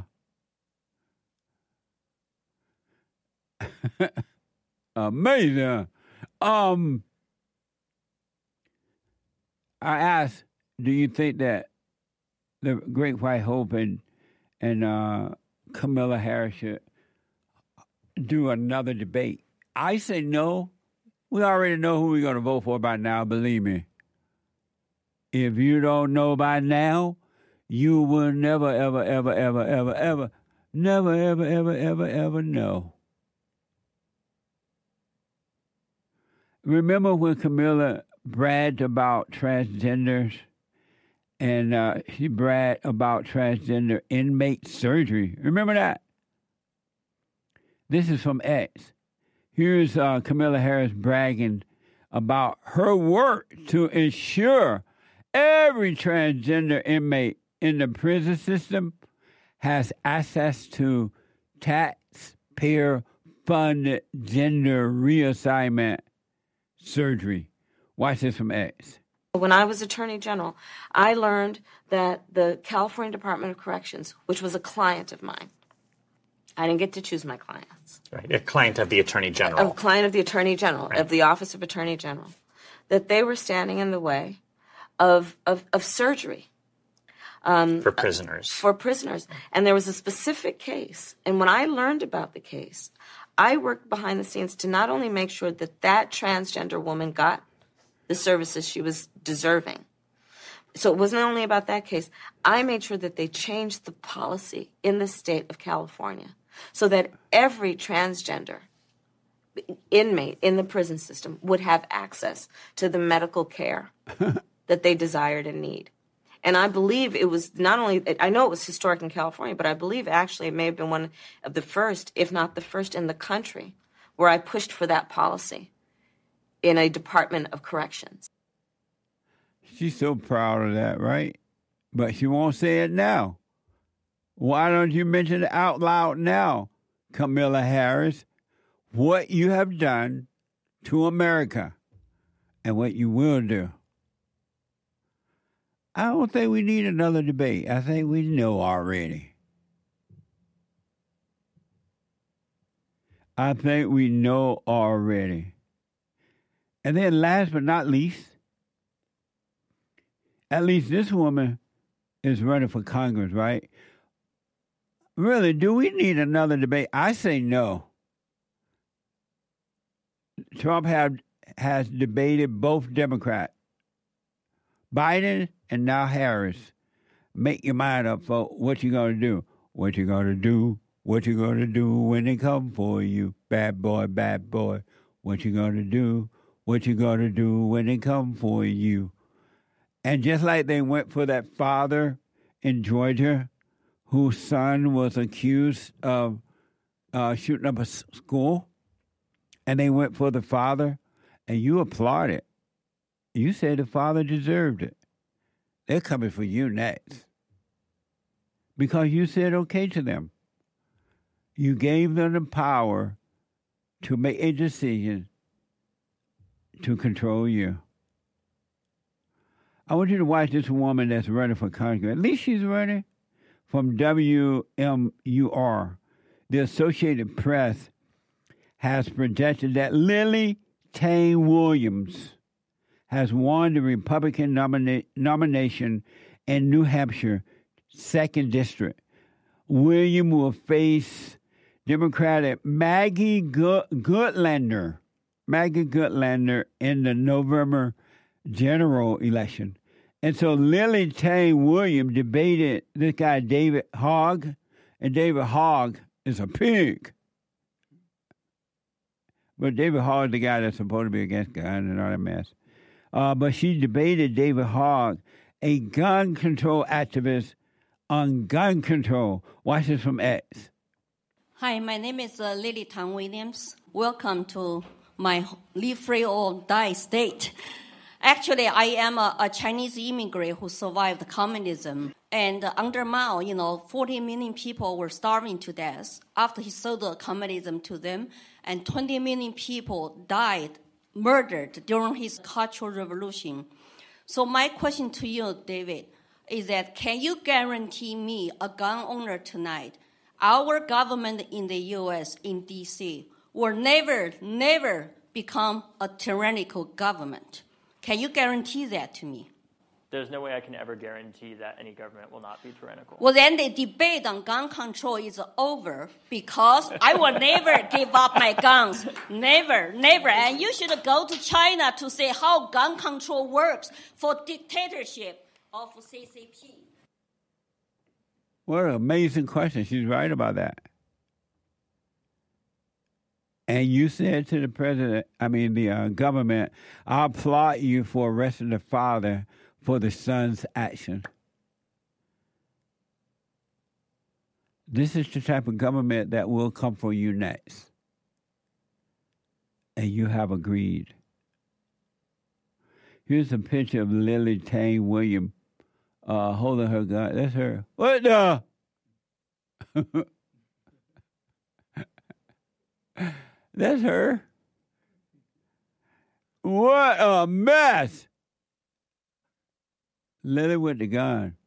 Amazing. I asked, do you think that the Great White Hope and Kamala Harris should do another debate? I say no. We already know who we're going to vote for by now, believe me. If you don't know by now, you will never, ever, ever, ever, ever, ever, never, ever, ever, ever, ever know. Remember when Camilla bragged about transgenders? And she bragged about transgender inmate surgery. Remember that? This is from X. Here's Kamala Harris bragging about her work to ensure every transgender inmate in the prison system has access to taxpayer-funded gender reassignment surgery. Watch this from X. When I was Attorney General, I learned that the California Department of Corrections, which was a client of mine, I didn't get to choose my clients. Right, a client of the Attorney General. A client of the Attorney General, right. Of the Office of Attorney General, that they were standing in the way of surgery. For prisoners. For prisoners. And there was a specific case. And when I learned about the case, I worked behind the scenes to not only make sure that that transgender woman got the services she was deserving. So it wasn't only about that case. I made sure that they changed the policy in the state of California so that every transgender inmate in the prison system would have access to the medical care that they desired and need. And I believe it was not only, I know it was historic in California, but I believe actually it may have been one of the first, if not the first in the country, where I pushed for that policy in a Department of Corrections. She's so proud of that, right? But she won't say it now. Why don't you mention it out loud now, Kamala Harris, what you have done to America and what you will do? I don't think we need another debate. I think we know already. I think we know already. And then last but not least, at least this woman is running for Congress, right? Really, do we need another debate? I say no. Trump has debated both Democrats, Biden and now Harris. Make your mind up for what you're going to do. What you're going to do. What you're going to do when they come for you. Bad boy, bad boy. What you going to do. What you going to do when they come for you. And just like they went for that father in Georgia whose son was accused of shooting up a school, and they went for the father, and you applauded. You said the father deserved it. They're coming for you next. Because you said okay to them. You gave them the power to make a decision to control you. I want you to watch this woman that's running for Congress. At least she's running from WMUR. The Associated Press has projected that Lily Tang Williams has won the Republican nomination in New Hampshire, 2nd District. William will face Democratic Maggie Goodlander in the November general election. And so Lily Tang Williams debated this guy, David Hogg, and David Hogg is a pig. But David Hogg is the guy that's supposed to be against guns and all that mess. But she debated David Hogg, a gun control activist, on gun control. Watch this from X. Hi, my name is Lily Tang Williams. Welcome to my Live Free or Die state. Actually, I am a Chinese immigrant who survived communism. And under Mao, 40 million people were starving to death after he sold communism to them. And 20 million people died, murdered during his Cultural Revolution. So my question to you, David, is that can you guarantee me, a gun owner tonight, our government in the U.S., in D.C., will never become a tyrannical government? Can you guarantee that to me? There's no way I can ever guarantee that any government will not be tyrannical. Well, then the debate on gun control is over because I will never give up my guns. Never. And you should go to China to see how gun control works for dictatorship of CCP. What an amazing question. She's right about that. And you said to the government, I applaud you for arresting the father for the son's action. This is the type of government that will come for you next. And you have agreed. Here's a picture of Lily Tang Williams holding her gun. That's her. What the? That's her. What a mess. Lily with the gun.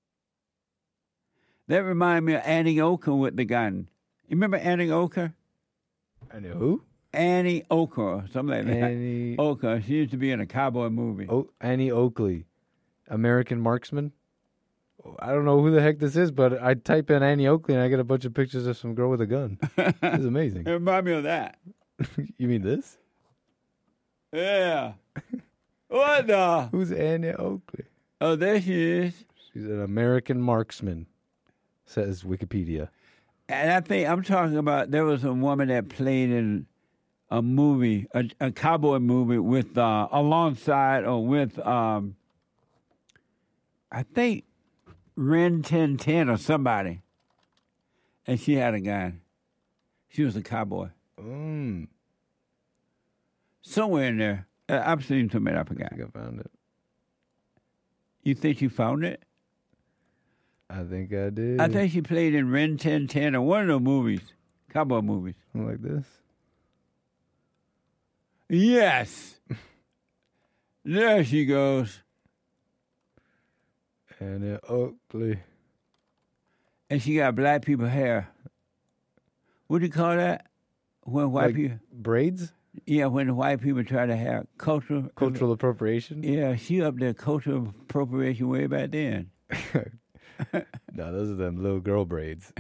That reminds me of Annie Oaker with the gun. You remember Annie Oaker? I know who? Annie Oaker, something like that. Annie Oaker. She used to be in a cowboy movie. Annie Oakley, American Marksman. I don't know who the heck this is, but I type in Annie Oakley and I get a bunch of pictures of some girl with a gun. It's amazing. It reminds me of that. You mean this? Yeah. What the? Who's Annie Oakley? Oh, there she is. She's an American Marksman, says Wikipedia. And I think I'm talking about there was a woman that played in a movie, a cowboy movie with alongside or with I think Ren 1010 or somebody, and she had a gun. She was a cowboy. Somewhere in there, I've seen somebody. I forgot. I think I found it. You think you found it? I think I did. I think she played in Ren 1010 or one of those movies, cowboy movies. Like this? Yes. There she goes. And in Oakley. And she got black people hair. What do you call that? When white people... Braids? Yeah, when the white people try to have cultural appropriation? Yeah, she up there cultural appropriation way back then. No, those are them little girl braids.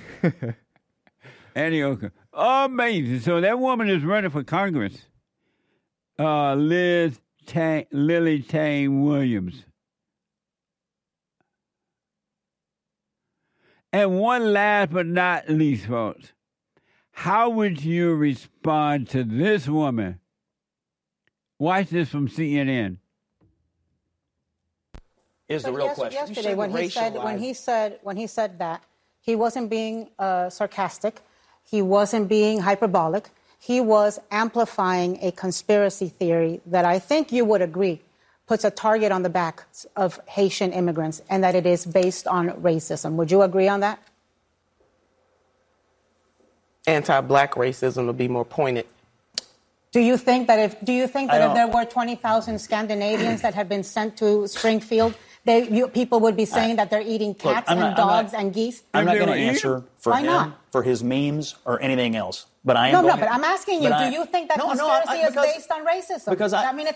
Anyway, amazing. So that woman is running for Congress. Lily Tang Williams. And one last but not least, folks, how would you respond to this woman? Watch this from CNN. Is the real question. Yesterday, when he said that, he wasn't being sarcastic, he wasn't being hyperbolic, he was amplifying a conspiracy theory that I think you would agree puts a target on the back of Haitian immigrants, and that it is based on racism. Would you agree on that? Anti-black racism would be more pointed. Do you think that if there were 20,000 Scandinavians that had been sent to Springfield, people would be saying that they're eating cats and dogs and geese? I'm not going to answer for Why him, not? for his memes or anything else. But I am No, going but I'm asking you, do you think that conspiracy is based on racism? Because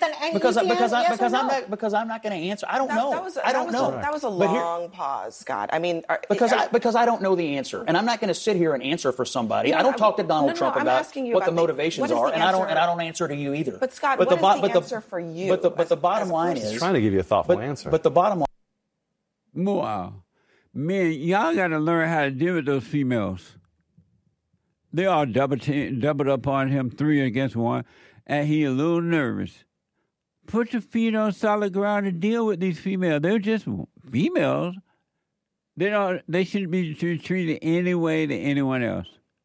I'm not going to answer. I don't know. That was a long pause, Scott. I mean, because I don't know the answer, and I'm not going to sit here and answer for somebody. I don't talk to Donald Trump about what the motivations are, and I don't answer to you either. But Scott, what is the answer for you? But the bottom line is, trying to give you a thoughtful answer. But the bottom line, wow, man, y'all got to learn how to deal with those females. They all doubled up on him, 3 against 1, and he a little nervous. Put your feet on solid ground and deal with these females. They're just females. They shouldn't be treated any way to anyone else.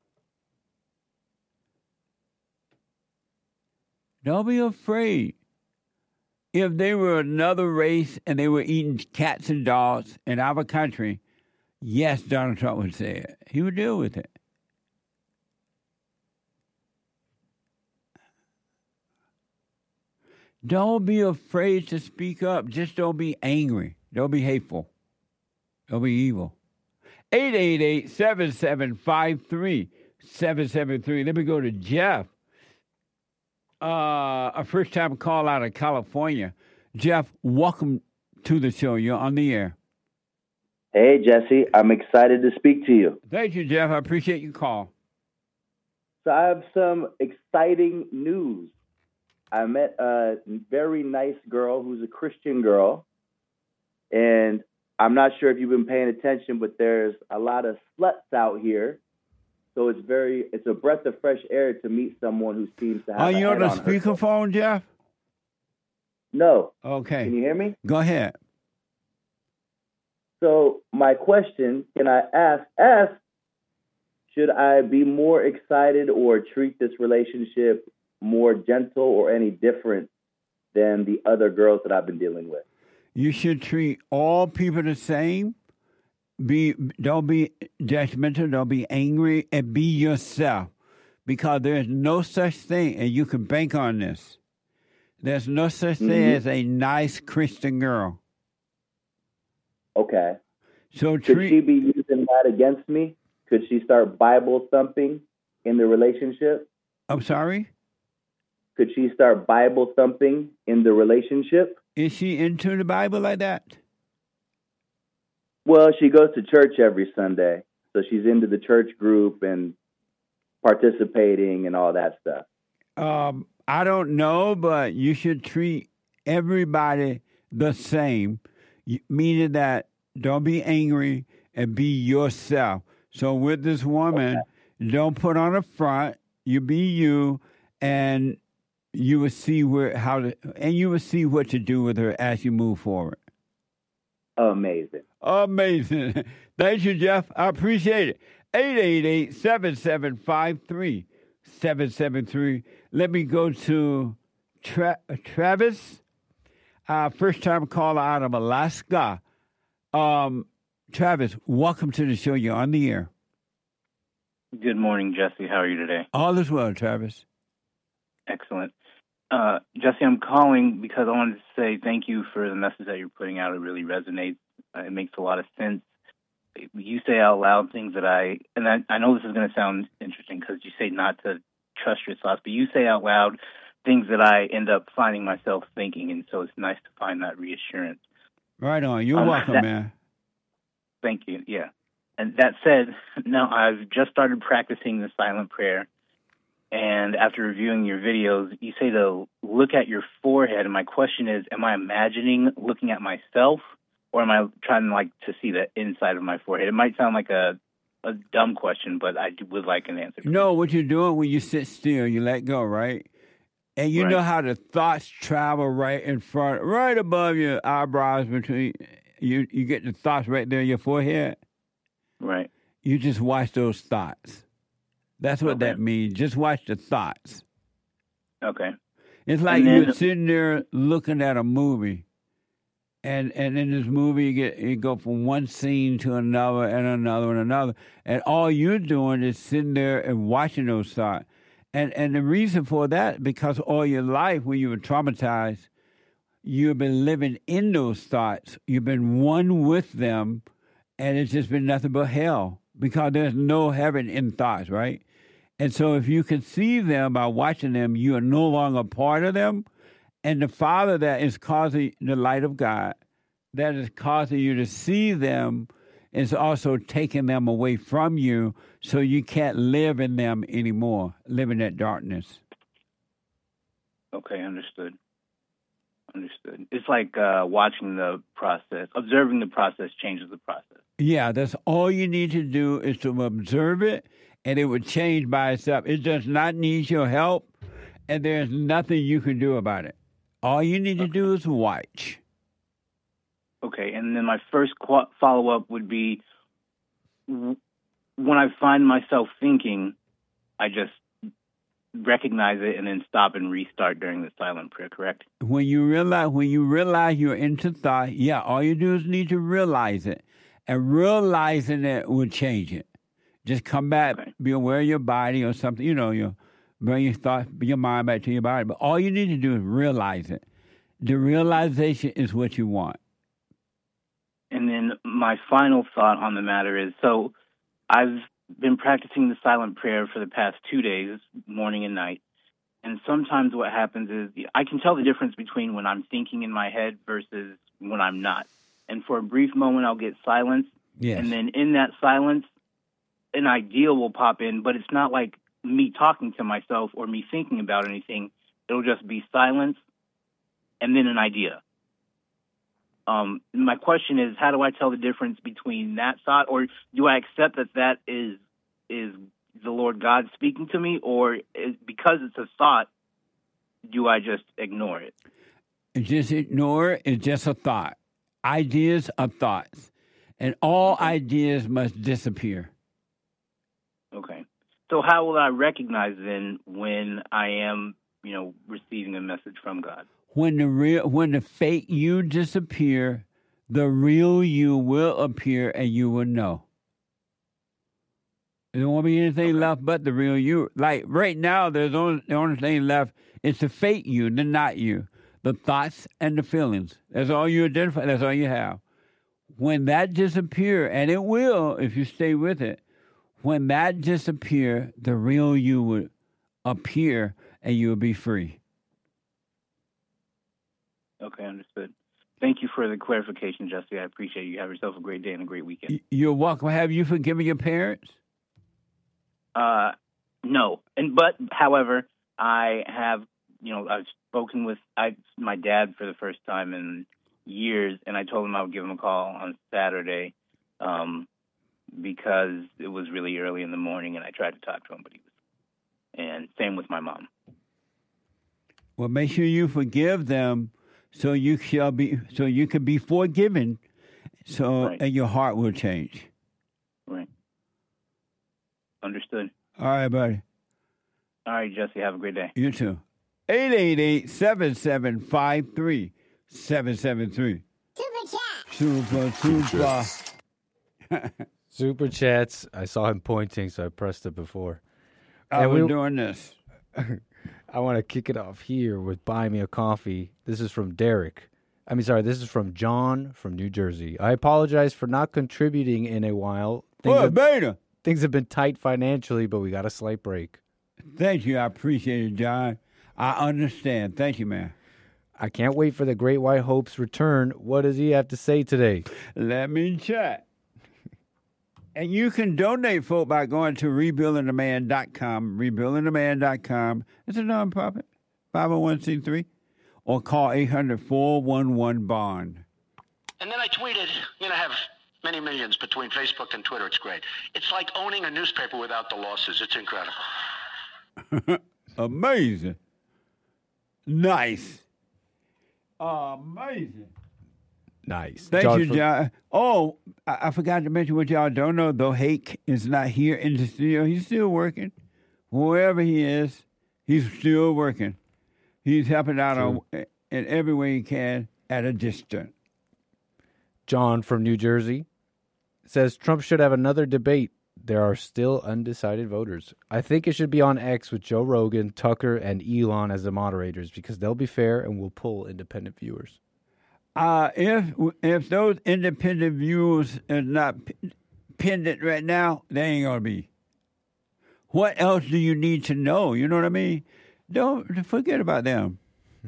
Don't be afraid. If they were another race and they were eating cats and dogs in our country, yes, Donald Trump would say it. He would deal with it. Don't be afraid to speak up. Just don't be angry. Don't be hateful. Don't be evil. 888-7753-773. Let me go to Jeff. A first-time call out of California. Jeff, welcome to the show. You're on the air. Hey, Jesse. I'm excited to speak to you. Thank you, Jeff. I appreciate your call. So I have some exciting news. I met a very nice girl who's a Christian girl, and I'm not sure if you've been paying attention, but there's a lot of sluts out here. So it's a breath of fresh air to meet someone who seems to have. Are you on the speakerphone, Jeff? No. Okay. Can you hear me? Go ahead. So my question, can I ask, should I be more excited or treat this relationship more gentle or any different than the other girls that I've been dealing with? You should treat all people the same. Don't be judgmental, don't be angry, and be yourself. Because there's no such thing, and you can bank on this. There's no such thing as a nice Christian girl. Okay. So could she be using that against me? Could she start Bible thumping in the relationship? I'm sorry? Could she start Bible thumping in the relationship? Is she into the Bible like that? Well, she goes to church every Sunday. So she's into the church group and participating and all that stuff. I don't know, but you should treat everybody the same, meaning that don't be angry and be yourself. So with this woman, don't put on a front. You be you, and you will see you will see what to do with her as you move forward. Amazing. Thank you, Jeff. I appreciate it. 888-7753-773. Let me go to Travis, first-time caller out of Alaska. Travis, welcome to the show. You're on the air. Good morning, Jesse. How are you today? All is well, Travis. Excellent. Jesse, I'm calling because I wanted to say thank you for the message that you're putting out. It really resonates. It makes a lot of sense. You say out loud things that I know this is going to sound interesting because you say not to trust your thoughts, but you say out loud things that I end up finding myself thinking, and so it's nice to find that reassurance. Right on. You're welcome, man. Thank you. Yeah. And that said, now I've just started practicing the silent prayer. And after reviewing your videos, you say to look at your forehead. And my question is, am I imagining looking at myself, or am I trying to see the inside of my forehead? It might sound like a dumb question, but I would like an answer. No, what you're doing when you sit still, you let go, right? And you know how the thoughts travel right in front, right above your eyebrows between you get the thoughts right there in your forehead. Right. You just watch those thoughts. That's what that means. Just watch the thoughts. Okay. It's like you're sitting there looking at a movie. And in this movie, you go from one scene to another and another and another. And all you're doing is sitting there and watching those thoughts. And the reason for that, because all your life when you were traumatized, you've been living in those thoughts. You've been one with them, and it's just been nothing but hell because there's no heaven in thoughts, right? And so if you can see them by watching them, you are no longer part of them. And the Father that is causing the light of God, that is causing you to see them, is also taking them away from you so you can't live in them anymore, live in that darkness. Okay, understood. It's like watching the process, observing the process changes the process. Yeah, that's all you need to do is to observe it, and it would change by itself. It does not need your help, and there's nothing you can do about it. All you need to do is watch. Okay, and then my first follow-up would be, when I find myself thinking, I just recognize it and then stop and restart during the silent prayer, correct? When you realize you're into thought, yeah, all you do is need to realize it. And realizing it will change it. Just come back, be aware of your body or something, you bring your thoughts, your mind back to your body. But all you need to do is realize it. The realization is what you want. And then my final thought on the matter is, so I've been practicing the silent prayer for the past 2 days, morning and night. And sometimes what happens is I can tell the difference between when I'm thinking in my head versus when I'm not. And for a brief moment, I'll get silence. Yes. And then in that silence, an idea will pop in, but it's not like me talking to myself or me thinking about anything. It'll just be silence and then an idea. My question is, how do I tell the difference between that thought, or do I accept that is the Lord God speaking to me, or because it's a thought, do I just ignore it? Just ignore it. It's just a thought. Ideas are thoughts, and all ideas must disappear. Okay. So how will I recognize then when I am, receiving a message from God? When the fake you disappear, the real you will appear, and you will know. There won't be anything left but the real you. Like right now, the only thing left is the fake you, the not you, the thoughts and the feelings. That's all you identify. That's all you have. When that disappears, and it will if you stay with it, when that disappears, the real you will appear, and you will be free. Okay, understood. Thank you for the clarification, Jesse. I appreciate you. Have yourself a great day and a great weekend. You're welcome. Have you forgiven your parents? No. However, I have, I've spoken with my dad for the first time in years, and I told him I would give him a call on Saturday. because it was really early in the morning and I tried to talk to him, but he was. And same with my mom. Well, make sure you forgive them so you can be forgiven, and your heart will change. Right. Understood. All right, buddy. All right, Jesse, have a great day. You too. 888-775-3773. Super Super chats. I saw him pointing, so I pressed it before. I was doing this. I want to kick it off here with Buy Me a Coffee. This is from Derek. This is from John from New Jersey. I apologize for not contributing in a while. Things have been tight financially, but we got a slight break. Thank you. I appreciate it, John. I understand. Thank you, man. I can't wait for the Great White Hope's return. What does he have to say today? Let me check. And you can donate, folk, by going to rebuildingtheman.com. Rebuildingtheman.com. It's a nonprofit, 501c3. Or call 800-411-BOND. And then I tweeted, I have many millions between Facebook and Twitter. It's great. It's like owning a newspaper without the losses. It's incredible. Amazing. Nice. Amazing. Nice. Thank you, John. Oh, I forgot to mention what y'all don't know, though Hake is not here in the studio. He's still working. Wherever he is, he's still working. He's helping out in every way he can at a distance. John from New Jersey says Trump should have another debate. There are still undecided voters. I think it should be on X with Joe Rogan, Tucker, and Elon as the moderators because they'll be fair and will pull independent viewers. If those independent viewers are not pendant right now, they ain't gonna be. What else do you need to know? You know what I mean? Don't forget about them.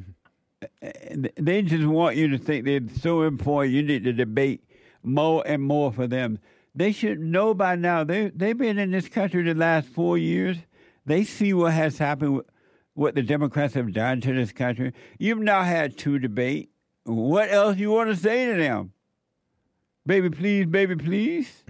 They just want you to think they're so important. You need to debate more and more for them. They should know by now. They've been in this country the last 4 years. They see what has happened, what the Democrats have done to this country. You've now had 2 debates. What else you want to say to them? Baby, please, baby, please.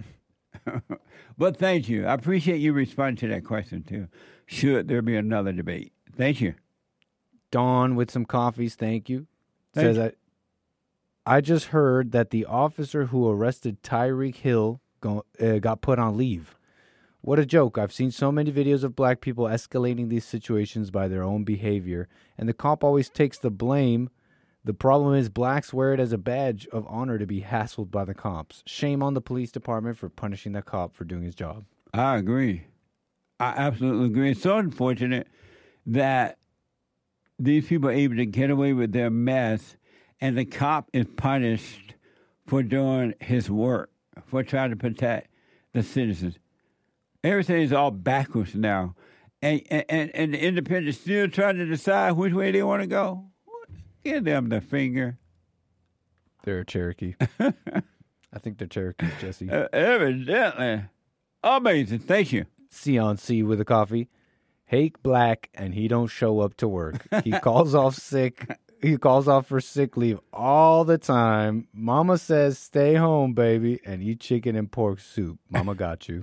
But thank you. I appreciate you responding to that question, too. Should there be another debate? Thank you. Dawn with some coffees, thank you. Says, I just heard that the officer who arrested Tyreek Hill got put on leave. What a joke. I've seen so many videos of black people escalating these situations by their own behavior, and the cop always takes the blame. The problem is blacks wear it as a badge of honor to be hassled by the cops. Shame on the police department for punishing the cop for doing his job. I agree. I absolutely agree. It's so unfortunate that these people are able to get away with their mess and the cop is punished for doing his work, for trying to protect the citizens. Everything is all backwards now. And the independents still trying to decide which way they want to go. Give them the finger. They're a Cherokee. I think they're Cherokees, Jesse. Evidently. Amazing. Thank you. C on C with a coffee. Hake black and he don't show up to work. He calls off sick. He calls off for sick leave all the time. Mama says, stay home, baby, and eat chicken and pork soup. Mama got you.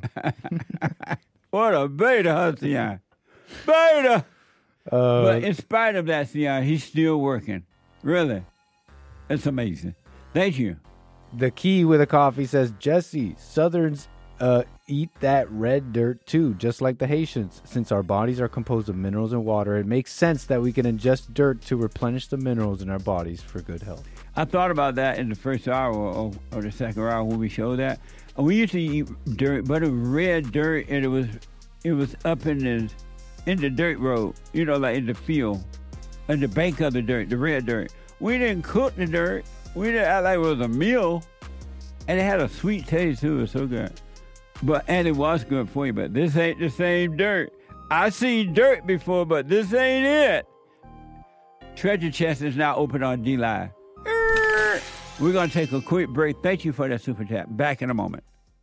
What a beta, huh, Sion? Beta! But in spite of that, Sion, he's still working. Really. It's amazing. Thank you. The Key with a coffee says, Jesse, Southerns eat that red dirt too, just like the Haitians. Since our bodies are composed of minerals and water, it makes sense that we can ingest dirt to replenish the minerals in our bodies for good health. I thought about that in the first hour or the second hour when we showed that. We used to eat dirt, but it was red dirt, and it was up in the dirt road, like in the field, in the bank of the dirt, the red dirt. We didn't cook the dirt. We didn't act like it was a meal, and it had a sweet taste too. It was so good. And it was good for you, but this ain't the same dirt. I seen dirt before, but this ain't it. Treasure Chest is now open on D-Live. We're going to take a quick break. Thank you for that super chat. Back in a moment.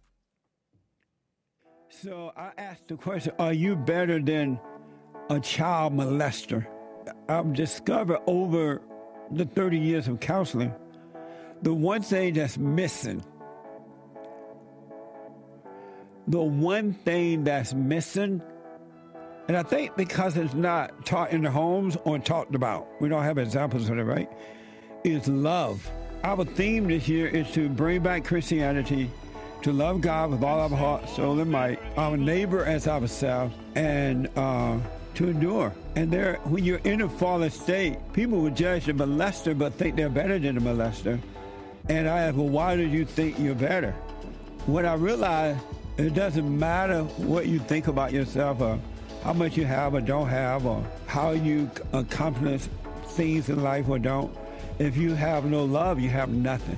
So I asked the question, are you better than a child molester? I've discovered over the 30 years of counseling, the one thing that's missing the one thing that's missing, and I think because it's not taught in the homes or talked about, we don't have examples of it, right, is love. Our theme this year is to bring back Christianity, to love God with all our heart, soul, and might, our neighbor as ourselves, and to endure. And there, when you're in a fallen state, people will judge the molester but think they're better than the molester. And I ask, well, why do you think you're better? When I realized it doesn't matter what you think about yourself or how much you have or don't have or how you accomplish things in life or don't. If you have no love, you have nothing.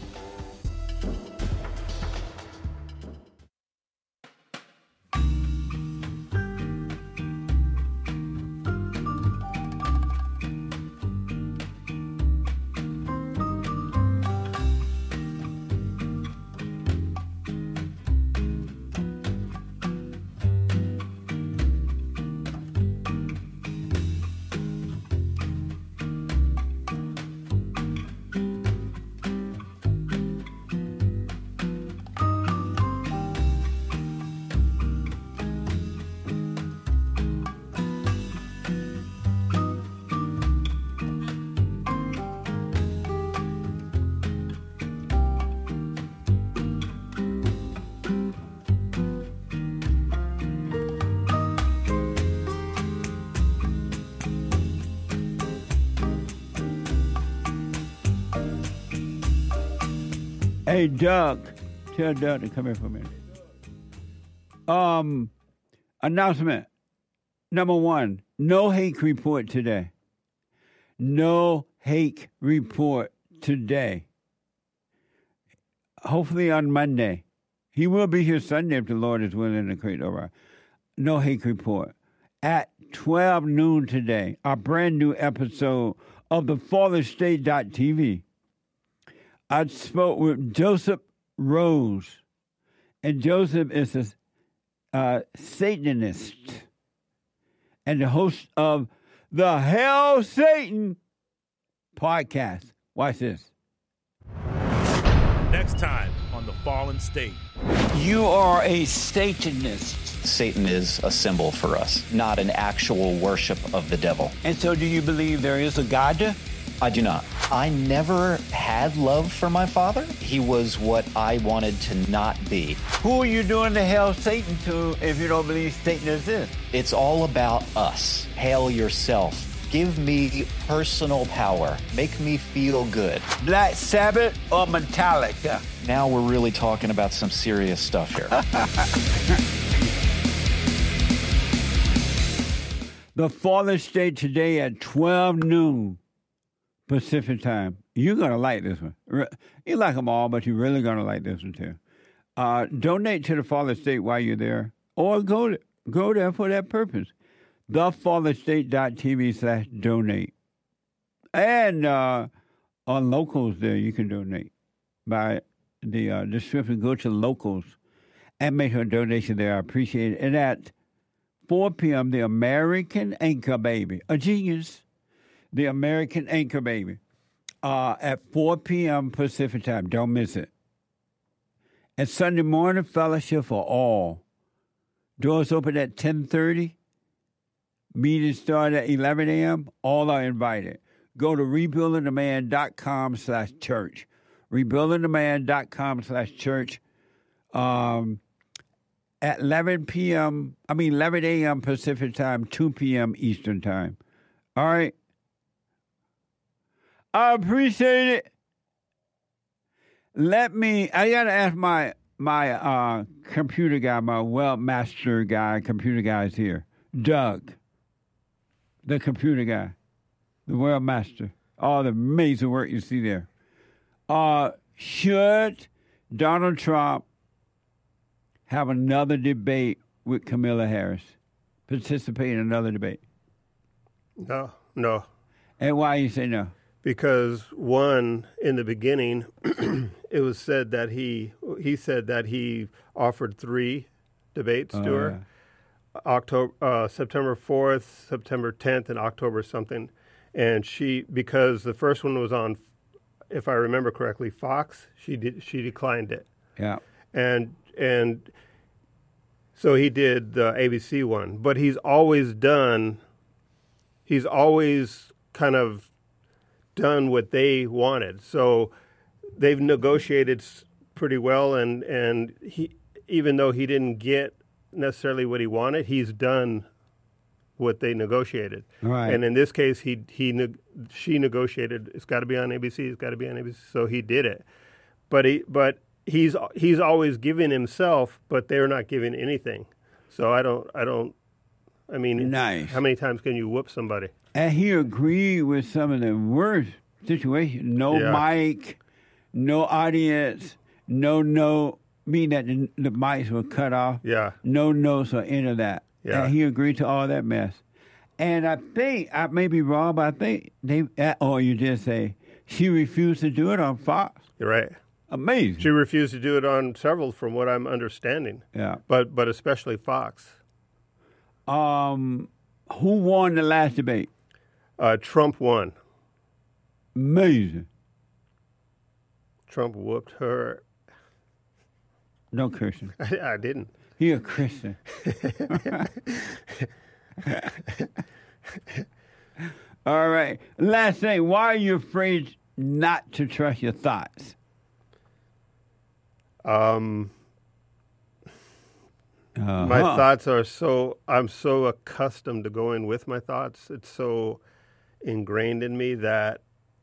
Hey, Doug, tell Doug to come here for a minute. Announcement. Number 1, no hate report today. No hate report today. Hopefully on Monday. He will be here Sunday if the Lord is willing to create over. No hate report. At 12 noon today, a brand new episode of the FallenState.tv. I spoke with Joseph Rose, and Joseph is a Satanist and the host of the Hell Satan podcast. Watch this. Next time on The Fallen State. You are a Satanist. Satan is a symbol for us, not an actual worship of the devil. And so do you believe there is a God? I do not. I never had love for my father. He was what I wanted to not be. Who are you doing the Hell Satan to if you don't believe Satan exists? It's all about us. Hail yourself. Give me personal power. Make me feel good. Black Sabbath or Metallica? Now we're really talking about some serious stuff here. The Fallen State today at 12 noon. Pacific time. You're going to like this one. You like them all, but you're really going to like this one too. Donate to the Fallen State while you're there, or go there for that purpose. TheFallenState.tv/donate. And on Locals there, you can donate by the description. Go to Locals and make a donation there. I appreciate it. And at 4 p.m., the American Anchor Baby, a genius. The American Anchor Baby, at 4 p.m. Pacific time. Don't miss it. And Sunday morning fellowship for all. Doors open at 10:30. Meetings start at 11 a.m. All are invited. Go to rebuildingtheman.com/church. Rebuildingtheman.com/church. At 11 a.m. Pacific time, 2 p.m. Eastern time. All right. I appreciate it. I got to ask my computer guy, my webmaster guy, computer guy is here. Doug, the computer guy, the webmaster. All the amazing work you see there. Should Donald Trump have another debate with Kamala Harris? Participate in another debate? No. And why you say no? Because one, in the beginning, it was said that he said that he offered 3 debates to her, September 4th, September 10th, and October something, and because the first one was on, if I remember correctly, Fox, she declined it. Yeah, and So he did the ABC one, but he's always kind of done what they wanted. So they've negotiated pretty well, and he, even though he didn't get necessarily what he wanted, he's done what they negotiated. Right. And in this case, she negotiated. It's got to be on ABC. It's got to be on ABC. So he did it. But he's always giving himself, but they're not giving anything. So I mean, nice. How many times can you whoop somebody? And he agreed with some of the worst situations. No mic, no audience, no, meaning that the mics were cut off. Yeah. No notes or any of that. Yeah. And he agreed to all that mess. And I think, I may be wrong, but I think you just say, she refused to do it on Fox. You're right. Amazing. She refused to do it on several, from what I'm understanding. Yeah. But especially Fox. Who won the last debate? Trump won. Amazing. Trump whooped her. No Christian. I didn't. He a Christian. All right. Last thing. Why are you afraid not to trust your thoughts? My thoughts are I'm so accustomed to going with my thoughts. It's so ingrained in me that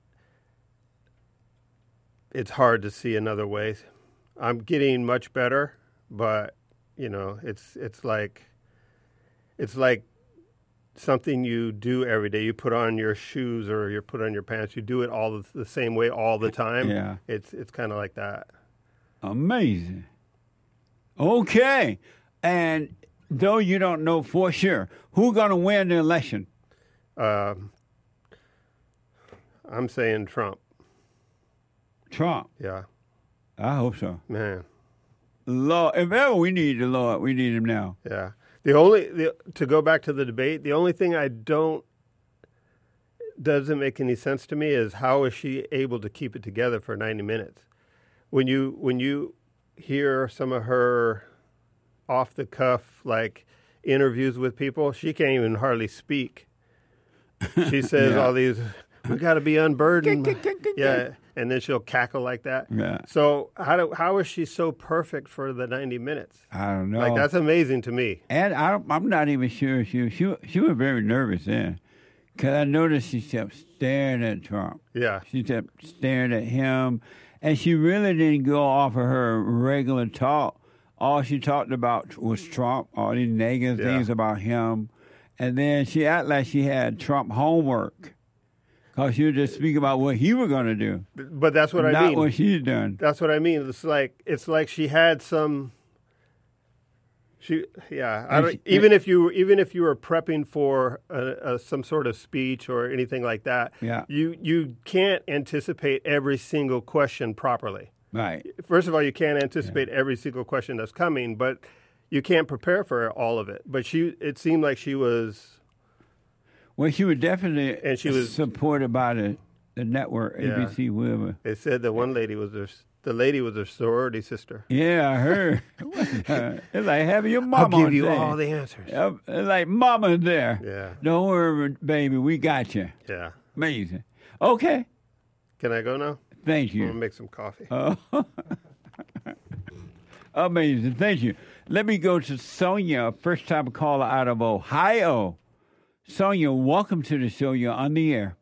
it's hard to see another way. I'm getting much better, but it's like something you do every day. You put on your shoes or you put on your pants. You do it all the same way all the time. Yeah. It's kind of like that. Amazing. Okay. And though you don't know for sure, who's going to win the election? I'm saying Trump. Trump? Yeah. I hope so. Man. Lord, if ever we need the Lord, we need him now. Yeah. To go back to the debate, the only thing doesn't make any sense to me is how is she able to keep it together for 90 minutes? When you hear some of her off the cuff like interviews with people, she can't even hardly speak. She says all these, we got to be unburdened. Yeah, and then she'll cackle like that. Yeah. So how is she so perfect for the 90 minutes? I don't know. Like that's amazing to me. And I'm not even sure she was very nervous then, because I noticed she kept staring at Trump. Yeah. She kept staring at him, and she really didn't go off of her regular talk. All she talked about was Trump, all these negative things about him. And then she acted like she had Trump homework, because she would just speak about what he was going to do. But that's what I mean. Not what she's done. That's what I mean. It's like she had some. Even if you were prepping for some sort of speech or anything like that, you can't anticipate every single question properly. Right. First of all, you can't anticipate every single question that's coming, but you can't prepare for all of it. But it seemed like she was. Well, she was definitely supported by the network, ABC, whatever. They said that one lady was the lady was her sorority sister. Yeah, I heard. It's like having your mama. I'll give you there. all the answers. It's like mama's there. Yeah. Don't worry, baby, we got you. Yeah. Amazing. Okay. Can I go now? Thank you. I'm going to make some coffee. Amazing. Thank you. Let me go to Sonia, first-time caller out of Ohio. Sonia, welcome to the show. You're on the air.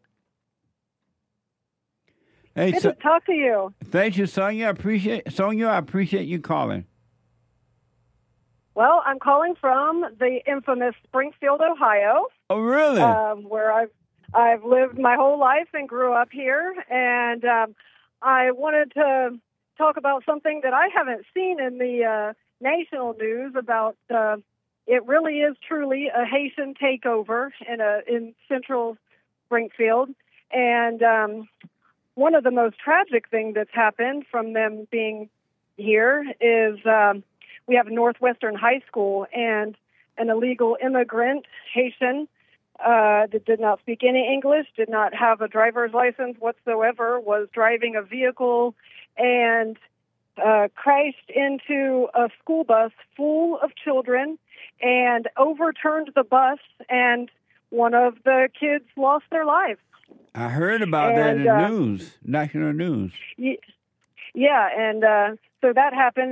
Hey, good to talk to you. Thank you, Sonia. I appreciate you calling. Well, I'm calling from the infamous Springfield, Ohio. Oh, really? Where I've lived my whole life and grew up here, and I wanted to talk about something that I haven't seen in the national news about. It really is truly a Haitian takeover in central Springfield, and one of the most tragic things that's happened from them being here is we have Northwestern High School, and an illegal immigrant, Haitian, that did not speak any English, did not have a driver's license whatsoever, was driving a vehicle, and crashed into a school bus full of children and overturned the bus, and one of the kids lost their lives. I heard about that in the news, national news. Yeah, and so that happened.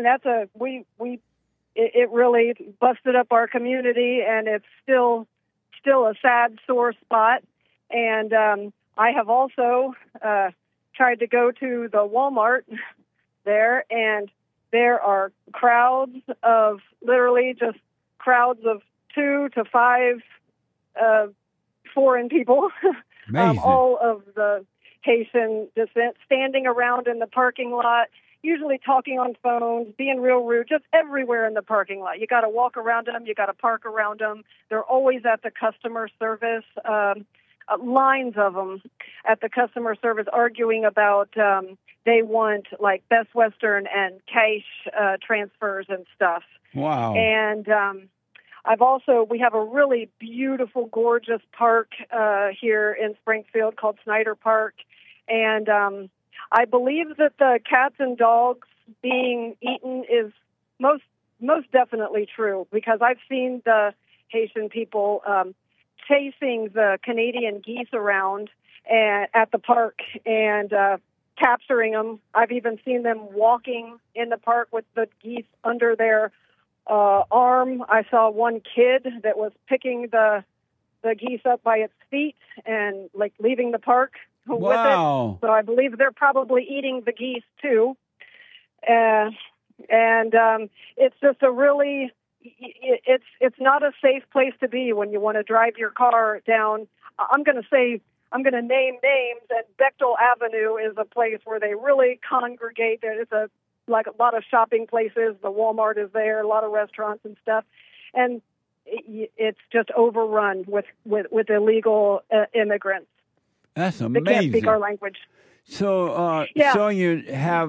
It really busted up our community, and it's still a sad, sore spot. And I have also tried to go to the Walmart there, and there are crowds of literally just crowds of 2 to 5 foreign people, all of the Haitian descent, standing around in the parking lot, usually talking on phones, being real rude, just everywhere in the parking lot. You got to walk around them. You got to park around them. They're always at the customer service, lines of them at the customer service arguing about they want like Best Western and cash transfers and stuff. Wow. And we have a really beautiful, gorgeous park here in Springfield called Snyder Park. And I believe that the cats and dogs being eaten is most definitely true, because I've seen the Haitian people chasing the Canadian geese around at the park and capturing them. I've even seen them walking in the park with the geese under their arm. I saw one kid that was picking the geese up by its feet and like leaving the park with it. So I believe they're probably eating the geese too. And it's just a really, it's not a safe place to be when you want to drive your car down. I'm going to name names, and Bechtel Avenue is a place where they really congregate. It's a lot of shopping places. The Walmart is there, a lot of restaurants and stuff. And it's just overrun with illegal immigrants. That's amazing. They can't speak our language. So, so you have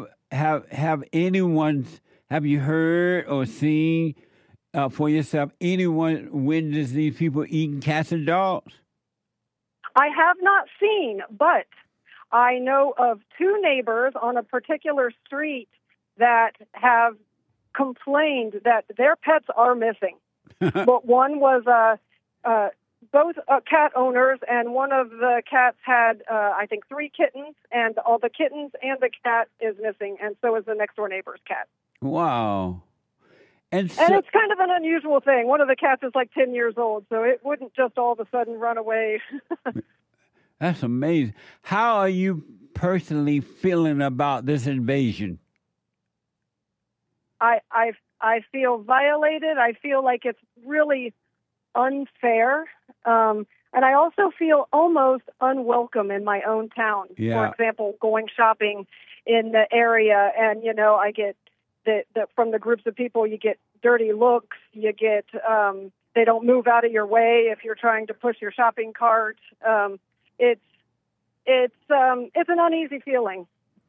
you heard or seen for yourself anyone witness these people eating cats and dogs? I have not seen, but I know of 2 neighbors on a particular street that have complained that their pets are missing. But one was both cat owners, and one of the cats had, I think, 3 kittens, and all the kittens and the cat is missing, and so is the next-door neighbor's cat. Wow. And it's kind of an unusual thing. One of the cats is like 10 years old, so it wouldn't just all of a sudden run away. That's amazing. How are you personally feeling about this invasion? I feel violated. I feel like it's really unfair. And I also feel almost unwelcome in my own town. Yeah. For example, going shopping in the area, and, I get from the groups of people, you get dirty looks, you get, they don't move out of your way if you're trying to push your shopping cart. It's an uneasy feeling.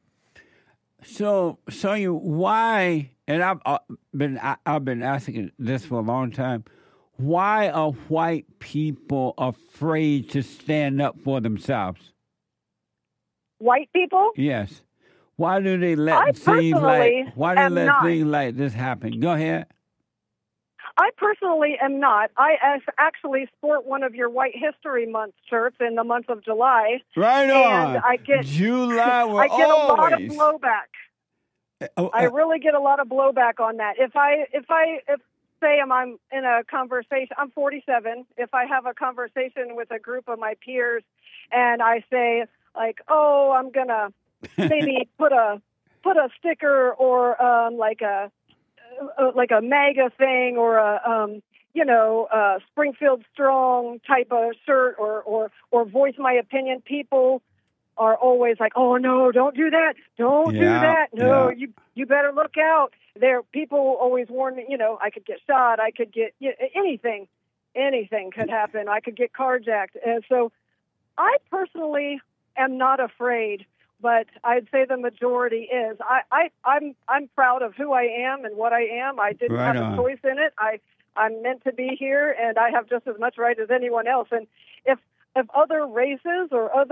So Sonia, why? And I've been asking this for a long time. Why are white people afraid to stand up for themselves? White people? Yes. Why do they let things like this happen? Go ahead. I personally am not. I actually sport one of your White History Month shirts in the month of July. Right on. And I get July. I get a lot of blowback. I really get a lot of blowback on that. If say I'm in a conversation, I'm 47. If I have a conversation with a group of my peers, and I say like, "Oh, I'm gonna maybe put a sticker or like a MAGA thing or a Springfield Strong type of shirt or voice my opinion," people are always like, "Oh no, don't do that. Don't do that. No, you better look out." People always warn me, I could get shot, I could get anything could happen. I could get carjacked. And so I personally am not afraid, but I'd say the majority is. I'm proud of who I am and what I am. I didn't have a choice in it. I'm meant to be here, and I have just as much right as anyone else. And if other races or other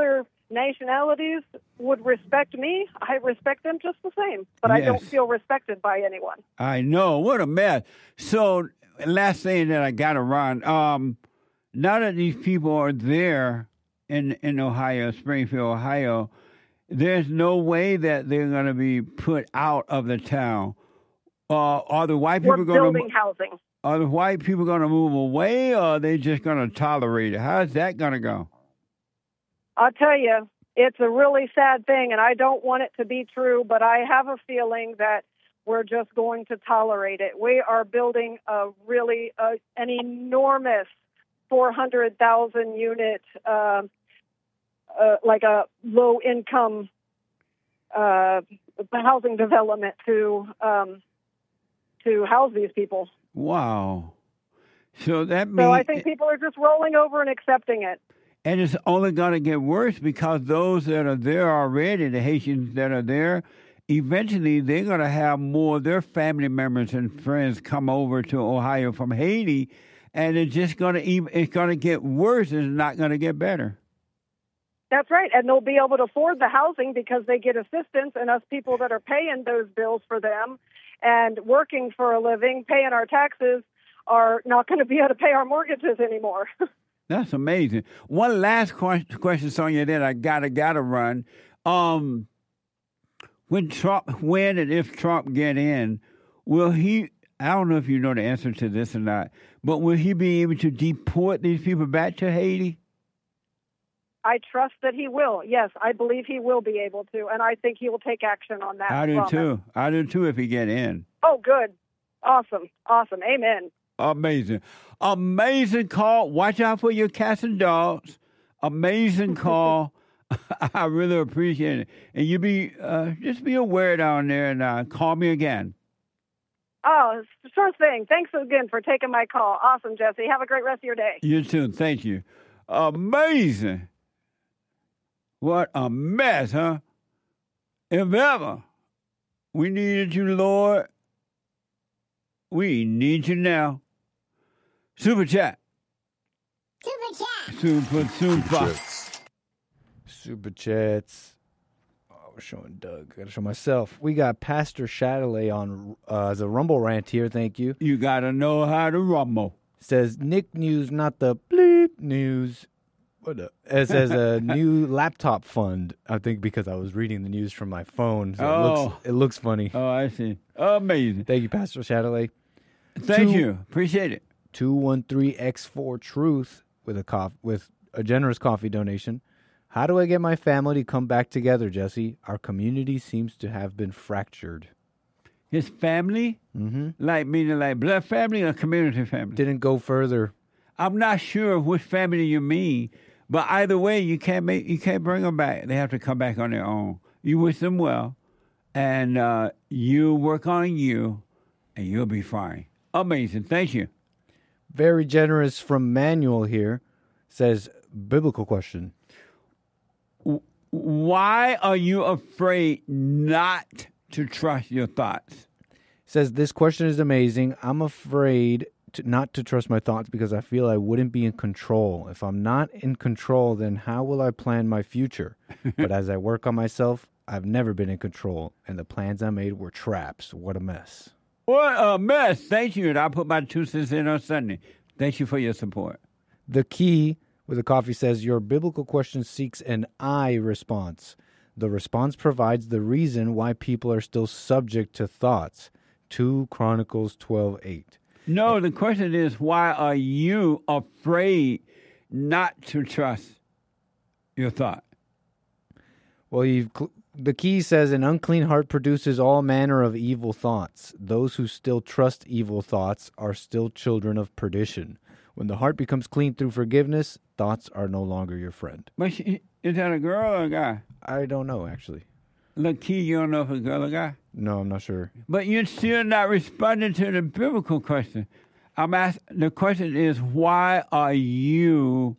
nationalities would respect me, I respect them just the same. But I don't feel respected by anyone. I know. What a mess. So, last thing that I got to run. Now that these people are there in Ohio, Springfield, Ohio, there's no way that they're going to be put out of the town. Are the white people going to building housing? Are the white people going to move away, or are they just going to tolerate it? How's that going to go? I'll tell you, it's a really sad thing, and I don't want it to be true, but I have a feeling that we're just going to tolerate it. We are building an enormous 400,000 unit, like a low income housing development to house these people. Wow. So that means... So I think people are just rolling over and accepting it. And it's only going to get worse because those that are there already, the Haitians that are there, eventually they're going to have more of their family members and friends come over to Ohio from Haiti, and it's just going to get worse. It's not going to get better. That's right, and they'll be able to afford the housing because they get assistance, and us people that are paying those bills for them and working for a living, paying our taxes, are not going to be able to pay our mortgages anymore. That's amazing. One last question, Sonia, that I gotta run. When and if Trump get in, will he? I don't know if you know the answer to this or not, but will he be able to deport these people back to Haiti? I trust that he will. Yes, I believe he will be able to, and I think he will take action on that. I do too. I do too if he get in. Oh, good. Awesome. Amen. Amazing call. Watch out for your cats and dogs. Amazing call. I really appreciate it. And you just be aware down there and call me again. Oh, sure thing. Thanks again for taking my call. Awesome, Jesse. Have a great rest of your day. You too. Thank you. Amazing. What a mess, huh? If ever we needed you, Lord, we need you now. Super chat. Super chats. Oh, we're showing Doug. Got to show myself. We got Pastor Chatelet on as a Rumble rant here. Thank you. You got to know how to rumble. Says Nick News, not the bleep news. It says a new laptop fund. I think because I was reading the news from my phone. So it looks funny. Oh, I see. Amazing. Thank you, Pastor Chatelet. Thank you. Appreciate it. 213X4Truth with a generous coffee donation. How do I get my family to come back together, Jesse? Our community seems to have been fractured. His family? Mm-hmm. Meaning like blood family or community family? Didn't go further. I'm not sure which family you mean, but either way, you can't bring them back. They have to come back on their own. You wish them well, and you work on you, and you'll be fine. Amazing. Thank you. Very generous from Manuel here. Says, biblical question. Why are you afraid not to trust your thoughts? Says, this question is amazing. I'm afraid not to trust my thoughts because I feel I wouldn't be in control. If I'm not in control, then how will I plan my future? But as I work on myself, I've never been in control, and the plans I made were traps. What a mess. What a mess. Thank you. And I'll put my 2 cents in on Sunday. Thank you for your support. The key with a coffee says, your biblical question seeks an I response. The response provides the reason why people are still subject to thoughts. 2 Chronicles 12:8. No, the question is, why are you afraid not to trust your thought? Well, the key says, an unclean heart produces all manner of evil thoughts. Those who still trust evil thoughts are still children of perdition. When the heart becomes clean through forgiveness, thoughts are no longer your friend. But is that a girl or a guy? I don't know, actually. Look, Key, you don't know if it's a girl or a guy? No, I'm not sure. But you're still not responding to the biblical question. The question is, why are you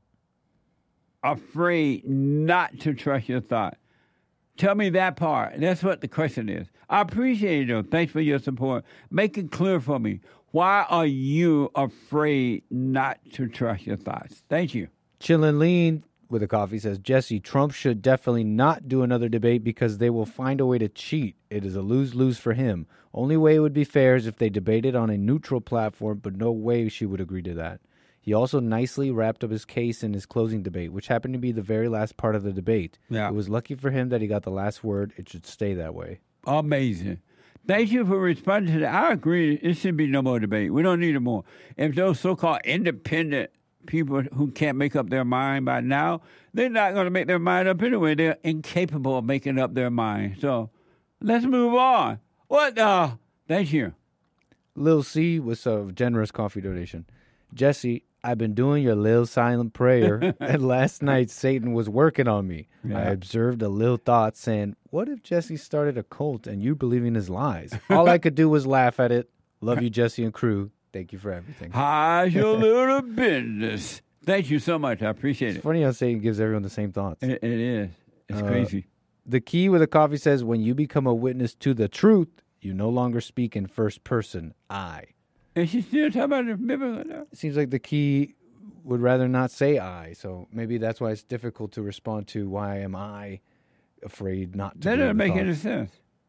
afraid not to trust your thought? Tell me that part. That's what the question is. I appreciate it, though. Thanks for your support. Make it clear for me. Why are you afraid not to trust your thoughts? Thank you. Chillin' Lean with a coffee says, Jesse, Trump should definitely not do another debate because they will find a way to cheat. It is a lose-lose for him. Only way it would be fair is if they debated on a neutral platform, but no way she would agree to that. He also nicely wrapped up his case in his closing debate, which happened to be the very last part of the debate. Yeah. It was lucky for him that he got the last word. It should stay that way. Amazing. Thank you for responding to that. I agree. It should be no more debate. We don't need it more. If those so-called independent people who can't make up their mind by now, they're not going to make their mind up anyway. They're incapable of making up their mind. So let's move on. Thank you. Lil C with a generous coffee donation. Jesse, I've been doing your Lil silent prayer, and last night Satan was working on me. Yeah. I observed a Lil thought saying, what if Jesse started a cult and you believing his lies? All I could do was laugh at it. Love you, Jesse and crew. Thank you for everything. How's your little business? Thank you so much. I appreciate it. It's funny how Satan gives everyone the same thoughts. It is. It's crazy. The key with a coffee says, when you become a witness to the truth, you no longer speak in first person, I. And she's still talking about it. It seems like the key would rather not say I, so maybe that's why it's difficult to respond to why am I afraid not to. That doesn't make any sense.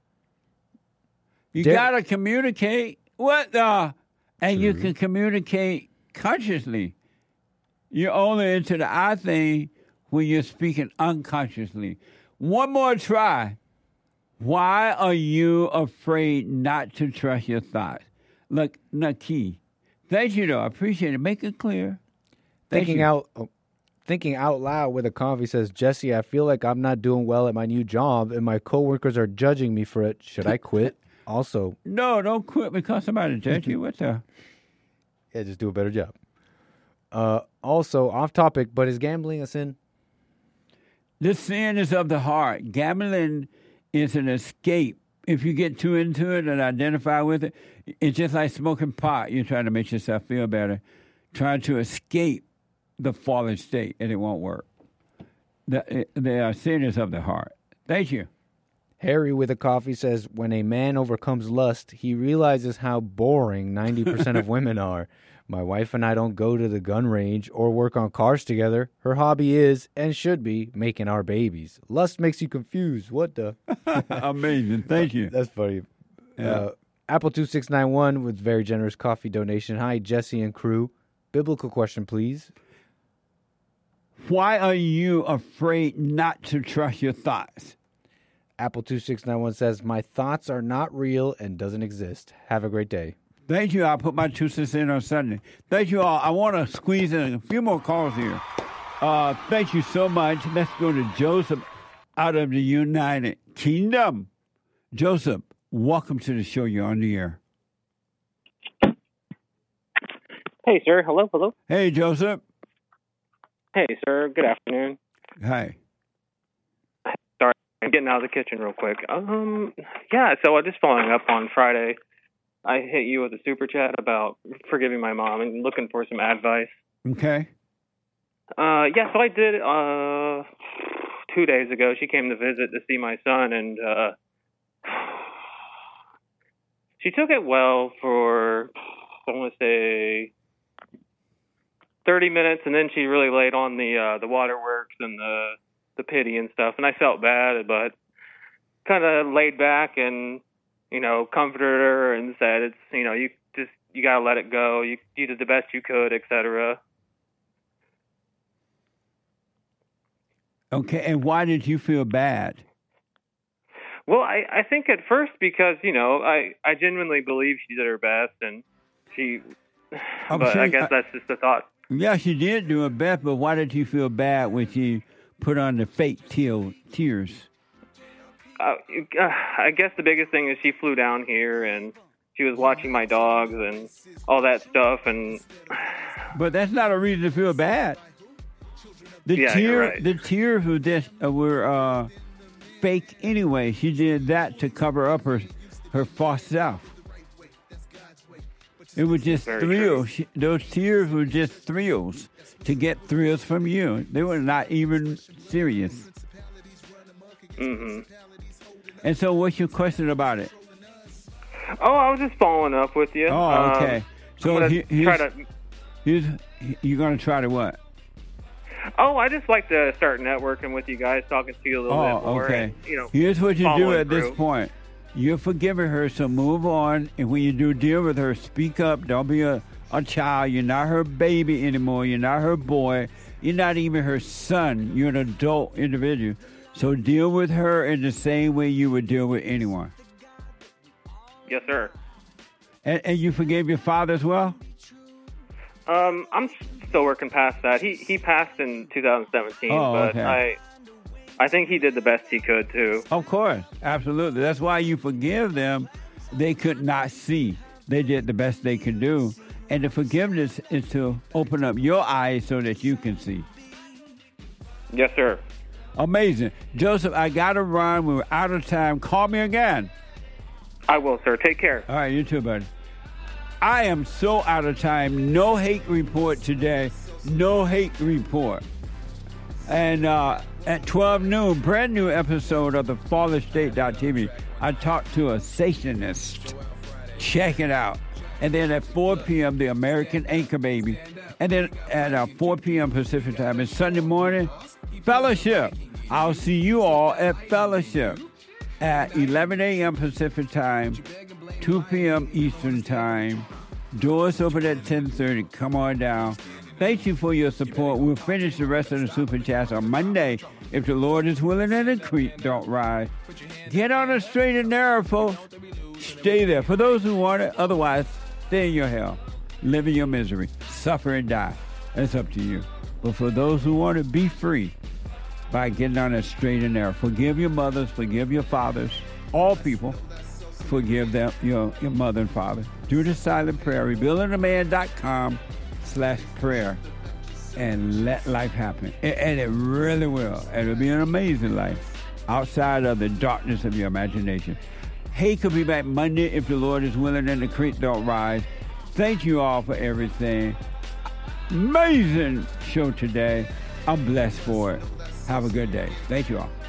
You got to communicate. And you can communicate consciously. You're only into the I thing when you're speaking unconsciously. One more try. Why are you afraid not to trust your thoughts? Look, Naki. Thank you, though. I appreciate it. Make it clear. Thinking out loud with a coffee says, Jesse, I feel like I'm not doing well at my new job and my coworkers are judging me for it. Should I quit? Also, no, don't quit because somebody judge you. What the? Yeah, just do a better job. Also, off topic, but is gambling a sin? The sin is of the heart. Gambling is an escape. If you get too into it and identify with it, it's just like smoking pot. You're trying to make yourself feel better, trying to escape the fallen state, and it won't work. The sin is of the heart. Thank you. Harry with a coffee says, when a man overcomes lust, he realizes how boring 90% of women are. My wife and I don't go to the gun range or work on cars together. Her hobby is, and should be, making our babies. Lust makes you confused. What the? Amazing. Thank you. That's funny. Yeah. Apple2691 with very generous coffee donation. Hi, Jesse and crew. Biblical question, please. Why are you afraid not to trust your thoughts? Apple2691 says, my thoughts are not real and doesn't exist. Have a great day. Thank you. I'll put my 2 cents in on Sunday. Thank you all. I want to squeeze in a few more calls here. Thank you so much. Let's go to Joseph out of the United Kingdom. Joseph, welcome to the show. You're on the air. Hey, sir. Hello. Hey, Joseph. Hey, sir. Good afternoon. Hi. Sorry, I'm getting out of the kitchen real quick. Yeah, so just following up on Friday, I hit you with a super chat about forgiving my mom and looking for some advice. Okay. Yeah, so I did 2 days ago. She came to visit to see my son, and she took it well for, I want to say, 30 minutes, and then she really laid on the waterworks and the pity and stuff, and I felt bad, but kind of laid back and, comforted her and said, it's, you got to let it go. You did the best you could, etc. Okay, and why did you feel bad? Well, I think at first because, I genuinely believe she did her best, and but I guess that's just the thought. Yeah, she did do her best, but why did you feel bad when she put on the fake tears? I guess the biggest thing is she flew down here, and she was watching my dogs and all that stuff. But that's not a reason to feel bad. You're right. The tears were fake anyway. She did that to cover up her false self. It was just thrills. Those tears were just thrills to get thrills from you. They were not even serious. Mm-hmm. And so what's your question about it? Oh, I was just following up with you. Oh, okay. So you're going to try to what? Oh, I just like to start networking with you guys, talking to you a little bit more. Okay. And, you know, here's what you do at through. this point. You're forgiving her, so move on. And when you do deal with her, speak up. Don't be a child. You're not her baby anymore. You're not her boy. You're not even her son. You're an adult individual. So deal with her in the same way you would deal with anyone. Yes, sir. And you forgave your father as well? I'm still working past that. He passed in 2017, but okay. I think he did the best he could, too. Of course. Absolutely. That's why you forgive them. They could not see. They did the best they could do. And the forgiveness is to open up your eyes so that you can see. Yes, sir. Amazing. Joseph, I got to run. We're out of time. Call me again. I will, sir. Take care. All right, you too, buddy. I am so out of time. No hate report today. No hate report. And at 12 noon, brand new episode of the FallenState.tv, I talked to a Satanist. Check it out. And then at 4 p.m., the American Anchor Baby. And then at 4 p.m. Pacific time, and Sunday morning, Fellowship. I'll see you all at Fellowship at 11 a.m. Pacific time, 2 p.m. Eastern time. Doors open at 10:30. Come on down. Thank you for your support. We'll finish the rest of the Super Chats on Monday if the Lord is willing and the creek don't rise. Get on a straight and narrow, folks. Stay there. For those who want it, otherwise, stay in your hell. Live in your misery. Suffer and die. That's up to you. But for those who want to be free by getting on a straight and narrow, forgive your mothers, forgive your fathers, all people. Forgive them, your mother and father. Do the silent prayer. RebuildingAman.com/prayer. And let life happen. And it really will. And it'll be an amazing life outside of the darkness of your imagination. Hey, could be back Monday if the Lord is willing and the creek don't rise. Thank you all for everything. Amazing show today. I'm blessed for it. Have a good day. Thank you all.